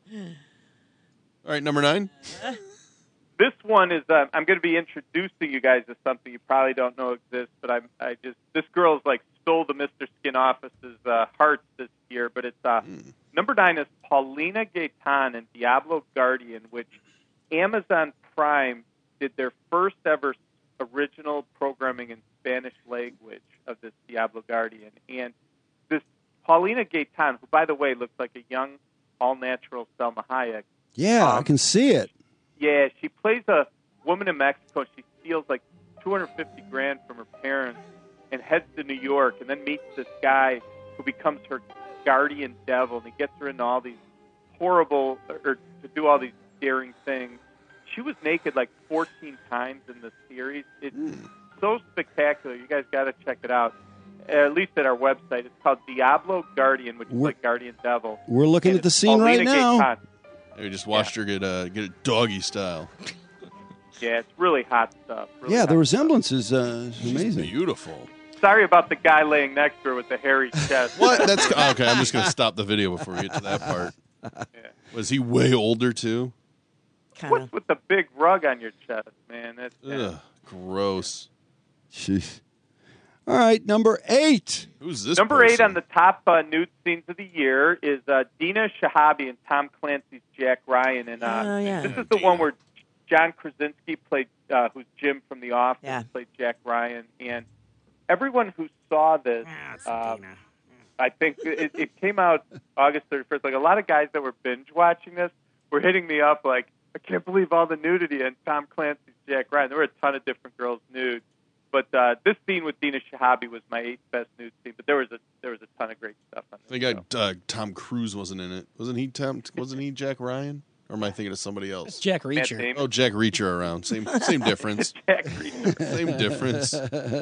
All right, number nine. This one is uh, I'm going to be introducing you guys to something you probably don't know exists, but I'm I just this girl's like stole the Mister Skin office's uh, hearts this year. But it's uh, number nine is Paulina Gaetan in Diablo Guardian, which Amazon Prime did their first ever original programming in Spanish language of this Diablo Guardian, and this Paulina Gaetan, who by the way looks like a young all natural Selma Hayek. Yeah, I Um, can see it. Yeah, she plays a woman in Mexico. She steals like two hundred fifty grand from her parents and heads to New York, and then meets this guy who becomes her guardian devil, and he gets her into all these horrible, or to do all these daring things. She was naked like fourteen times in the series. It's so spectacular. You guys got to check it out. At least at our website. It's called Diablo Guardian, which is We're- like Guardian Devil. We're looking And at the it's scene right Paulina now. Gaetan. We just watched her get uh, get it doggy style. Yeah, it's really hot stuff. Really Yeah, hot the resemblance is uh, amazing. Beautiful. Sorry about the guy laying next to her with the hairy chest. What? That's okay. I'm just going to stop the video before we get to that part. Was he way older too? kind What's of. with the big rug on your chest, man? That's, Ugh, gross. Jeez. All right, number eight. Who's this Number person? eight on the top uh, nude scenes of the year is uh, Dina Shahabi and Tom Clancy's Jack Ryan. And uh, Oh, yeah. this is the one where John Krasinski played, uh, who's Jim from The Office, Yeah. played Jack Ryan. And everyone who saw this, uh, I think it, it came out August thirty-first. Like a lot of guys that were binge watching this were hitting me up like, I can't believe all the nudity in Tom Clancy's Jack Ryan. There were a ton of different girls nude. But uh, this scene with Dina Shahabi was my eighth best nude scene. But there was a there was a ton of great stuff on I this. think I, uh, Tom Cruise wasn't in it. Wasn't he Tom? Wasn't he Jack Ryan? Or am I thinking of somebody else? Jack Reacher. Oh, Jack Reacher around. Same same difference. Jack Reacher. Same difference.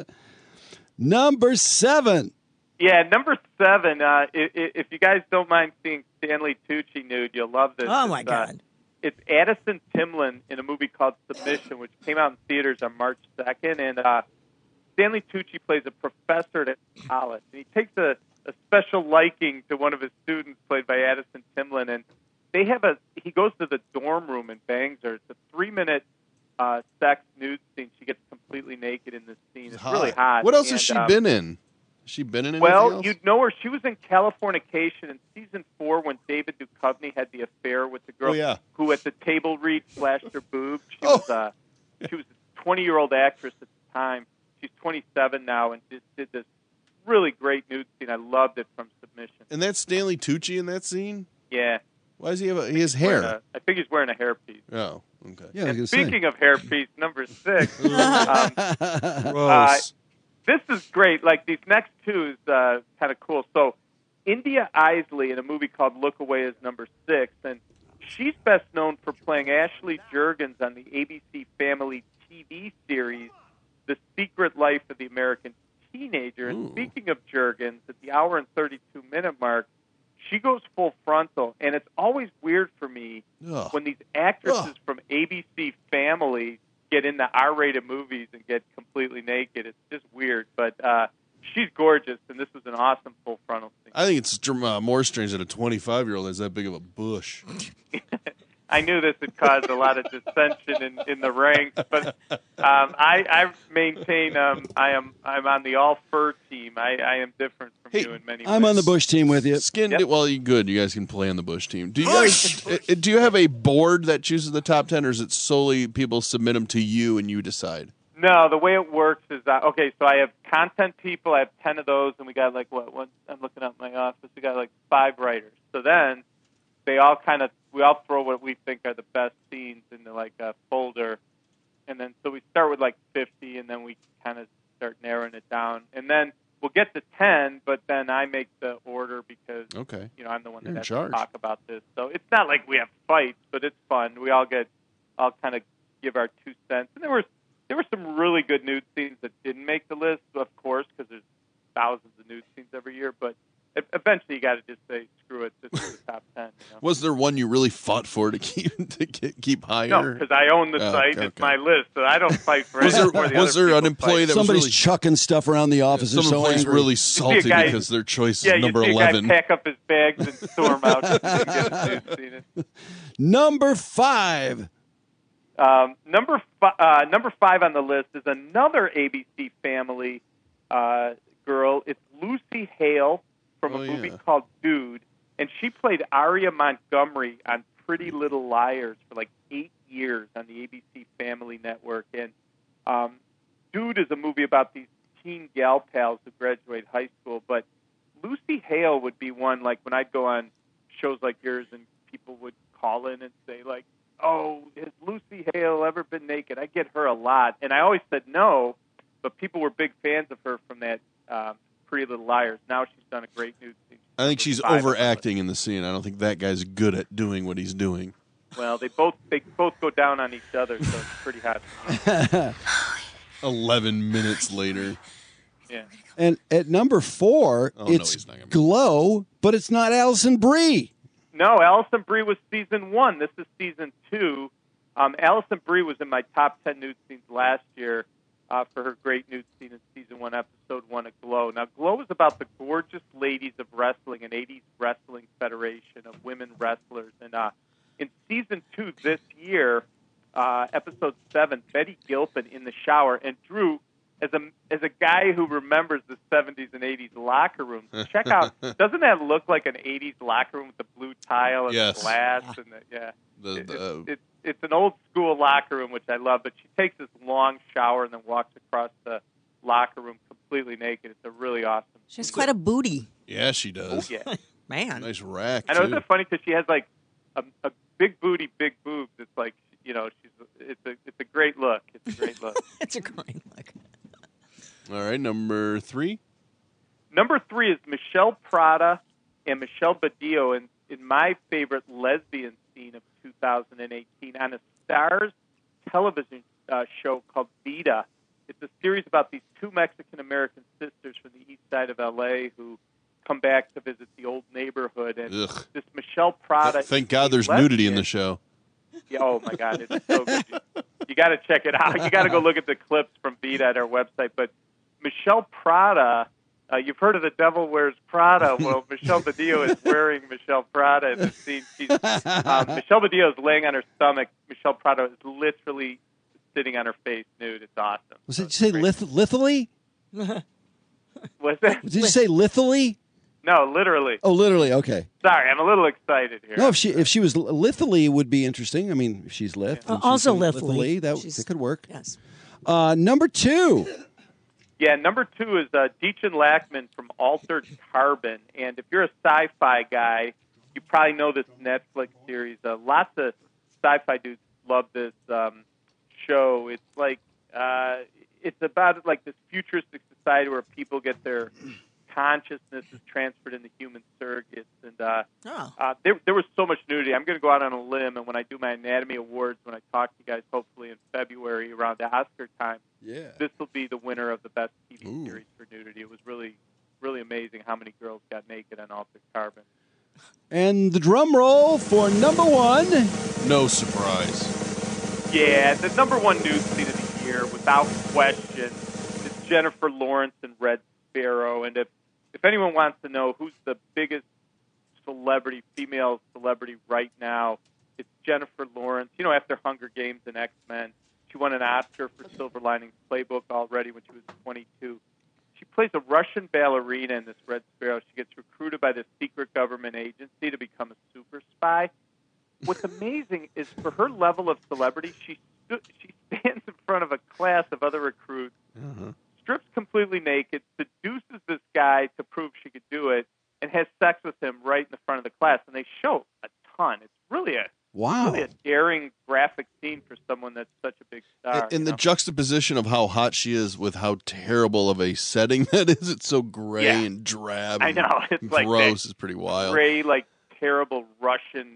Number seven. Yeah, number seven. Uh, if, if you guys don't mind seeing Stanley Tucci nude, you'll love this. Oh, my It's, uh, God. it's Addison Timlin in a movie called Submission, which came out in theaters on March second. And uh, Stanley Tucci plays a professor at college. And he takes a, a special liking to one of his students, played by Addison Timlin. And they have a he goes to the dorm room and bangs her. It's a three-minute uh, sex nude scene. She gets completely naked in this scene. It's really hot. What else And, has she um, been in? Has she been in anything Well, else? you'd know her. She was in Californication in season four when David Duchovny had the affair with the girl Oh, yeah. who, at the table read, flashed her boob. She was uh, she was a twenty-year-old actress at the time. She's twenty-seven now and just did this really great nude scene. I loved it from Submission. And that's Stanley Tucci in that scene? Yeah. Why does he have a, he has Wearing hair? a- I think he's wearing a hairpiece. Oh, okay. Yeah, I was And gonna say. speaking of hairpiece, number six. um, uh, Gross. this is great. Like these next two is uh, kind of cool. So, India Isley in a movie called Look Away is number six, and she's best known for playing Ashley Juergens on the A B C Family T V series The Secret Life of the American Teenager. And speaking of Juergens, at the hour and thirty-two minute mark, she goes full frontal, and it's always weird for me Ugh. when these actresses Ugh. from A B C Family get into R-rated movies and get completely naked. It's just weird, but uh, she's gorgeous, and this was an awesome full frontal scene. I think it's uh, more strange that a twenty-five-year-old has that big of a bush. I knew this would cause a lot of dissension in, in the ranks, but um, I, I maintain um, I am I'm on the all fur team. I, I am different from you in many ways. I'm on the Bush team with you. Skin, well, you good. You guys can play on the Bush team. Do you guys? uh, do you have a board that chooses the top ten, or is it solely people submit them to you and you decide? No, the way it works is that, okay, so I have content people. I have ten of those, and we got like what? One, I'm looking at my office. We got like five writers. So then they all kind of we all throw what we think are the best scenes into like a folder, and then so we start with like fifty, and then we kind of start narrowing it down, and then we'll get to ten, but then I make the order because Okay. you know I'm the one You're that in has charge. to talk about this. So it's not like we have fights, but it's fun. We all get all kind of give our two cents, and there were there were some really good nude scenes that didn't make the list, of course, because there's thousands of nude scenes every year, but e- eventually you got to just say screw it, this is the top ten. You know? Was there one you really fought for to keep to get, keep higher? No, because I own the Oh, site. okay, It's my list, so I don't fight for Was there- anyone where the was other there an people employee fight. that was Somebody's really- chucking stuff around the office. They're Some so employee's angry. really You see a salty guy- because their choice yeah, is number you see eleven. a guy pack up his bags and storm out. Just to get a nude scene in. Number five. Um, number fi- uh, number five on the list is another A B C Family uh, girl. It's Lucy Hale from Oh, a movie yeah. called Dude, and she played Aria Montgomery on Pretty Little Liars for like eight years on the A B C Family Network. And um, Dude is a movie about these teen gal pals who graduate high school. But Lucy Hale would be one, like when I'd go on shows like yours and people would call in and say, like, oh, has Lucy Hale ever been naked? I get her a lot. And I always said no, but people were big fans of her from that um, Pretty Little Liars. Now she's done a great nude scene. I think she's Five of them. overacting in the scene. I don't think that guy's good at doing what he's doing. Well, they both they both go down on each other, so it's pretty hot. Eleven minutes later. Yeah. And at number four, Oh, no, it's he's not gonna- Glow, but it's not Allison Brie. No, Allison Brie was season one. This is season two. Um, Allison Brie was in my top ten nude scenes last year uh, for her great nude scene in season one, episode one of Glow. Now, Glow is about the gorgeous ladies of wrestling, an eighties wrestling federation of women wrestlers. And uh, in season two this year, uh, episode seven, Betty Gilpin in the shower. And Drew, as a as a guy who remembers the seventies and eighties locker rooms, check out. Doesn't that look like an eighties locker room with the blue tile and Yes. the glass and the yeah? The, It- the, uh, it's, it's it's an old school locker room which I love. But she takes this long shower and then walks across the locker room completely naked. It's a really awesome. She has quite a booty. yeah, she does. Oh, yeah. Man. Nice rack. I know, too. isn't it funny because she has like a, a big booty, big boobs. It's like, you know, she's it's a it's a great look. It's a great look. It's a great look. All right, number three. Number three is Michelle Prada and Michelle Badillo in, in my favorite lesbian scene of two thousand eighteen on a Starz television uh, show called Vida. It's a series about these two Mexican-American sisters from the east side of L A who come back to visit the old neighborhood. And Ugh. this Michelle Prada... Thank is God a there's nudity in lesbian. the show. Yeah, oh, my God. It's so good. You, you got to check it out. You got to go look at the clips from Vida at our website. But Michelle Prada, uh, you've heard of The Devil Wears Prada. Well, Michelle Badillo is wearing Michelle Prada in the scene. She's, um, Michelle Badillo is laying on her stomach. Michelle Prada is literally sitting on her face nude. It's awesome. Was it, did you say lith- lithally? Was it? Did you say lithally? No, literally. Oh, literally. Okay. Sorry, I'm a little excited here. No, if she if she was lithally, would be interesting. I mean, if she's lith, Uh, and she's also saying lithally. that, She's- that could work. Yes. Uh, number two. Yeah, number two is uh, Deachin Lackman from Altered Carbon. And if you're a sci-fi guy, you probably know this Netflix series. Uh, lots of sci-fi dudes love this um, show. It's like uh, it's about like this futuristic society where people get their consciousness is transferred into human surrogates. And uh, Oh. uh, there, there was so much nudity. I'm going to go out on a limb, and when I do my Anatomy Awards, when I talk to you guys, hopefully in February around the Oscar time, Yeah. this will be the winner of the best T V series for nudity. It was really, really amazing how many girls got naked on Altered Carbon. And the drum roll for number one. No surprise. Yeah, the number one nude scene of the year, without question, is Jennifer Lawrence in Red Sparrow. And if, if anyone wants to know who's the biggest celebrity, female celebrity right now, it's Jennifer Lawrence. You know, after Hunger Games and X-Men, she won an Oscar for Silver Linings Playbook already when she was twenty-two. She plays a Russian ballerina in this Red Sparrow. She gets recruited by the secret government agency to become a super spy. What's amazing is for her level of celebrity, she stu- she stands in front of a class of other recruits, strips completely naked, seduces this guy to prove she could do it, and has sex with him right in the front of the class. And they show a ton. It's really a Wow. really a daring, graphic scene for someone that's such a big star. And you the know? juxtaposition of how hot she is with how terrible of a setting that is. It's so gray Yeah. and drab. I and know. It's like gross. that It's pretty wild. gray, like terrible Russian,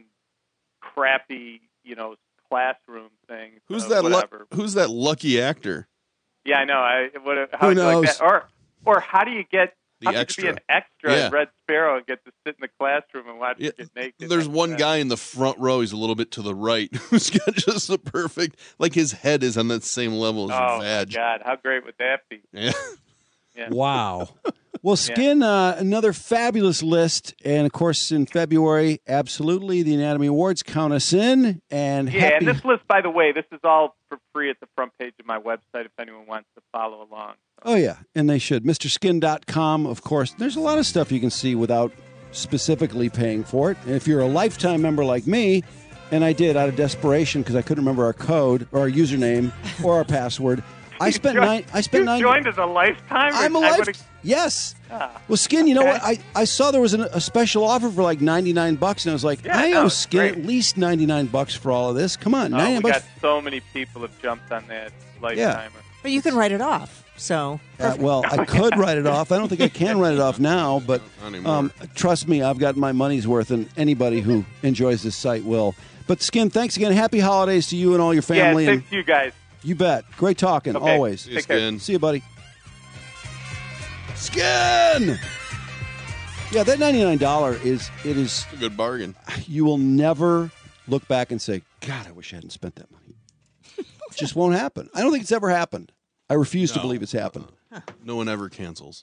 crappy, you know, classroom thing. Who's uh, that? Lu- Whatever. who's that lucky actor? Yeah, I know. I what? How Who do you like knows? that? Or, or how do you get? The how extra. could you be an extra Yeah. in Red Sparrow and get to sit in the classroom and watch Yeah, her get naked? There's like one that? guy in the front row. He's a little bit to the right. Who's got just the perfect, like his head is on that same level as Oh your my vag. God! How great would that be? Yeah. Yeah. Wow. Well, Skin, uh, another fabulous list. And, of course, in February, absolutely, the Anatomy Awards count us in. And Yeah, happy... and this list, by the way, this is all for free at the front page of my website if anyone wants to follow along. Oh, yeah, and they should. Mister Skin dot com, of course. There's a lot of stuff you can see without specifically paying for it. And if you're a lifetime member like me, and I did out of desperation because I couldn't remember our code or our username or our password, I spent You nine. I spent you nine. joined as a lifetime. I'm a I life. would've- Yes. Ah, Well, Skin, you know okay. what? I, I saw there was an, a special offer for like ninety-nine bucks, and I was like, Yeah, I no, owe it's Skin great. at least ninety-nine bucks for all of this. Come on, Oh, ninety-nine we bucks. got so many people have jumped on that lifetimer. But you can write it off. So Uh, well, I could write it off. I don't think I can write it off now, but Not anymore. um, trust me, I've got my money's worth, and anybody who enjoys this site will. But Skin, thanks again. Happy holidays to you and all your family. Yeah, and thanks to you guys. you bet. Great talking, Okay, always. See you, Skin. See you, buddy. Skin. Yeah, that ninety-nine dollars is it is It's a good bargain. you will never look back and say, God, I wish I hadn't spent that money. It just won't happen. I don't think it's ever happened. I refuse to No. believe it's happened. No one ever cancels.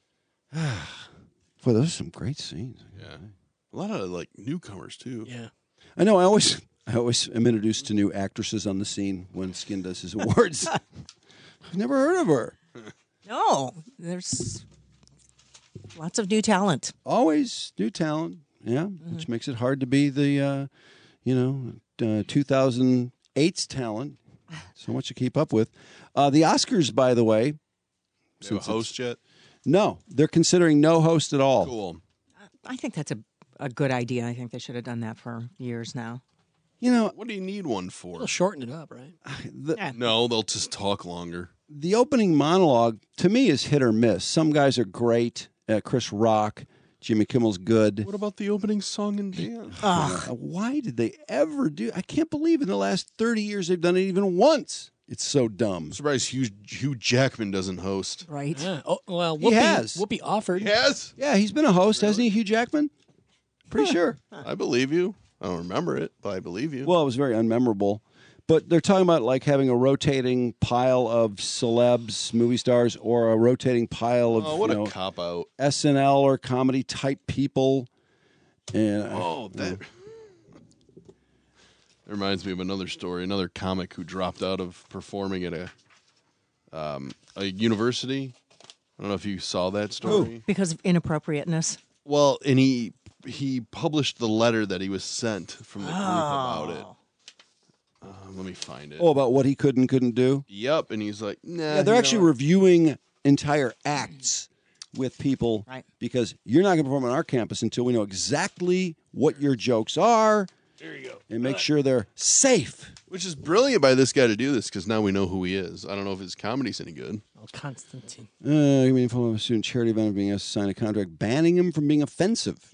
Boy, those are some great scenes. Yeah. A lot of like newcomers too. Yeah. I know. I always, I always am introduced to new actresses on the scene when Skin does his awards. I've never heard of her. No, there's lots of new talent. Always new talent, yeah, mm-hmm. which makes it hard to be the, uh, you know, uh, two thousand eight's talent. So much to keep up with. Uh, the Oscars, by the way. Do you have a host yet? No, they're considering no host at all. Cool. I think that's a, a good idea. I think they should have done that for years now. You know, what do you need one for? They'll shorten it up, right? The, yeah. No, they'll just talk longer. The opening monologue, to me, is hit or miss. Some guys are great. Uh, Chris Rock, Jimmy Kimmel's good. What about the opening song and dance? Uh, why did they ever do? I can't believe in the last thirty years they've done it even once. It's so dumb. I'm surprised Hugh, Hugh Jackman doesn't host. Right. Yeah. Oh, well, He Whoopi, has. Whoopi offered. He has? Yeah, he's been a host, hasn't he, Hugh Jackman? Pretty sure. I believe you. I don't remember it, but I believe you. Well, it was very unmemorable. But they're talking about like having a rotating pile of celebs, movie stars, or a rotating pile of oh, what you a know, cop out. S N L or comedy type people. And oh, that, that reminds me of another story. Another comic who dropped out of performing at a um, a university. I don't know if you saw that story. Because of inappropriateness. Well, and he he published the letter that he was sent from the group Oh. about it. Uh, let me find it. Oh, about what he could and couldn't do? Yep, and he's like, nah. Yeah, they're you actually know what? reviewing entire acts with people right. because you're not going to perform on our campus until we know exactly what your jokes are. There you go. And make sure they're safe. Which is brilliant by this guy to do this because now we know who he is. I don't know if his comedy's any good. Oh, Constantine. Uh, I mean, from a student charity event being asked to sign a contract banning him from being offensive.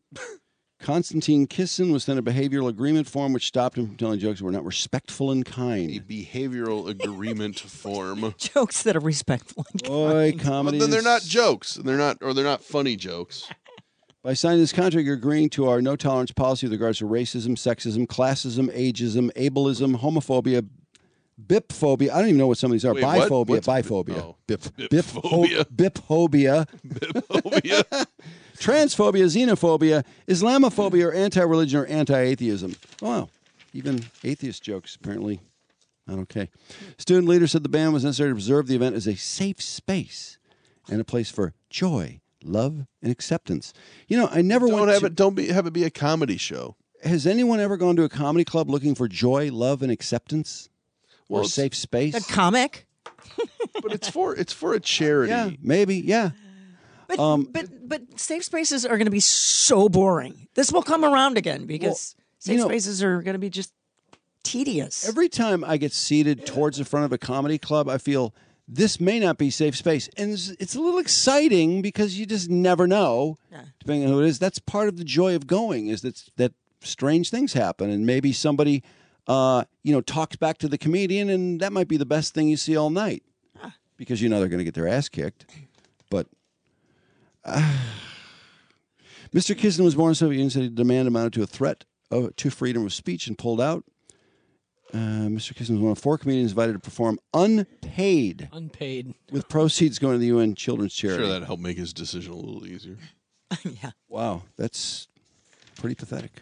Constantine Kissin was sent a behavioral agreement form which stopped him from telling jokes that were not respectful and A kind. behavioral agreement form. Jokes that are respectful. And Boy, kind. comedy. But then they're is- not jokes. They're not, or they're not funny jokes. By signing this contract, you're agreeing to our no tolerance policy with regards to racism, sexism, classism, ageism, ableism, homophobia, bipphobia. I don't even know what some of these are. Wait, what? Biphobia, What's a bip- biphobia, oh. bip, Bipphobia. bipphobia, Biphobia. transphobia, xenophobia, Islamophobia, or anti-religion or anti-atheism. Wow, even atheist jokes apparently not okay. Student leader said the ban was necessary to preserve the event as a safe space and a place for joy, love, and acceptance. You know, I never Don't went have to, it. Don't be, have it be a comedy show. Has anyone ever gone to a comedy club looking for joy, love, and acceptance? Well, or it's- safe space? A comic? But it's for it's for a charity. Yeah, maybe, yeah. But, Um, but but safe spaces are going to be so boring. This will come around again because Well, safe you know- spaces are going to be just tedious. Every time I get seated towards the front of a comedy club, I feel this may not be safe space. And it's, it's a little exciting because you just never know, Yeah. depending on who it is. That's part of the joy of going is that, that strange things happen. And maybe somebody, uh, you know, talks back to the comedian, and that might be the best thing you see all night because you know they're going to get their ass kicked. But uh, Mister Kissin was born in the Soviet Union, said the demand amounted to a threat of, to freedom of speech and pulled out. Uh, Mister Kissin was one of four comedians invited to perform unpaid, Unpaid. with proceeds going to the U N Children's Charity. Sure, that helped make his decision a little easier. yeah. Wow, that's pretty pathetic.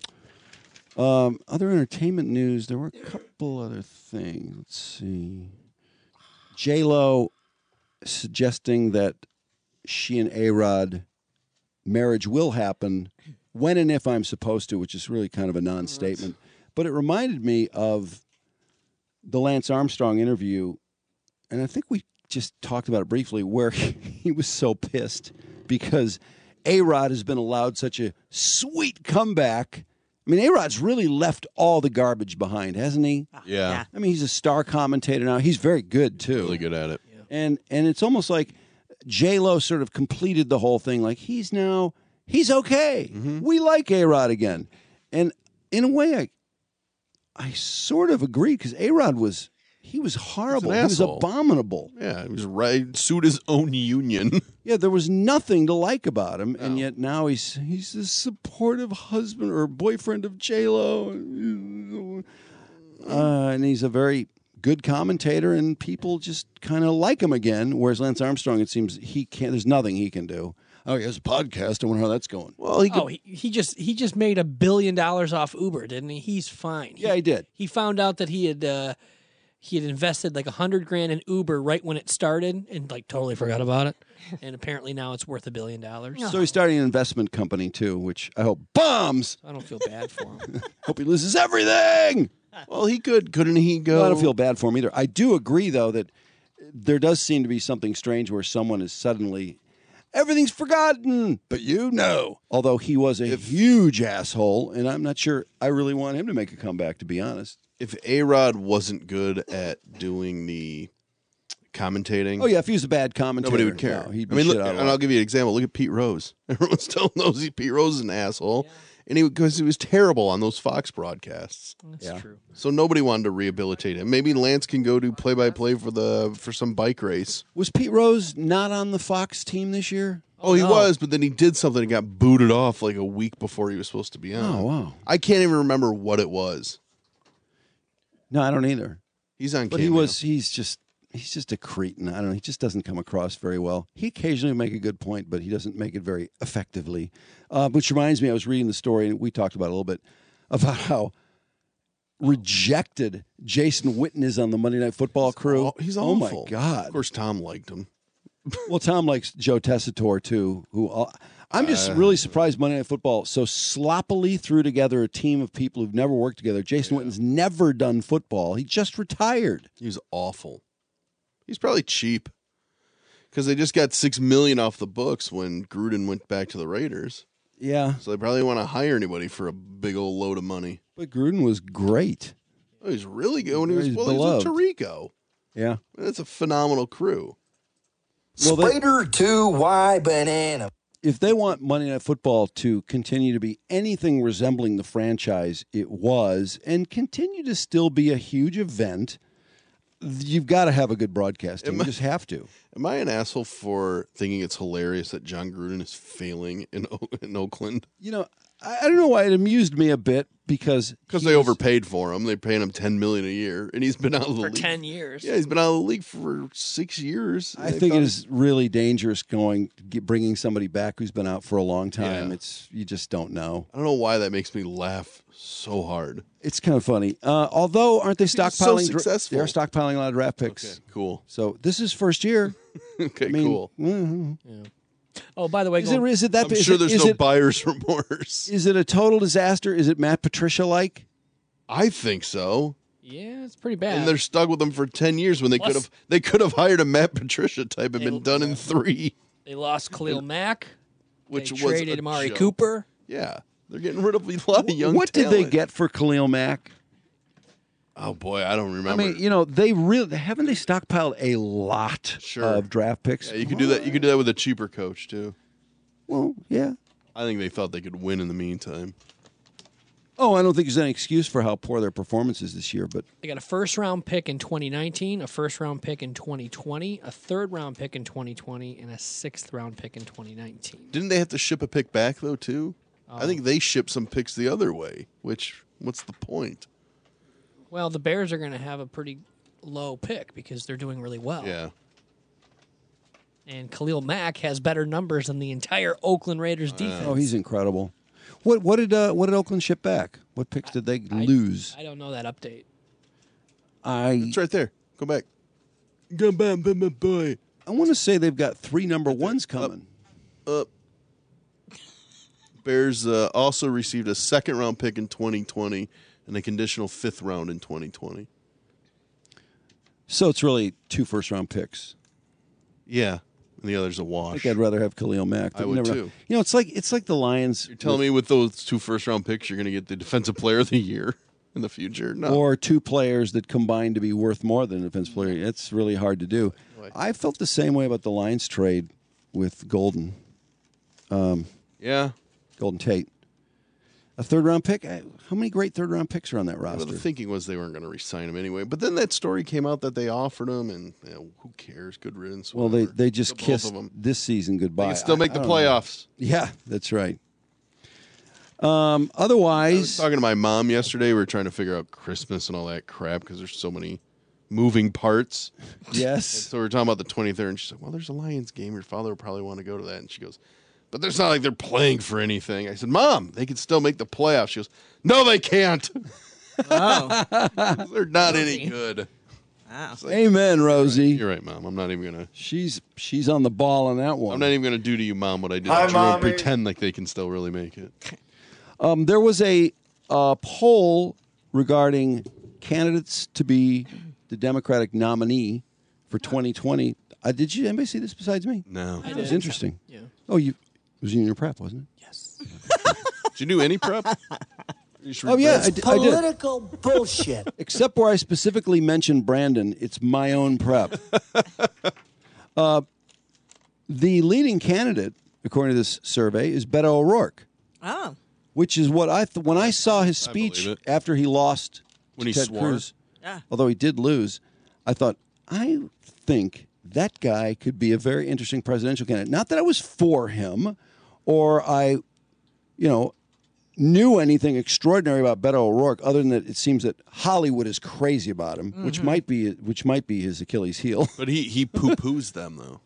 Um, other entertainment news, there were a couple other things. Let's see. J Lo suggesting that she and A-Rod marriage will happen when and if I'm supposed to, which is really kind of a non-statement. But it reminded me of the Lance Armstrong interview, and I think we just talked about it briefly, where he was so pissed because A-Rod has been allowed such a sweet comeback. I mean, A-Rod's really left all the garbage behind, hasn't he? Yeah. yeah. I mean, he's a star commentator now. He's very good, too. Really good at it. Yeah. And and it's almost like J-Lo sort of completed the whole thing. Like, he's now, he's okay. Mm-hmm. We like A-Rod again. And in a way, I I sort of agree because A-Rod was, he was horrible. He was abominable. Yeah, he was right, sued his own union. Yeah, there was nothing to like about him, no. And yet now he's he's a supportive husband or boyfriend of J-Lo. Uh, and he's a very good commentator, and people just kind of like him again, whereas Lance Armstrong, it seems he can't, there's nothing he can do. Oh, he has a podcast. I wonder how that's going. Well, he could, oh, he, he just he just made a billion dollars off Uber, didn't he? He's fine. Yeah, he did. He found out that he had uh, he had invested like a hundred grand in Uber right when it started, and like totally forgot about it. And apparently now it's worth a billion dollars. So he's starting an investment company too, which I hope bombs. I don't feel bad for him. Hope he loses everything. Well, he could, couldn't he go? No, I don't feel bad for him either. I do agree, though, that there does seem to be something strange where someone is suddenly, everything's forgotten, but you know. Although he was a huge asshole, and I'm not sure I really want him to make a comeback, to be honest. If A-Rod wasn't good at doing the commentating. Oh, yeah, if he was a bad commentator. Nobody would care. No, he'd I be mean, shit look, out of and luck. I'll give you an example. Look at Pete Rose. Everyone still knows he, Pete Rose is an asshole. Yeah. And he because he was terrible on those Fox broadcasts. That's yeah. true. So nobody wanted to rehabilitate him. Maybe Lance can go do play-by-play for the for some bike race. Was Pete Rose not on the Fox team this year? Oh, he no. was, but then he did something and got booted off like a week before he was supposed to be on. Oh, wow. I can't even remember what it was. No, I don't either. He's on But cameo. he was, he's just, he's just a cretin. I don't know. He just doesn't come across very well. He occasionally make a good point, but he doesn't make it very effectively. Uh, which reminds me, I was reading the story, and we talked about it a little bit, about how rejected Jason Witten is on the Monday Night Football crew. He's Oh, awful. my God. Of course, Tom liked him. Well, Tom likes Joe Tessitore, too. Who uh, I'm just Uh, really surprised Monday Night Football so sloppily threw together a team of people who've never worked together. Jason yeah. Witten's never done football. He just retired. He was awful. He's probably cheap because they just got six million dollars off the books when Gruden went back to the Raiders. Yeah. So they probably want to hire anybody for a big old load of money. But Gruden was great. Oh, he's really good when he was, He's well, he was beloved. with Tirico. Yeah. That's a phenomenal crew. Well, they- Sprader two Y banana. If they want Monday Night Football to continue to be anything resembling the franchise it was and continue to still be a huge event, you've got to have a good broadcast team. Am You I- just have to. Am I an asshole for thinking it's hilarious that John Gruden is failing in, o- in Oakland? You know, I, I don't know why it amused me a bit because Because he they was- overpaid for him. They're paying him ten million dollars a year, and he's been out of the For league. ten years. Yeah, he's been out of the league for six years. I They think thought- it is really dangerous going get, bringing somebody back who's been out for a long time. Yeah. It's you just don't know. I don't know why that makes me laugh so hard. It's kind of funny. Uh, although, aren't they He's so stockpiling? dra- successful. They're stockpiling a lot of draft picks. Okay, cool. So this is first year. Okay, I mean, cool. mhm. Oh, by the way, Is it, going- is it that? I'm is sure it- there's is no it- buyer's remorse. Is it a total disaster? Is it Matt Patricia like? I think so. yeah, it's pretty bad. And they're stuck with him for ten years when they Plus- could have they could have hired a Matt Patricia type and They- been done in three. They lost Khalil Mack, Which they was traded a Amari joke. Cooper. Yeah. They're getting rid of a lot of young What did they talent. get for Khalil Mack? Oh boy, I don't I remember. mean, you know, they really haven't they stockpiled a lot Sure. of draft picks. yeah, you could do that. You could do that with a cheaper coach too. Well, yeah. I think they thought they could win in the meantime. Oh, I don't think there's any excuse for how poor their performance is this year, but They got a first round pick in twenty nineteen, a first round pick in twenty twenty, a third round pick in twenty twenty, and a sixth round pick in twenty nineteen. Didn't they have to ship a pick back though too? I Oh. think they shipped some picks the other way. Which what's the point? Well, the Bears are going to have a pretty low pick because they're doing really well. Yeah. And Khalil Mack has better numbers than the entire Oakland Raiders defense. oh, he's incredible. What what did uh, what did Oakland ship back? What picks did they lose? I don't know that update. I It's right there. Go back. Go back, back, back, boy. I want to say they've got three number ones coming. Up. Bears uh, also received a second round pick in twenty twenty and a conditional fifth round in twenty twenty. So it's really two first round picks. Yeah, and the other's a I wash. think I'd rather have Khalil Mack. I but you would never know. too. You know, it's like it's like the Lions. You're telling me with those two first round picks, you're going to get the defensive player of the year in the future? No. Or two players that combine to be worth more than a defensive player. It's really hard to do. I felt the same way about the Lions trade with Golden. Um, yeah. Golden Tate. A third round pick? I- How many great third round picks are on that Well, roster? the thinking was they weren't going to re-sign him anyway. But then that story came out that they offered him, and you know, who cares? Good riddance. Well, they, whatever. they just The both kissed of them. this season goodbye. They can still make I- the I don't know. playoffs. Yeah, that's right. Um, I was otherwise, talking to my mom yesterday. We were trying to figure out Christmas and all that crap because there's so many moving parts. yes. So we were talking about the twenty-third, and she's like, well, there's a Lions game. Your father would probably want to go to that. And she goes, but there's not like they're playing for anything. I said, Mom, they can still make the playoffs. She goes, no, they can't. Oh. They're not any good. Wow. Amen, Rosie. You're right, Mom. I'm not even gonna. She's she's on the ball on that one. I'm not even gonna do to you, Mom, what I did. Hi, to Jerome. Mommy. Pretend like they can still really make it. Um, there was a uh, poll regarding candidates to be the Democratic nominee for twenty twenty. Uh, did you anybody see this besides me? No. It was interesting. Yeah. Oh, you it was in your prep, wasn't it? Yes. Did you do any prep? Oh yeah, I, d- I did. Political bullshit. Except where I specifically mentioned Brandon, it's my own prep. uh, the leading candidate, according to this survey, is Beto O'Rourke. Oh. Which is what I th- when I saw his speech after he lost When to he Ted swore. Cruz, Yeah. although he did lose, I thought I think that guy could be a very interesting presidential candidate. Not that I was for him, or I, you know, knew anything extraordinary about Beto O'Rourke, other than that it seems that Hollywood is crazy about him, which Mhm. might be which might be his Achilles heel. But he he poo poos them though.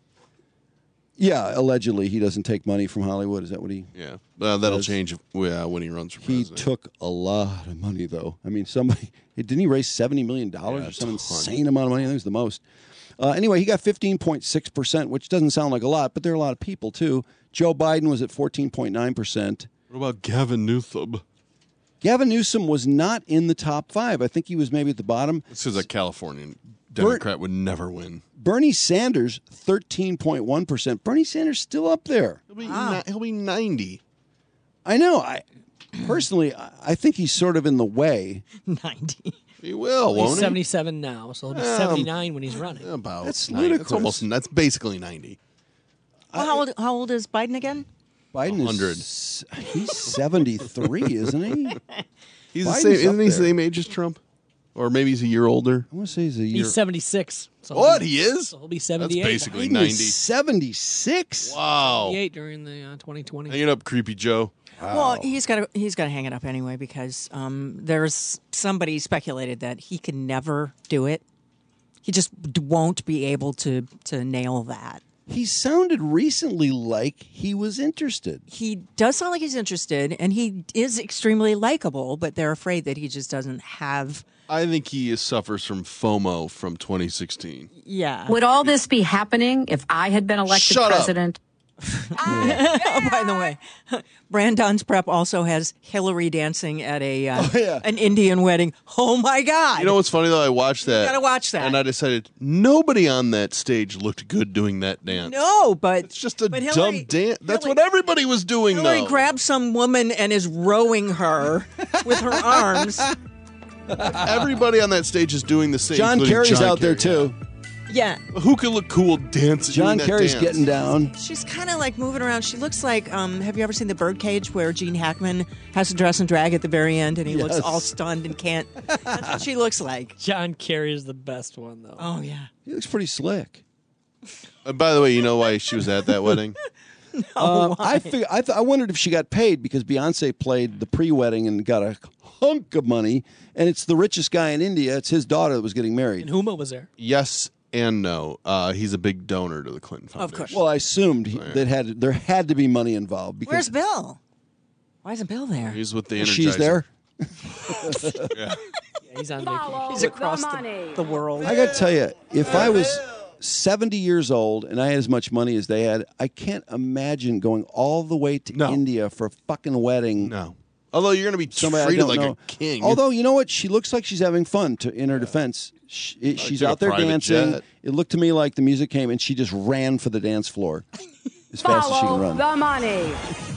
Yeah, allegedly he doesn't take money from Hollywood. Is that what he? Yeah, well, that'll does? change if, uh, when he runs for He president. took a lot of money, though. I mean, somebody didn't he raise seventy million dollars Yeah, or some ton. insane amount of money? I think it was the most. Uh, anyway, he got fifteen point six percent, which doesn't sound like a lot, but there are a lot of people too. Joe Biden was at fourteen point nine percent. What about Gavin Newsom? Gavin Newsom was not in the top five. I think he was maybe at the bottom. This is a Californian Democrat would never win. Bernie Sanders, thirteen point one percent. Bernie Sanders still up there. He'll be, ni- he'll be ninety. I know. I personally, I I think he's sort of in the way. ninety. He will, He's won't he? seventy-seven now, so he'll be Um, seventy-nine when he's running. About That's ninety. ludicrous. That's almost. That's basically ninety. Well, how old, how old is Biden again? Biden one hundred. is he's seventy-three, isn't he? He's the Biden's same. up Isn't he the there. same age as Trump? Or maybe he's a year older. I want to say he's a year. He's seventy-six. So What? he'll be- He is? So he'll be That's seventy-eight. basically Biden ninety. is seventy-six. Wow. seventy-eight during the uh, twenty twenty. Hang it up, creepy Joe. Well, he's got to he's got to hang it up anyway because um, there's somebody speculated that he can never do it. He just d- won't be able to to nail that. He sounded recently like he was interested. He does sound like he's interested, and he is extremely likable. But they're afraid that he just doesn't have. I think he is, suffers from FOMO from twenty sixteen. Yeah. Would all this be happening if I had been elected Shut up. president? Oh, by the way, Brandon's prep also has Hillary dancing at a uh, an Indian wedding. Oh my God! You know what's funny though? I watched that. gotta watch that. And I decided nobody on that stage looked good doing that dance. No, but It's just a but dumb Hillary- dance. That's Hillary- what everybody was doing Hillary though. grabbed some woman and is rowing her with her arms. Everybody on that stage is doing the same. John including Kerry's John out there Kerry. too. Yeah, Who could look cool dancing? John doing that Kerry's dance? getting down. she's kind of like moving around. She looks like. Um, have you ever seen The Birdcage, where Gene Hackman has to dress in drag at the very end, and he looks Yes. all stunned and can't? That's what she looks like. John Kerry is the best one, though. Oh yeah. He looks pretty slick. Uh, by the way, you know why she was at that wedding? Uh, why? I fig- I, th- I wondered if she got paid because Beyonce played the pre-wedding and got a hunk of money, and it's the richest guy in India. It's his daughter that was getting married. And Huma was there. Yes and no. Uh, he's a big donor to the Clinton Foundation. Of course. Well, I assumed he, that had there had to be money involved because Where's Bill? Why isn't Bill there? He's with the Energizer. she's there. Yeah. Yeah, he's on vacation. He's across the, the world. I got to tell you, if I was seventy years old and I had as much money as they had, I can't imagine going all the way to No. India for a fucking wedding. No. Although you're going to be Somebody I treated don't like know. a king. Although, you know what? She looks like she's having fun, to, in her defense. She, it- she's took a out there private dancing. jet. It looked to me like the music came and she just ran for the dance floor as fast as she can run. the money.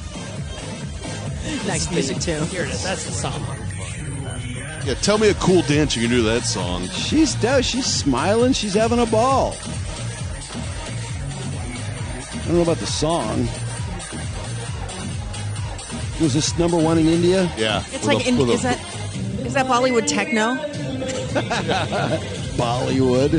Nice music too. Here it is. That's the song. yeah, tell me a cool dance you can do to that song. She's down. She's smiling. She's having a ball. I don't know about the song. Was this number one in India? Yeah. It's with like, a- in, with a- is that is that Bollywood techno? Bollywood.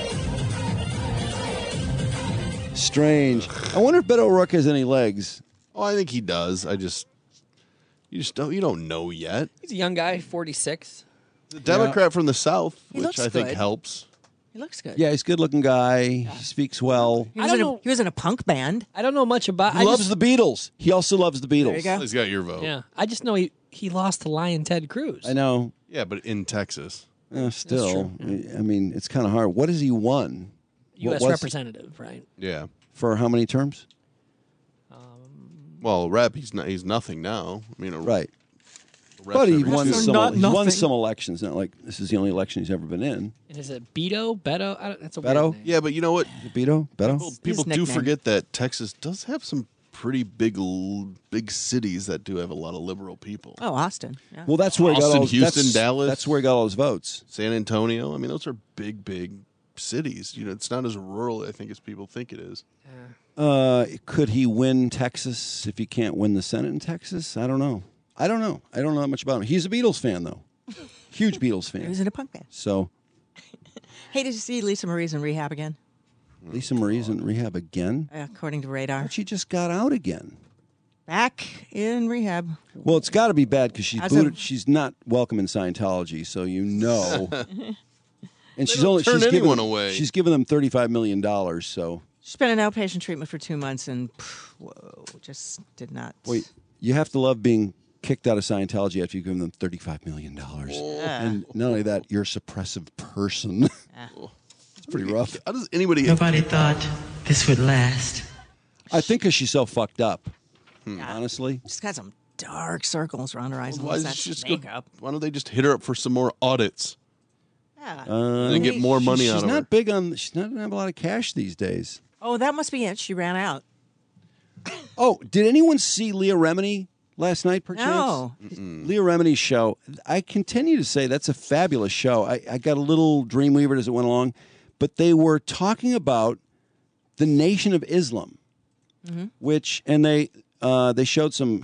Strange. I wonder if Beto O'Rourke has any legs. Oh, I think he does. I just, you just don't, you don't know yet. He's a young guy, forty-six. The Democrat from the South, He which looks I think good. helps. He looks good. Yeah, he's a good-looking guy. He speaks well. He was, I in don't a, know- he was in a punk band. I don't know much about. He I loves just, the Beatles. He also loves the Beatles. There you go. He's got your vote. Yeah, I just know he he lost to Lion Ted Cruz. I know. Yeah, but in Texas. Uh, still, I mean, it's kind of hard. What has he won? U What S was- representative, right? Yeah. For how many terms? Well, rep, he's not, he's nothing now. I mean, a, Right. a rep's But he every won two- some. He's won some elections. Not like this is the only election he's ever been in. And is it Beto? Beto? I don't, that's a Beto? weird name. Yeah, but you know what? Beto? Beto? People, people do nickname. forget that Texas does have some pretty big, l- big cities that do have a lot of liberal people. Oh, Austin. Yeah. Well, that's where he got Austin, all, Houston, that's, Dallas. That's where he got all his votes. San Antonio. I mean, those are big, big cities. You know, it's not as rural, I think, as people think it is. Uh, could he win Texas if he can't win the Senate in Texas? I don't know. I don't know. I don't know that much about him. He's a Beatles fan, though. Huge Beatles fan. He was in a punk band. So Hey, did you see Lisa Marie's in rehab again? Lisa Marie's in rehab again. Uh, according to Radar. But she just got out again. Back in rehab. Well, it's got to be bad because she's As booted. a- she's not welcome in Scientology, so you know. And she's don't only turn she's given anyone them- away. She's given them thirty-five million dollars. So She's been in outpatient treatment for two months and, pff, whoa, just did not. wait, you have to love being kicked out of Scientology after you give them thirty-five million dollars. And not only that, you're a suppressive person. It's pretty rough. How does anybody? Nobody thought this would last. I think because she's so fucked up. Honestly, She's got some dark circles around her eyes. and Why, all does that she just makeup. go, why don't they just hit her up for some more audits? Yeah. uh, They get more money she's out of not her. big on. She's not gonna have a lot of cash these days. Oh, that must be it. She ran out. Oh, did anyone see Leah Remini last night, perchance? No. Leah Remini's show. I continue to say that's a fabulous show. I, I got a little Dreamweaver as it went along, but they were talking about the Nation of Islam, Mm-hmm. which, and they uh, they showed some.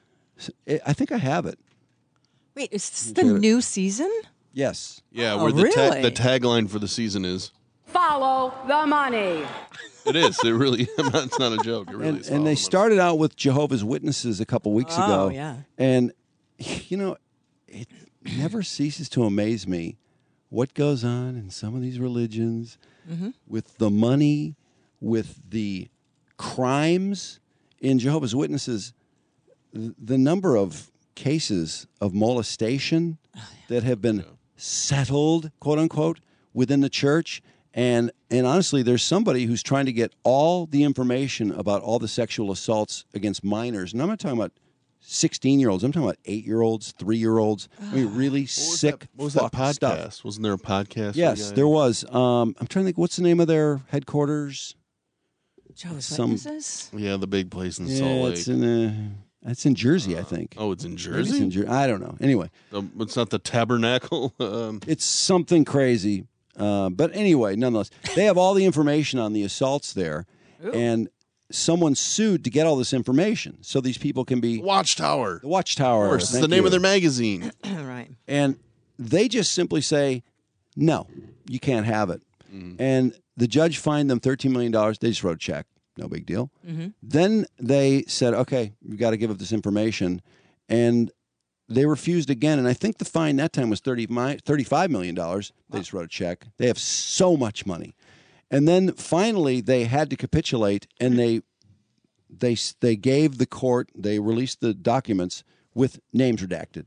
I think I have it. Wait, is this the Okay. new season? Yes. Yeah, Oh, where the ta- really? the tagline for the season is. Follow the money. It is. It really. It's not a joke. It really And, is. and they started out with Jehovah's Witnesses a couple weeks Oh, ago. yeah. And, you know, it never ceases to amaze me what goes on in some of these religions Mm-hmm. with the money, with the crimes. In Jehovah's Witnesses, th- the number of cases of molestation that have been settled, quote unquote, within the church. And and honestly, there's somebody who's trying to get all the information about all the sexual assaults against minors. And I'm not talking about sixteen-year-olds. I'm talking about eight-year-olds, three-year-olds. I mean, really sick, That, what was that fucked podcast? stuff. Wasn't there a podcast? Yes, guy? there was. Um, I'm trying to think, what's the name of their headquarters? Jehovah's Some- Witnesses? Yeah, the big place in Yeah, Salt Lake. it's in uh, it's in Jersey, I think. Oh, it's in Maybe Jersey. It's in Jer- I don't know. Anyway, Um, it's not the Tabernacle. Um, it's something crazy. Uh, but anyway, nonetheless, they have all the information on the assaults there, and someone sued to get all this information so these people can be Watchtower. the Watchtower. Of course, it's thank the name you. of their magazine. Right. And they just simply say, no, you can't have it. Mm. And the judge fined them thirteen million dollars. They just wrote a check. No big deal. Mm-hmm. Then they said, okay, you've got to give up this information. And they refused again. And I think the fine that time was thirty, thirty-five million dollars. They just wrote a check. They have so much money. And then finally they had to capitulate, and they they they gave the court, they released the documents with names redacted.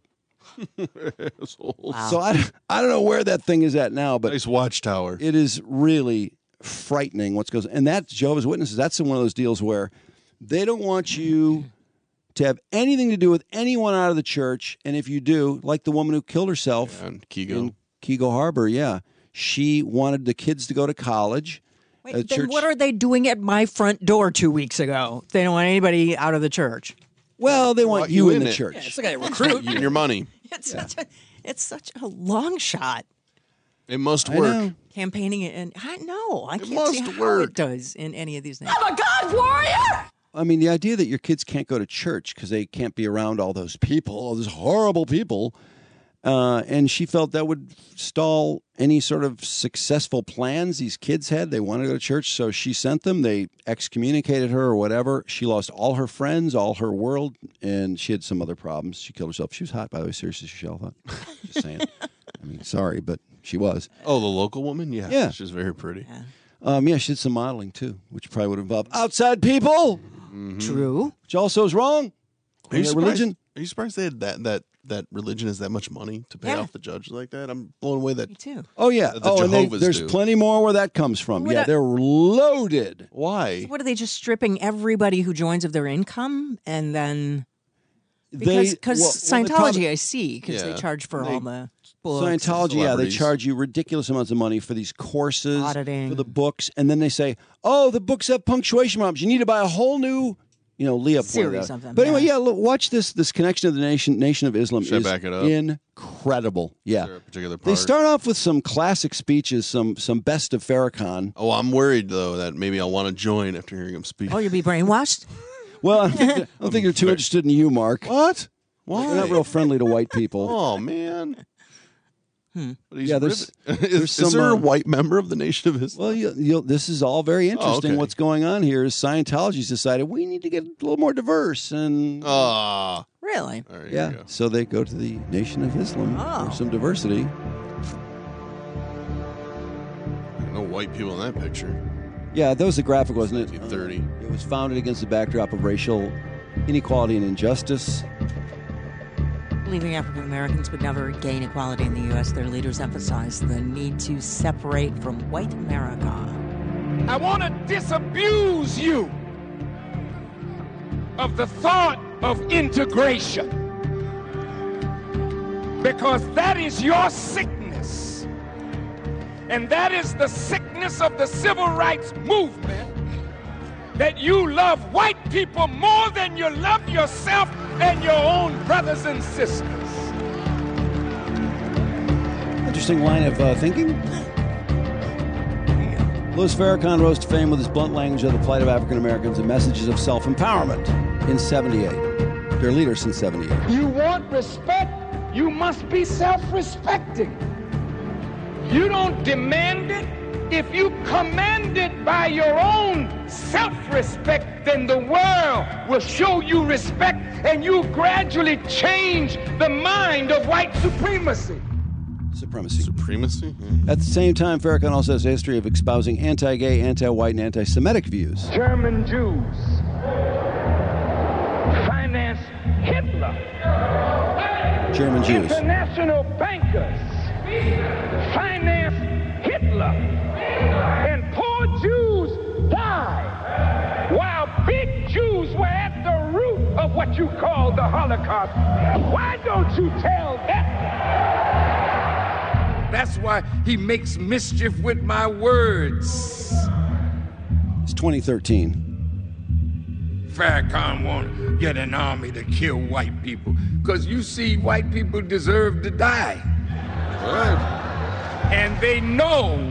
So I, I don't know where that thing is at now, but Nice Watchtower. it is really frightening what's goes. And that's Jehovah's Witnesses. That's one of those deals where they don't want you to have anything to do with anyone out of the church. And if you do, like the woman who killed herself And Kigo. in Kigo Harbor, yeah, she wanted the kids to go to college. Wait, A then church- what are they doing at my front door two weeks ago? They don't want anybody out of the church. Well, they want Want you, you in in the it. church. Yeah, it's like a recruit. And your money. It's such a it's such a long shot. It must I work. know. Campaigning it, and I know I can't must see how work. it does in any of these things. I'm a God warrior. I mean, the idea that your kids can't go to church because they can't be around all those people, all those horrible people, uh, and she felt that would stall any sort of successful plans these kids had. They wanted to go to church, so she sent them. They excommunicated her or whatever. She lost all her friends, all her world, and she had some other problems. She killed herself. She was hot, by the way. Seriously, she thought. Just saying. I mean, sorry, but she was. Oh, the local woman? Yeah. Yeah. She's very pretty. Um, yeah, she did some modeling too, which probably would involve outside people. True. Which also is wrong. Are you In their surprised, religion. Are you surprised they had that, that that religion has that much money to pay Yeah. off the judges like that. I'm blown away that. Me too. Oh yeah. that the Oh, and they, Jehovah's there's do. plenty more where that comes from. What yeah, a- they're loaded. Why? What are they just stripping everybody who joins of their income and then They- because cause well, well, the Scientology problem- I see because Yeah. they charge for They- all the books. Scientology, yeah, they celebrities. charge you ridiculous amounts of money for these courses, Auditing. for the books, and then they say, "Oh, the books have punctuation problems. You need to buy a whole new." You know, Leah pointed Series out. of them, But anyway, yeah. yeah, look, watch this. This connection of the nation, Nation of Islam Should I is back it up? incredible. Yeah, Is there a particular they part? start off with some classic speeches, some some best of Farrakhan. Oh, I'm worried though that maybe I'll want to join after hearing him speak. Oh, you'll be brainwashed? Well, I don't think, I don't think they're too interested in you, Mark. What? Why? They're not real friendly to white people. Oh man. Hmm. But he's Yeah, there's- rivet- there's is, some, is there uh, a white member of the Nation of Islam? Well, you, you, this is all very interesting. okay. What's going on here is Scientology's decided we need to get a little more diverse, and Ah, Really? there you yeah, go. so they go to the Nation of Islam Oh. for some diversity. No white people in that picture. Yeah, that was the graphic, wasn't it? thirty. It was founded against the backdrop of racial inequality and injustice. Believing African Americans would never gain equality in the U S, their leaders emphasized the need to separate from white America. I want to disabuse you of the thought of integration because that is your sickness, and that is the sickness of the civil rights movement, that you love white people more than you love yourself and your own brothers and sisters. Interesting line of uh, thinking. Louis Farrakhan rose to fame with his blunt language of the plight of African Americans and messages of self-empowerment in seventy-eight. Their leader since seventy-eight. You want respect, you must be self-respecting. You don't demand it. If you command it by your own self-respect, then the world will show you respect and you gradually change the mind of white supremacy. Supremacy. Supremacy? At the same time, Farrakhan also has a history of espousing anti-gay, anti-white, and anti-Semitic views. German Jews financed Hitler. German Jews. International bankers financed Hitler. And poor Jews died while big Jews were at the root of what you call the Holocaust. Why don't you tell that? That's why he makes mischief with my words. It's twenty thirteen. Farrakhan won't get an army to kill white people because you see white people deserve to die. Right. And they know,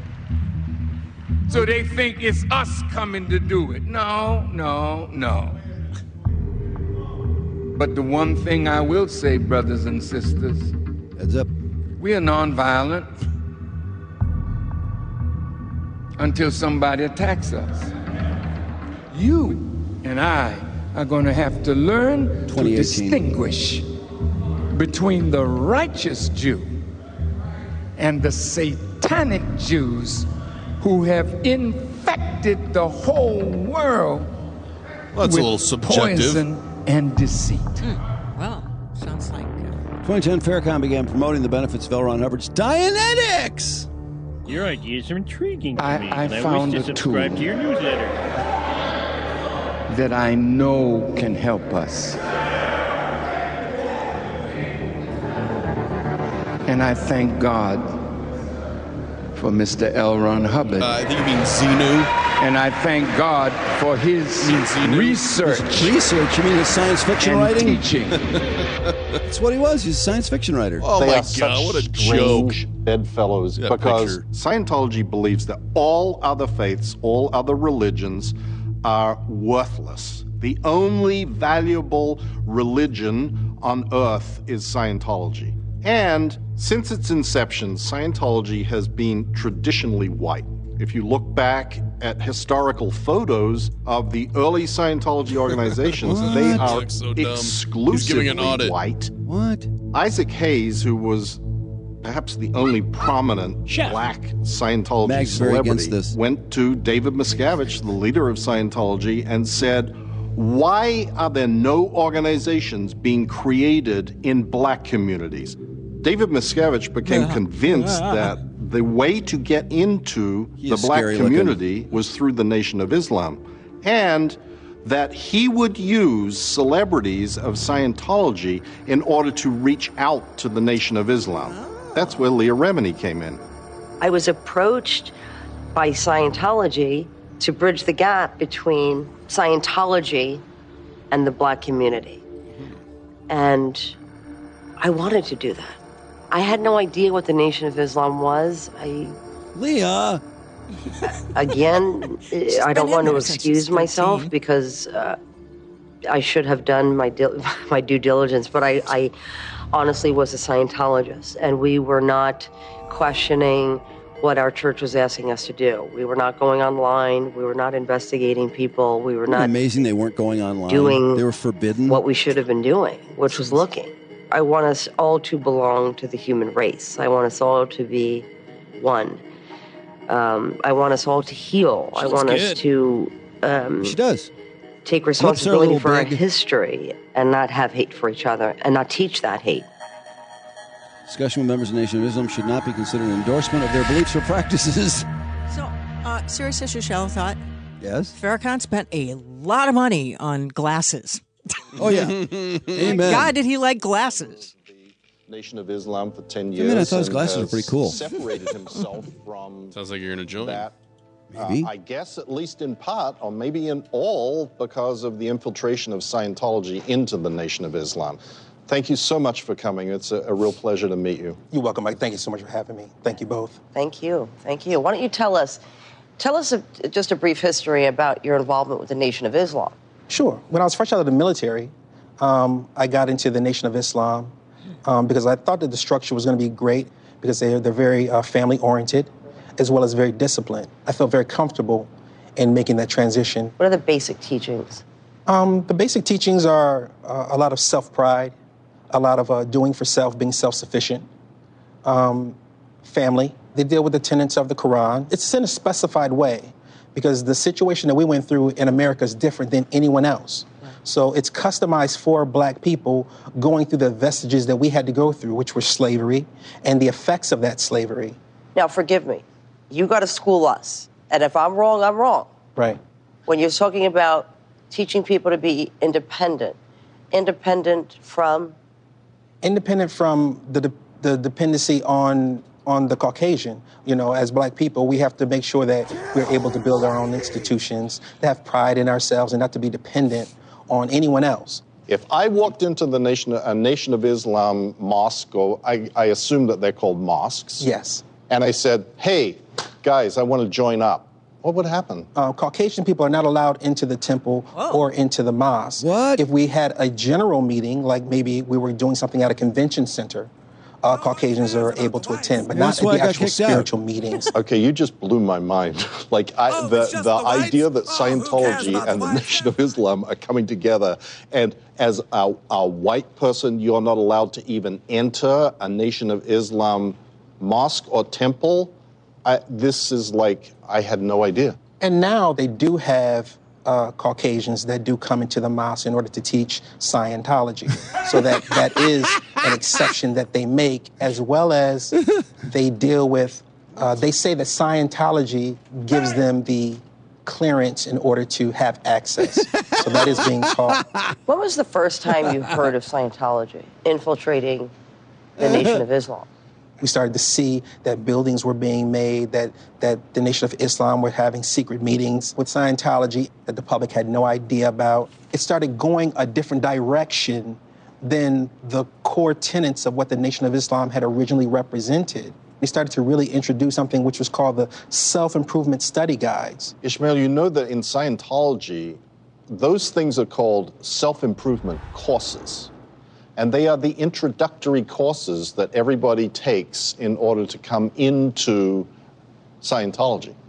so they think it's us coming to do it. No, no, no. But the one thing I will say, brothers and sisters, heads up, we are nonviolent until somebody attacks us. You and I are going to have to learn to distinguish between the righteous Jew and the satanic Jews who have infected the whole world Well, that's a with little subjective. poison and deceit. Well, sounds like uh, twenty ten, Farrakhan began promoting the benefits of L. Ron Hubbard's Dianetics. Your ideas are intriguing to I- me, I and I found wish to a subscribe tool. to your newsletter. That I know can help us. And I thank God for Mister L. Ron Hubbard. Uh, I think you mean Xenu. And I thank God for his research. Research? You mean his science fiction and writing? teaching. That's what he was. He's a science fiction writer. Oh They my are such God, what a strange joke. bedfellows That because picture. Scientology believes that all other faiths, all other religions are worthless. The only valuable religion on earth is Scientology. And since its inception, Scientology has been traditionally white. If you look back at historical photos of the early Scientology organizations, they What? are Looks so dumb. He's exclusively giving an audit. white. What? Isaac Hayes, who was perhaps the only prominent Chef. black Scientology Mag's very celebrity, against this. went to David Miscavige, the leader of Scientology, and said, Why are there no organizations being created in black communities? David Miscavige became convinced that the way to get into He the is black scary community looking. was through the Nation of Islam, and that he would use celebrities of Scientology in order to reach out to the Nation of Islam. That's where Leah Remini came in. I was approached by Scientology to bridge the gap between Scientology and the black community. And I wanted to do that. I had no idea what the Nation of Islam was. I Leah. Again, I don't want to excuse myself because uh, I should have done my dil- my due diligence, but I, I honestly was a Scientologist, and we were not questioning what our church was asking us to do. We were not going online. We were not investigating people. We were Isn't it not amazing they weren't going online. doing They were forbidden. what we should have been doing, which was looking. I want us all to belong to the human race. I want us all to be one. Um, I want us all to heal. I looks want us good. to um, She does. take Lips are a responsibility little for our big. history and not have hate for each other and not teach that hate. Discussion with members of the Nation of Islam should not be considered an endorsement of their beliefs or practices. So, uh, serious issue, shallow thought. Yes. Farrakhan spent a lot of money on glasses. Oh, yeah. Amen. God, did he like glasses? Nation of Islam for ten For a years. minute, I thought his and glasses were has pretty cool. Separated himself from Sounds like you're going to join. that. Uh, Maybe. I guess at least in part, or maybe in all, because of the infiltration of Scientology into the Nation of Islam. Thank you so much for coming. It's a, a real pleasure to meet you. You're welcome, Mike. Thank you so much for having me. Thank you both. Thank you. Thank you. Why don't you tell us, tell us a, just a brief history about your involvement with the Nation of Islam. Sure. When I was fresh out of the military, um, I got into the Nation of Islam um, because I thought that the structure was going to be great because they're, they're very uh, family-oriented as well as very disciplined. I felt very comfortable in making that transition. What are the basic teachings? Um, the basic teachings are uh, a lot of self-pride, a lot of uh, doing for self, being self-sufficient, um, family. They deal with the tenets of the Quran. It's in a specified way because the situation that we went through in America is different than anyone else. So it's customized for black people going through the vestiges that we had to go through, which were slavery and the effects of that slavery. Now, forgive me. You got to school us. And if I'm wrong, I'm wrong. Right. When you're talking about teaching people to be independent, independent from? Independent from the de- the dependency on on the Caucasian. You know, as black people, we have to make sure that we're able to build our own institutions, to have pride in ourselves and not to be dependent on anyone else. If I walked into the Nation, a Nation of Islam mosque, or I, I assume that they're called mosques. Yes. And I said, hey, guys, I want to join up. What would happen? Uh, Caucasian people are not allowed into the temple or into the mosque. What? If we had a general meeting, like maybe we were doing something at a convention center, uh, Caucasians are able to attend, but not at the actual spiritual meetings. Okay, you just blew my mind. Like I, Oh, the it's just the the whites? idea that Oh, who cares Scientology about and the the whites? Nation of Islam are coming together, and as a, a white person, you're not allowed to even enter a Nation of Islam mosque or temple. I, this is like I had no idea. And now they do have uh, Caucasians that do come into the mosque in order to teach Scientology. So that, that is an exception that they make, as well as they deal with, uh, they say that Scientology gives them the clearance in order to have access. So that is being taught. When was the first time you heard of Scientology infiltrating the Nation of Islam? We started to see that buildings were being made, that, that the Nation of Islam were having secret meetings with Scientology that the public had no idea about. It started going a different direction than the core tenets of what the Nation of Islam had originally represented. We started to really introduce something which was called the self-improvement study guides. Ishmael, you know that in Scientology, those things are called self-improvement courses. And they are the introductory courses that everybody takes in order to come into Scientology.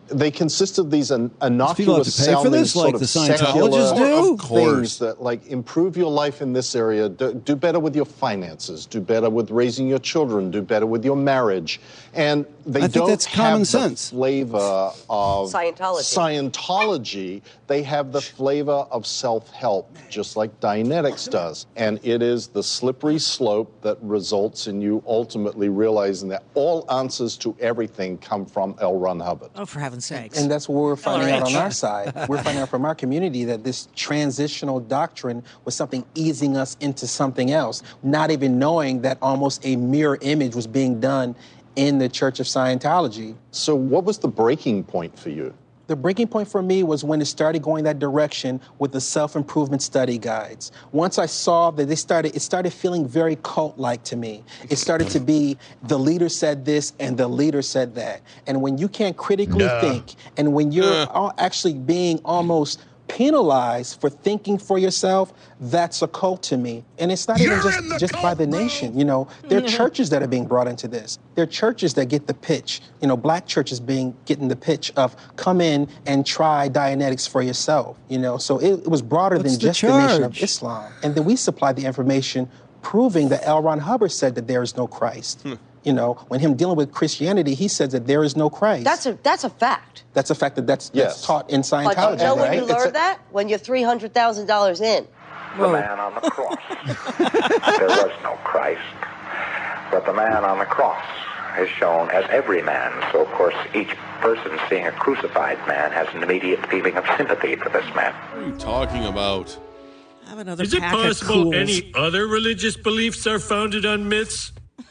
they consist of these in, innocuous people have to pay for sounding this, sort like of the Scientologists secular do? Of things that like improve your life in this area, do, do better with your finances, do better with raising your children, do better with your marriage, and they I think don't that's have common the sense. flavor of Scientology. Scientology. They have the flavor of self-help, just like Dianetics does, and it is the slippery slope that results in you ultimately realizing that all answers to everything come from L. Ron Hubbard. Oh, for heaven's sakes. And that's what we're finding out on Rich. our side. We're finding out from our community that this transitional doctrine was something easing us into something else, not even knowing that almost a mirror image was being done in the Church of Scientology. So what was the breaking point for you? The breaking point for me was when it started going that direction with the self-improvement study guides. Once I saw that they started, it started feeling very cult-like to me. It started to be the leader said this and the leader said that. And when you can't critically Duh. think, and when you're Uh. all actually being almost penalized for thinking for yourself, that's a cult to me. And it's not even just, just by the nation. You know, there are churches that are being brought into this. There are churches that get the pitch. You know, black churches being getting the pitch of come in and try Dianetics for yourself. You know, so it, it was broader What's than the just the Nation of charge? Islam. And then we supplied the information proving that L. Ron Hubbard said that there is no Christ. You know, when him dealing with Christianity, he says that there is no Christ. That's a that's a fact. That's a fact that that's, Yes. that's taught in But Scientology, you know when right? you learn that? When you're three hundred thousand dollars in. The man on the cross. There was no Christ, but the man on the cross is shown as every man. So, of course, each person seeing a crucified man has an immediate feeling of sympathy for this man. What are you talking about? Have another Is it pack of possible Kools. any other religious beliefs are founded on myths?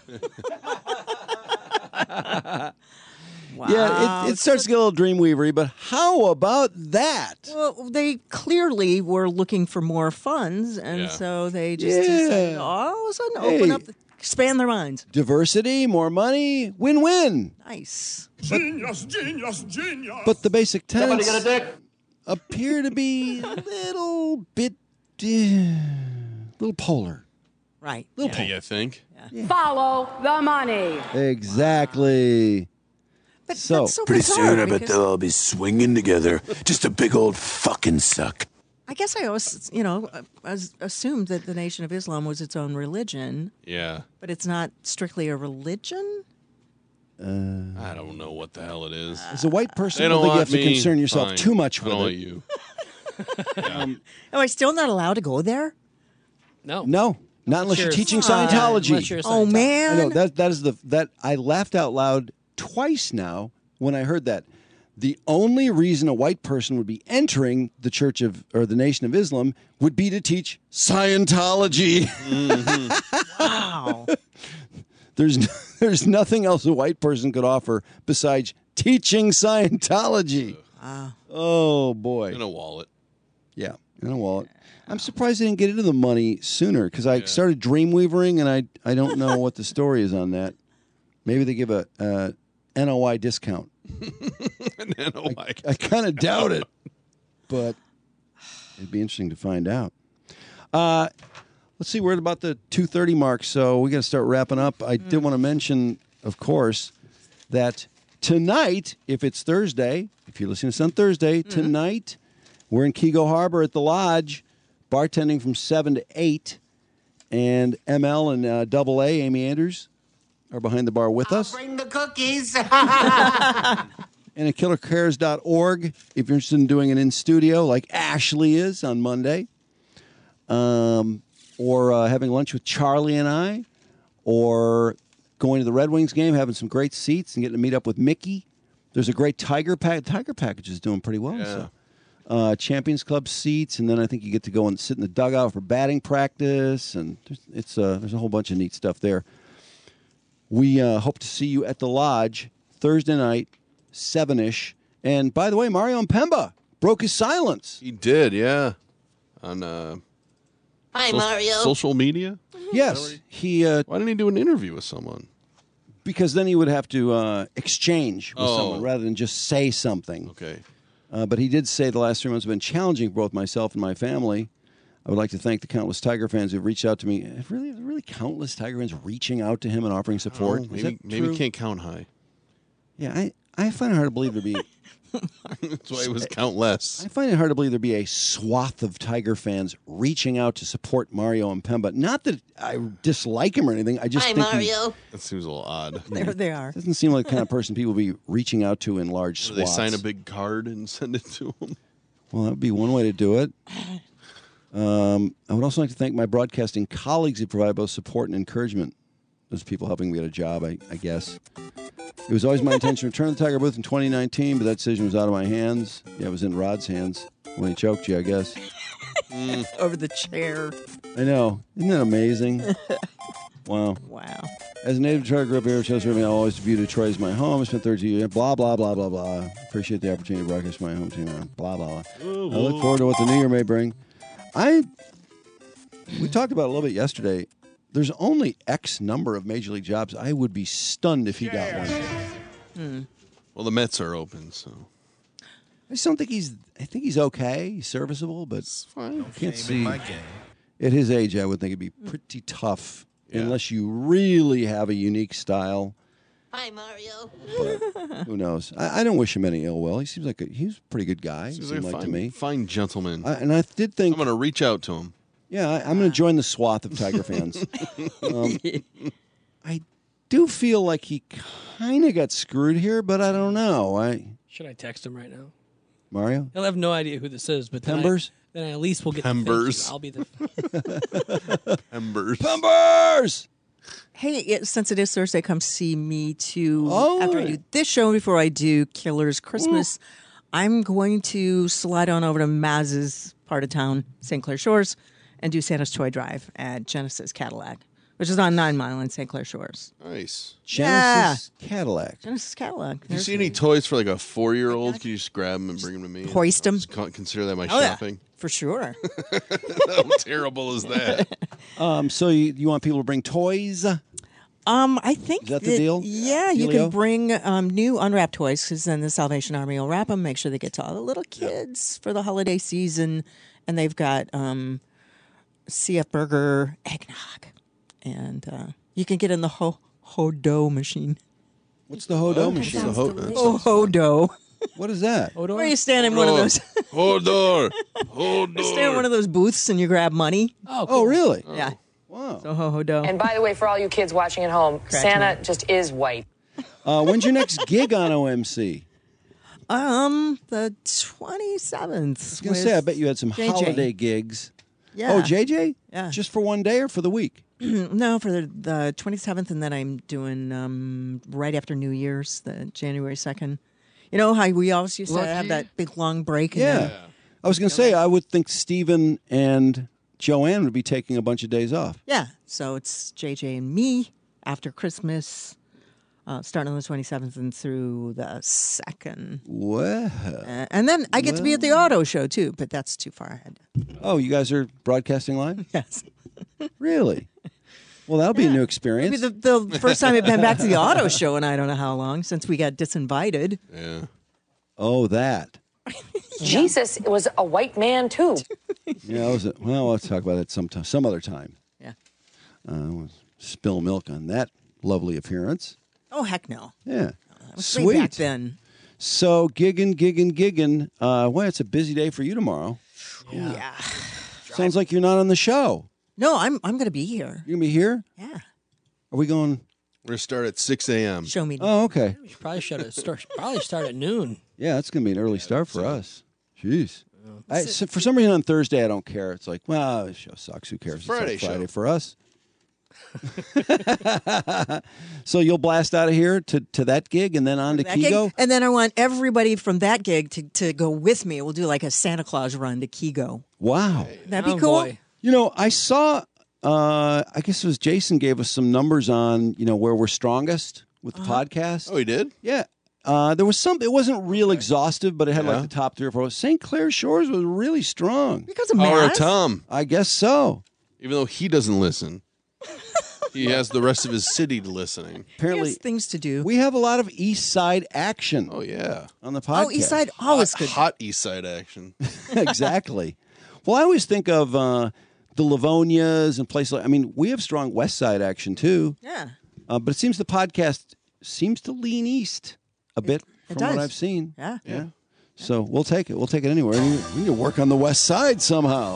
Wow. Yeah, it, it starts to get a little Dreamweavery, but how about that? Well, they clearly were looking for more funds, and Yeah. so they just Yeah. decided all of a sudden open Hey. up, the, expand their minds. Diversity, more money, win-win. Nice. Genius, genius, genius. But the basic Somebody tenets get a dick? appear to be a little bit, uh, little polar. Right. Little Yeah, you think? Follow the money. Exactly. But so, that's so Pretty bizarre soon, I bet because- they'll all be swinging together. Just a big old fucking suck. I guess I always, you know, as- assumed that the Nation of Islam was its own religion, Yeah. but it's not strictly a religion. Uh, I don't know what the hell it is. as a white person, They I don't don't think you want have to me. concern yourself Fine. too much I with don't it. want you. Am I still not allowed to go there? No. No, not unless you're you're- teaching Ah. Scientology. Unless you're a Oh, Scientologist. man. I know that that is the that I laughed out loud twice now when I heard that. The only reason a white person would be entering the Church of or the Nation of Islam would be to teach Scientology. Wow. there's there's nothing else a white person could offer besides teaching Scientology. Wow. Oh boy. In a wallet. Yeah, in a wallet. I'm surprised they didn't get into the money sooner because I started Dreamweavering and I I don't know what the story is on that. Maybe they give a, a N O I discount. An N O I. I, I kind of doubt it, but it'd be interesting to find out. Uh, let's see, we're at about the two thirty mark, so we got to start wrapping up. I did want to mention, of course, that tonight, if it's Thursday, if you're listening to this on Thursday, tonight we're in Kego Harbor at the Lodge, bartending from seven to eight, and M L and uh, Double A, Amy Andrews, are behind the bar with us. Bring the cookies. And at killer cares dot org if you're interested in doing it in studio like Ashley is on Monday. Um, or uh, having lunch with Charlie and I. Or going to the Red Wings game, having some great seats and getting to meet up with Mickey. There's a great Tiger pack. Tiger package is doing pretty well. Yeah. So. Uh, Champions Club seats, and then I think you get to go and sit in the dugout for batting practice. And there's, it's uh, there's a whole bunch of neat stuff there. We uh, hope to see you at the Lodge Thursday night, seven-ish. And by the way, Mario Mpemba broke his silence. He did, yeah. On uh, Hi, so- Mario. social media? Yes, he. Uh, Why didn't he do an interview with someone? because then he would have to uh, exchange with Oh. someone rather than just say something. Okay. Uh, but he did say the last three months have been challenging for both myself and my family. I would like to thank the countless Tiger fans who've reached out to me. Really, really countless Tiger fans reaching out to him and offering support. Oh, Is maybe that maybe true? can't count high. Yeah, I, I find it hard to believe there'd be That's why it was countless. I find it hard to believe there'd be a swath of Tiger fans reaching out to support Mario Impemba. Not that I dislike him or anything. I just Hi, think he- Mario. That seems a little odd. There they are. doesn't seem like the kind of person people would be reaching out to in large Do swaths. they sign a big card and send it to him? Well, that would be one way to do it. Um, I would also like to thank my broadcasting colleagues who provide both support and encouragement. Those people helping me get a job, I, I guess. It was always my intention to return to the Tiger booth in twenty nineteen, but that decision was out of my hands. Yeah, it was in Rod's hands when he choked you, I guess. Mm. Over the chair. I know. Isn't that amazing? Wow. Wow. As a native Detroit, grew up here, chose for me. I always view Detroit as my home. I spent thirty years. Blah blah blah blah blah. Appreciate the opportunity to broadcast my home team. Blah blah blah. I look forward to what the new year may bring. I we talked about it a little bit yesterday. There's only X number of major league jobs. I would be stunned if he got one. Hmm. Well, the Mets are open, so I just don't think he's. I think he's okay. He's serviceable, but fine. I can't Shame see. in my game. At his age, I would think it'd be pretty tough unless you really have a unique style. Hi, Mario. But who knows? I, I don't wish him any ill will. He seems like a, he's a pretty good guy. Seems seemed like a like fine, to me. fine gentleman. I, and I did think I'm going to reach out to him. Yeah, I, I'm going to join the swath of Tiger fans. um, I do feel like he kind of got screwed here, but I don't know. I Should I text him right now? Mario? He'll have no idea who this is, but then I, Pembers? then I at least will get Pembers. The I'll be the Embers. Pembers! Hey, it, since it is Thursday, come see me too. Oh, after I right. do this show, before I do Killer's Christmas, I'm going to slide on over to Maz's part of town, Saint Clair Shores, and do Santa's Toy Drive at Genesis Cadillac, which is on Nine Mile in Saint Clair Shores. Nice. Genesis Cadillac. Genesis Cadillac. Do you see any toys for like a four-year-old? Can you just grab them and bring them to me? Hoist 'em? Just con- Consider that my Oh, yeah. shopping. For sure. How terrible is that? Um, so you, you want people to bring toys? Um, I think Is that the deal? Yeah, you Dealio? can bring um, new unwrapped toys because then the Salvation Army will wrap them, make sure they get to all the little kids for the holiday season, and they've got um, C F Burger eggnog, and uh, you can get in the ho ho dough machine. What's the Hodo machine? sounds Ho- delicious. Oh, ho dough. What is that? Where you stand in one of those? Hold on. Hold You stand in one of those booths and you grab money. Oh, Oh, really? Yeah. Wow. So ho ho dough. And by the way, for all you kids watching at home, Santa just is white. Uh, when's your next gig on O M C? Um, the twenty seventh. I was going to say, I bet you had some J J. holiday gigs. Yeah. Oh, J J? Yeah. Just for one day or for the week? No, for the, the twenty-seventh, and then I'm doing um, right after New Year's, the January second. You know how we always used to Lucky. have that big long break? and Yeah. then- I was going to say, I would think Stephen and Joanne would be taking a bunch of days off. Yeah. So it's J J and me after Christmas, uh, starting on the twenty-seventh and through the second. Well. Uh, and then I get to be at the auto show, too, but that's too far ahead. Oh, you guys are broadcasting live? Yes. Really? Well, that'll be a new experience. It'll be the, the first time I've been back to the auto show in I don't know how long, since we got disinvited. Yeah. Oh, that. Jesus was a white man, too. Yeah, was it? Well, let's talk about it sometime, some other time. Yeah. Uh, we'll spill milk on that lovely appearance. Oh, heck no. Yeah. That was Sweet. way back then. So, gigging, gigging, gigging. Uh, well, it's a busy day for you tomorrow. Yeah. Sounds like you're not on the show. No, I'm I'm going to be here. You're going to be here? Yeah. Are we going? We're going to start at six a.m. Show me. Oh, okay. We should probably start at start, probably start at noon. Yeah, it's going to be an early start for us. Jeez. I, so for some reason on Thursday, I don't care. It's like, well, the show sucks. Who cares? It's Friday like Friday show. for us. So you'll blast out of here to, to that gig and then on to That gig. Kigo? And then I want everybody from that gig to, to go with me. We'll do like a Santa Claus run to Kigo. Wow. That'd be Oh, cool. boy. You know, I saw, uh, I guess it was Jason gave us some numbers on, you know, where we're strongest with the Uh-huh. podcast. Oh, he did? Yeah. Uh, there was some, it wasn't real exhaustive, but it had Yeah. like the top three or four. Saint Clair Shores was really strong. Because of Power of Matt. Tom. I guess so. Even though he doesn't listen, he has the rest of his city listening. He Apparently, has things to do. we have a lot of East Side action Oh, yeah. on the podcast. Oh, East Side always good. Hot East Side action. Exactly. Well, I always think of uh, the Livonias and places like, I mean, we have strong West Side action too, Yeah. uh, but it seems the podcast seems to lean east a bit it from what does. I've seen. Yeah. Yeah. So we'll take it. We'll take it anywhere. We need to work on the West Side somehow.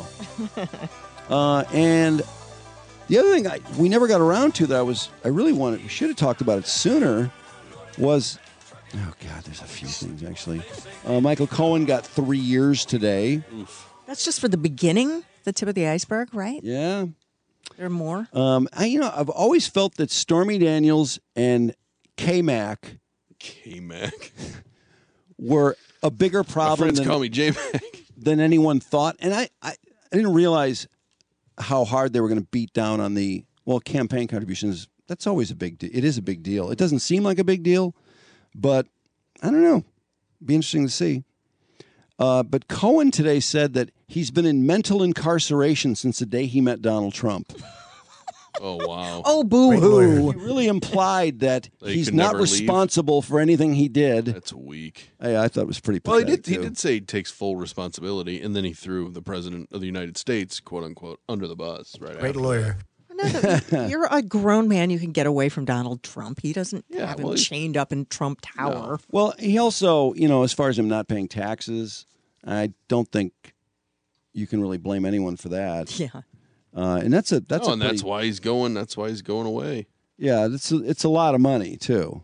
uh, and the other thing I, we never got around to that I was I really wanted, we should have talked about it sooner, was, oh, God, there's a few things, actually. Uh, Michael Cohen got three years today. Oof. That's just for the beginning, the tip of the iceberg, right? Yeah. There are more? Um, I, you know, I've always felt that Stormy Daniels and K-Mac K-Mac were a bigger problem friends than, call me J-Mac. than anyone thought. And I, I, I didn't realize how hard they were going to beat down on the, well, campaign contributions. That's always a big deal. It is a big deal. It doesn't seem like a big deal, but I don't know. Be interesting to see. Uh, but Cohen today said that he's been in mental incarceration since the day he met Donald Trump. Oh, wow. Oh, boo-hoo. He really implied that That he he's could not never leave? responsible for anything he did. That's weak. I, I thought it was pretty Well, he pathetic, did. He too. did say he takes full responsibility, and then he threw the president of the United States, quote unquote, under the bus. Right. Great after lawyer. No, no, you're a grown man. You can get away from Donald Trump. He doesn't Yeah, have well, him he's- chained up in Trump Tower. Well, he also, you know, as far as him not paying taxes, I don't think you can really blame anyone for that. Yeah. Uh, and that's a that's oh, a and pretty, that's why he's going. That's why he's going away. yeah, it's a, it's a lot of money too.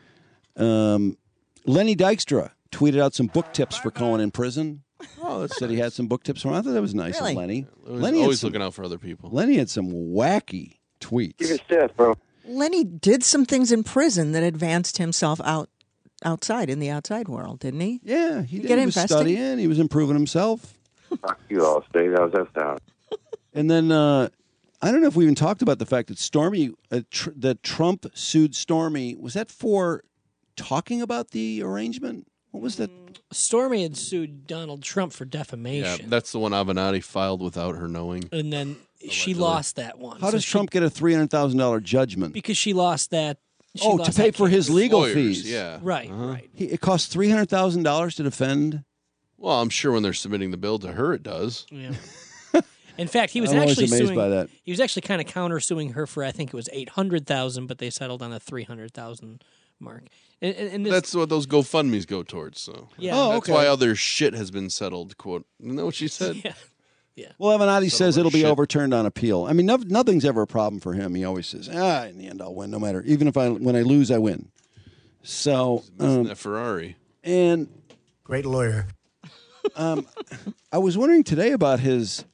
Um, Lenny Dykstra tweeted out some book tips for Cohen in prison. Oh, that's said he had some book tips for him. I thought that was nice Really? of Lenny. Always, Lenny had always some, looking out for other people. Lenny had some wacky tweets. Give your shit, bro. Lenny did some things in prison that advanced himself out outside in the outside world, didn't he? Yeah, he You did. get He was investing? studying. He was improving himself. Fuck you all, Steve. How's that sound? And then uh, I don't know if we even talked about the fact that Stormy, uh, tr- that Trump sued Stormy. Was that for talking about the arrangement? What was that? Stormy had sued Donald Trump for Yeah, defamation, that's the one Avenatti filed without her knowing. and then she lost that one. How So does she- Trump get a three hundred thousand dollar judgment? Because she lost that. She Oh, to lost pay that for his case. legal Lawyers, fees. yeah. Right, Uh-huh. right. He, it costs three hundred thousand dollars to defend. Well, I'm sure when they're submitting the bill to her, it does. Yeah. In fact, he was I'm always actually amazed suing. by that. He was actually kind of countersuing her for I think it was eight hundred thousand, but they settled on a three hundred thousand mark. And, and, and this, That's what those GoFundMes go towards. So Yeah. Oh, that's okay. why other shit has been settled. Quote. Isn't that what she said? Yeah. Well, Avenatti says Settle it'll be shit. overturned on appeal. I mean, no, nothing's ever a problem for him. He always says, "Ah, in the end, I'll win, no matter. Even if I when I lose, I win." So, Missing um, that Ferrari. and Great lawyer. um, I was wondering today about his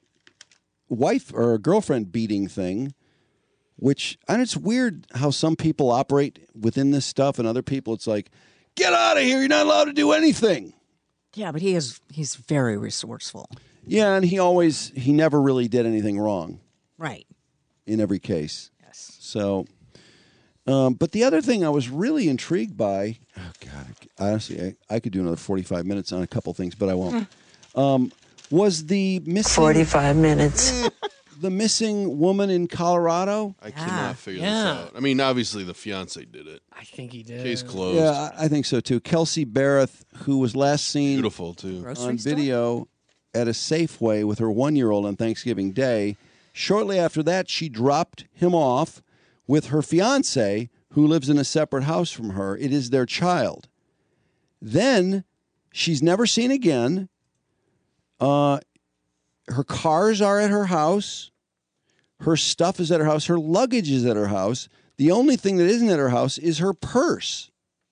wife or girlfriend beating thing, which and it's weird how some people operate within this stuff, and other people it's like, "Get out of here! You're not allowed to do anything." Yeah, but he is he's very resourceful. Yeah, and he always he never really did anything wrong Right. in every case. Yes. So, um, but the other thing I was really intrigued by, oh God, honestly, I, I could do another forty-five minutes on a couple things, but I won't. um, was the missing forty-five minutes. the missing woman in Colorado? I cannot figure Yeah. this out. I mean, obviously the fiance did it. I think he did. Case closed. Yeah, I I think so too. Kelsey Barrett, who was last seen Beautiful too. Grocery on store? video at a Safeway with her one-year-old on Thanksgiving Day. Shortly after that, she dropped him off with her fiance, who lives in a separate house from her. It is their child. Then she's never seen again. Uh, her cars are at her house. Her stuff is at her house. Her luggage is at her house. The only thing that isn't at her house is her purse.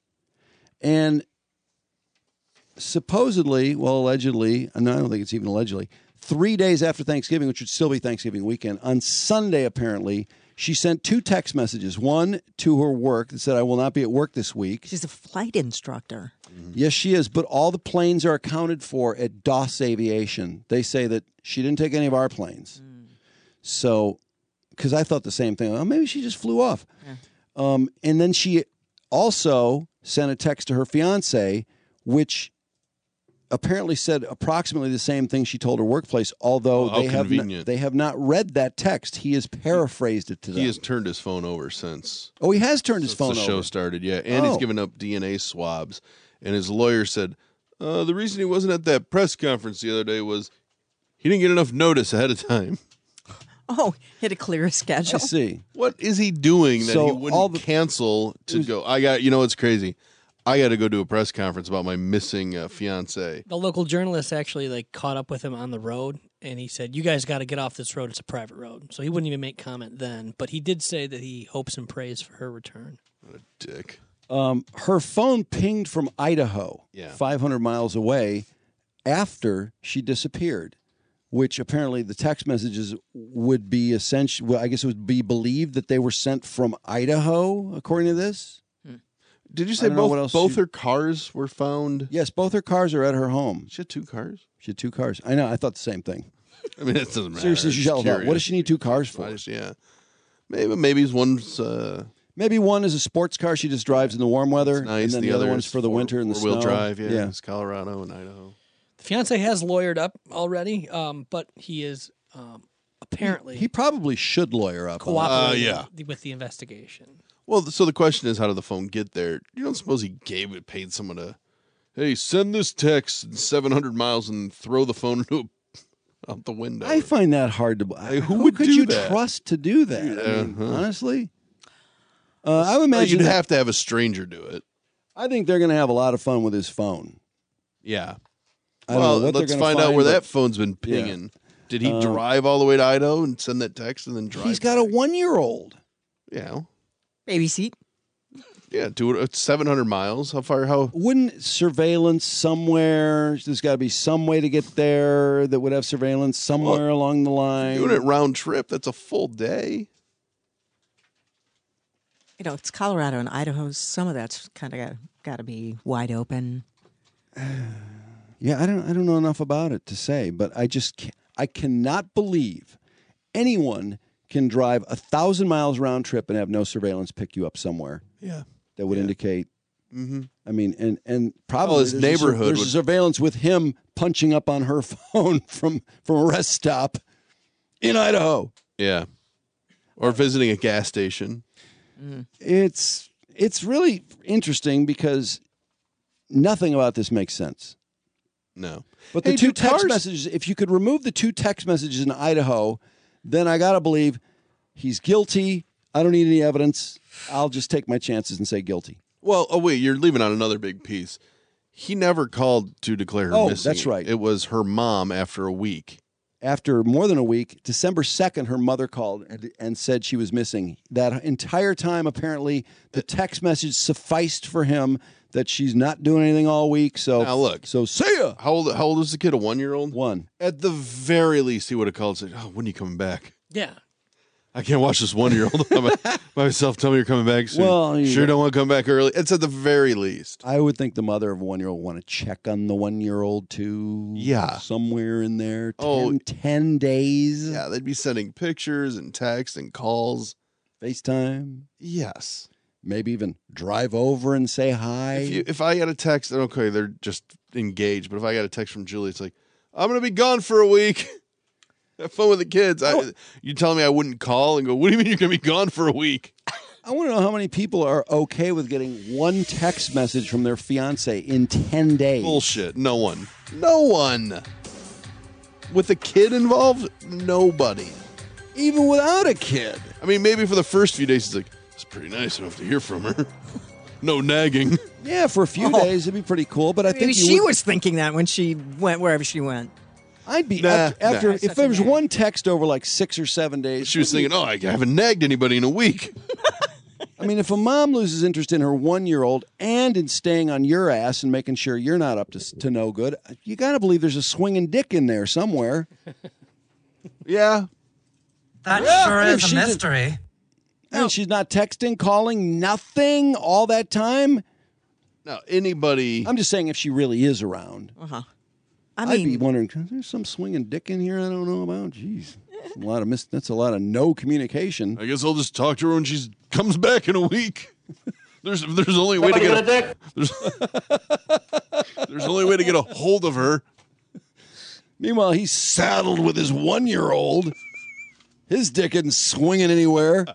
And supposedly, well, allegedly, and I don't think it's even allegedly, three days after Thanksgiving, which would still be Thanksgiving weekend, on Sunday, apparently, she sent two text messages. One to her work that said, "I will not be at work this week." She's a flight instructor. Yes, she is, but all the planes are accounted for at Doss Aviation. They say that she didn't take any of our planes. So, because I thought the same thing. Oh, maybe she just flew off. Um, and then she also sent a text to her fiance, which apparently said approximately the same thing she told her workplace, although Oh, how they have not, convenient. they have not read that text. He has paraphrased it to them. He has turned his phone over since. Oh, he has turned his since phone the show over. started, yeah. And Oh. he's given up D N A swabs. And his lawyer said, uh, the reason he wasn't at that press conference the other day was he didn't get enough notice ahead of time. Oh, he had to clear his schedule. I see. What is he doing that So he wouldn't all the- cancel to go? I got, you know, it's crazy. I got to go to a press conference about my missing uh, fiance. The local journalist actually like caught up with him on the road, and he said, "You guys got to get off this road. It's a private road." So he wouldn't even make comment then, but he did say that he hopes and prays for her return. What a dick. Um, her phone pinged from Idaho, Yeah. five hundred miles away, after she disappeared, which apparently the text messages would be essential. Well, I guess it would be believed that they were sent from Idaho, according to this. Did you I say don't know what both else both she- her cars were found? Yes, both her cars are at her home. She had two cars? She had two cars. I know. I thought the same thing. I mean, it doesn't matter. Seriously, I'm just Giselle, what curious. does she need two cars for? I just- yeah. Maybe maybe one's uh, Maybe one is a sports car she just drives in the warm weather, it's nice. and then the, the, other other one's is for the four- winter and the four-wheel snow. drive. Yeah, yeah. It's Colorado and Idaho. The fiance has lawyered up already, um, but he is um, apparently He probably should lawyer up. on it. cooperating Uh, yeah. with the investigation. Well, so the question is, how did the phone get there? You don't suppose he gave it, paid someone to, hey, send this text seven hundred miles and throw the phone into a, out the window. I find that hard to. Hey, who who would could do you that? trust to do that? I mean, Uh-huh. honestly, uh, I would Well, imagine you'd that- have to have a stranger do it. I think they're going to have a lot of fun with his phone. Yeah. I don't well, know what they're let's gonna find out find, where but- that phone's been Yeah. pinging. Did he Um, drive all the way to Idaho and send that text and then drive? He's got a one-year-old. Yeah. Baby seat. Yeah, do it. It's seven hundred miles. How far? How? Wouldn't surveillance somewhere? There's got to be some way to get there that would have surveillance somewhere along the line. Doing it round trip. That's a full day. You know, it's Colorado and Idaho. Some of that's kind of got, got to be wide open. Yeah, I don't I don't know enough about it to say, but I just ca I cannot believe anyone can drive a thousand miles round trip and have no surveillance pick you up somewhere. Yeah. That would indicate. Mhm. I mean, and and probably Well, his there's a sur- neighborhood there's a would- surveillance with him punching up on her phone from from a rest stop in Idaho. Yeah. Or visiting a gas station. It's it's really interesting because nothing about this makes sense. No. But Hey, the two do text cars- messages, if you could remove the two text messages in Idaho, then I got to believe he's guilty. I don't need any evidence. I'll just take my chances and say guilty. Well, oh wait, you're leaving out another big piece. He never called to declare her Oh, missing. that's right. It was her mom after a week. After more than a week, December second, her mother called and, and said she was missing. That entire time, apparently, the text message sufficed for him that she's not doing anything all week. So Now look. So see ya. How old? How old is the kid? A one year old. One. At the very least, he would have called and said, "Oh, when are you coming back? Yeah. I can't watch this one year old by myself. Tell me you're coming back soon. Well, you- sure don't want to come back early. It's at the very least. I would think the mother of a one-year-old want to check on the one-year-old too. Yeah. Somewhere in there. ten, Oh. ten days. Yeah, they'd be sending pictures and texts and calls. FaceTime. Yes. Maybe even drive over and say hi. If, you, if I got a text, okay, they're just engaged. But if I got a text from Julie, it's like, I'm going to be gone for a week. Have fun with the kids. I, you telling me I wouldn't call and go, what do you mean you're going to be gone for a week? I want to know how many people are okay with getting one text message from their fiance in ten days. Bullshit. No one. No one. With a kid involved, nobody. Even without a kid. I mean, maybe for the first few days, it's like, it's pretty nice. I don't have to hear from her. No nagging. Yeah, for a few Oh. days it'd be pretty cool. But I Maybe think you she would- was thinking that when she went wherever she went. I'd be Nah, after, after nah. if there was one text over like six or seven days. She was thinking, oh, I haven't nagged anybody in a week. I mean, if a mom loses interest in her one-year-old and in staying on your ass and making sure you're not up to to no good, you got to believe there's a swinging dick in there somewhere. Yeah. That Yeah, sure if is a she's a- mystery. I mean, she's not texting, calling, nothing all that time. Now, anybody. I'm just saying if she really is around. Uh huh. I I'd be mean, wondering, there's some swinging dick in here I don't know about. Jeez. That's a lot of mis- that's a lot of no communication. I guess I'll just talk to her when she comes back in a week. There's there's only a way to get a, dick? there's, there's only a way to get a hold of her. Meanwhile, he's saddled with his one-year-old. His dick isn't swinging anywhere.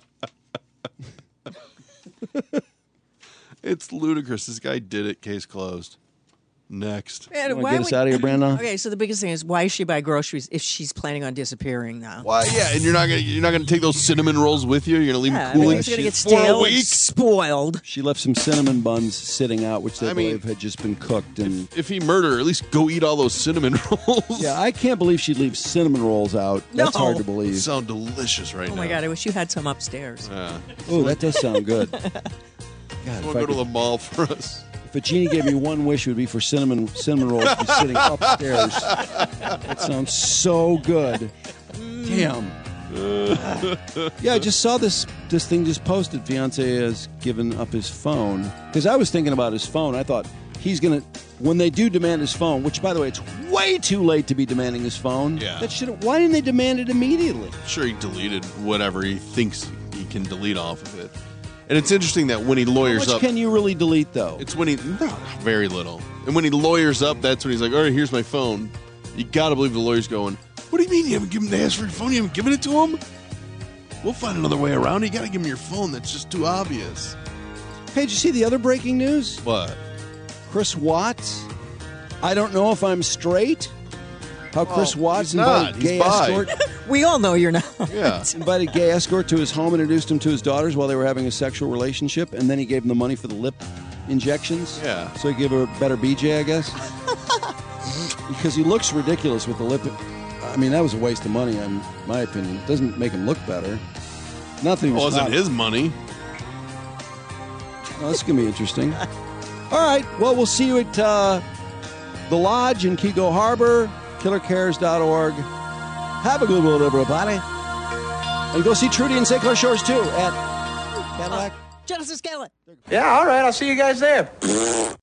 It's ludicrous. This guy did it. Case closed. Next. Man, You wanna why get would- us out of here, Brandon? Okay, so the biggest thing is why does she buy groceries if she's planning on disappearing now? Why? Yeah, and you're not gonna you're not gonna take those cinnamon rolls with you. You're gonna leave Yeah, them cooling everything's gonna get for a stale and week. spoiled. She left some cinnamon buns sitting out, which they I mean, believe had just been cooked. And If he murdered her, at least go eat all those cinnamon rolls. yeah, I can't believe she'd leave cinnamon rolls out. That's No. hard to They believe. sound delicious right Oh now. my god, I wish you had some upstairs. Yeah. Oh, that does sound good. God, We'll if, go I to could, the mall for us. if a genie gave me one wish, it would be for cinnamon cinnamon rolls to be sitting upstairs. That sounds so good. Damn. Yeah, I just saw this this thing just posted. Fiance has given up his phone because I was thinking about his phone. I thought he's gonna when they do demand his phone, which by the way, it's way too late to be demanding his phone. Yeah. That should. Why didn't they demand it immediately? Sure, he deleted whatever he thinks he can delete off of it. And it's interesting that when he How lawyers much up, can you really delete though? it's when he no, very little. And when he lawyers up, that's when he's like, "All right, here's my phone." You got to believe the lawyer's going, "What do you mean you haven't given him the ask for your phone? You haven't given it to him? We'll find another way around. You got to give him your phone. That's just too obvious." Hey, did you see the other breaking news? What? Chris Watts. I don't know if I'm straight. How Chris Oh, Watts he's not. invited He's gay bi. escort. We all know you're not. Yeah. Invited gay escort to his home and introduced him to his daughters while they were having a sexual relationship, and then he gave them the money for the lip injections. Yeah. So he gave her a better B J, I guess. Because he looks ridiculous with the lip. I mean, that was a waste of money, in my opinion. It doesn't make him look better. Nothing It was wasn't hot. his money. Well, this is going to be interesting. All right. Well, we'll see you at uh, the Lodge in Kego Harbor, killer cares dot org. Have a good one, everybody. And go see Trudy in Saint Clair Shores, too, at Cadillac. Genesis Galen. Yeah, all right. I'll see you guys there.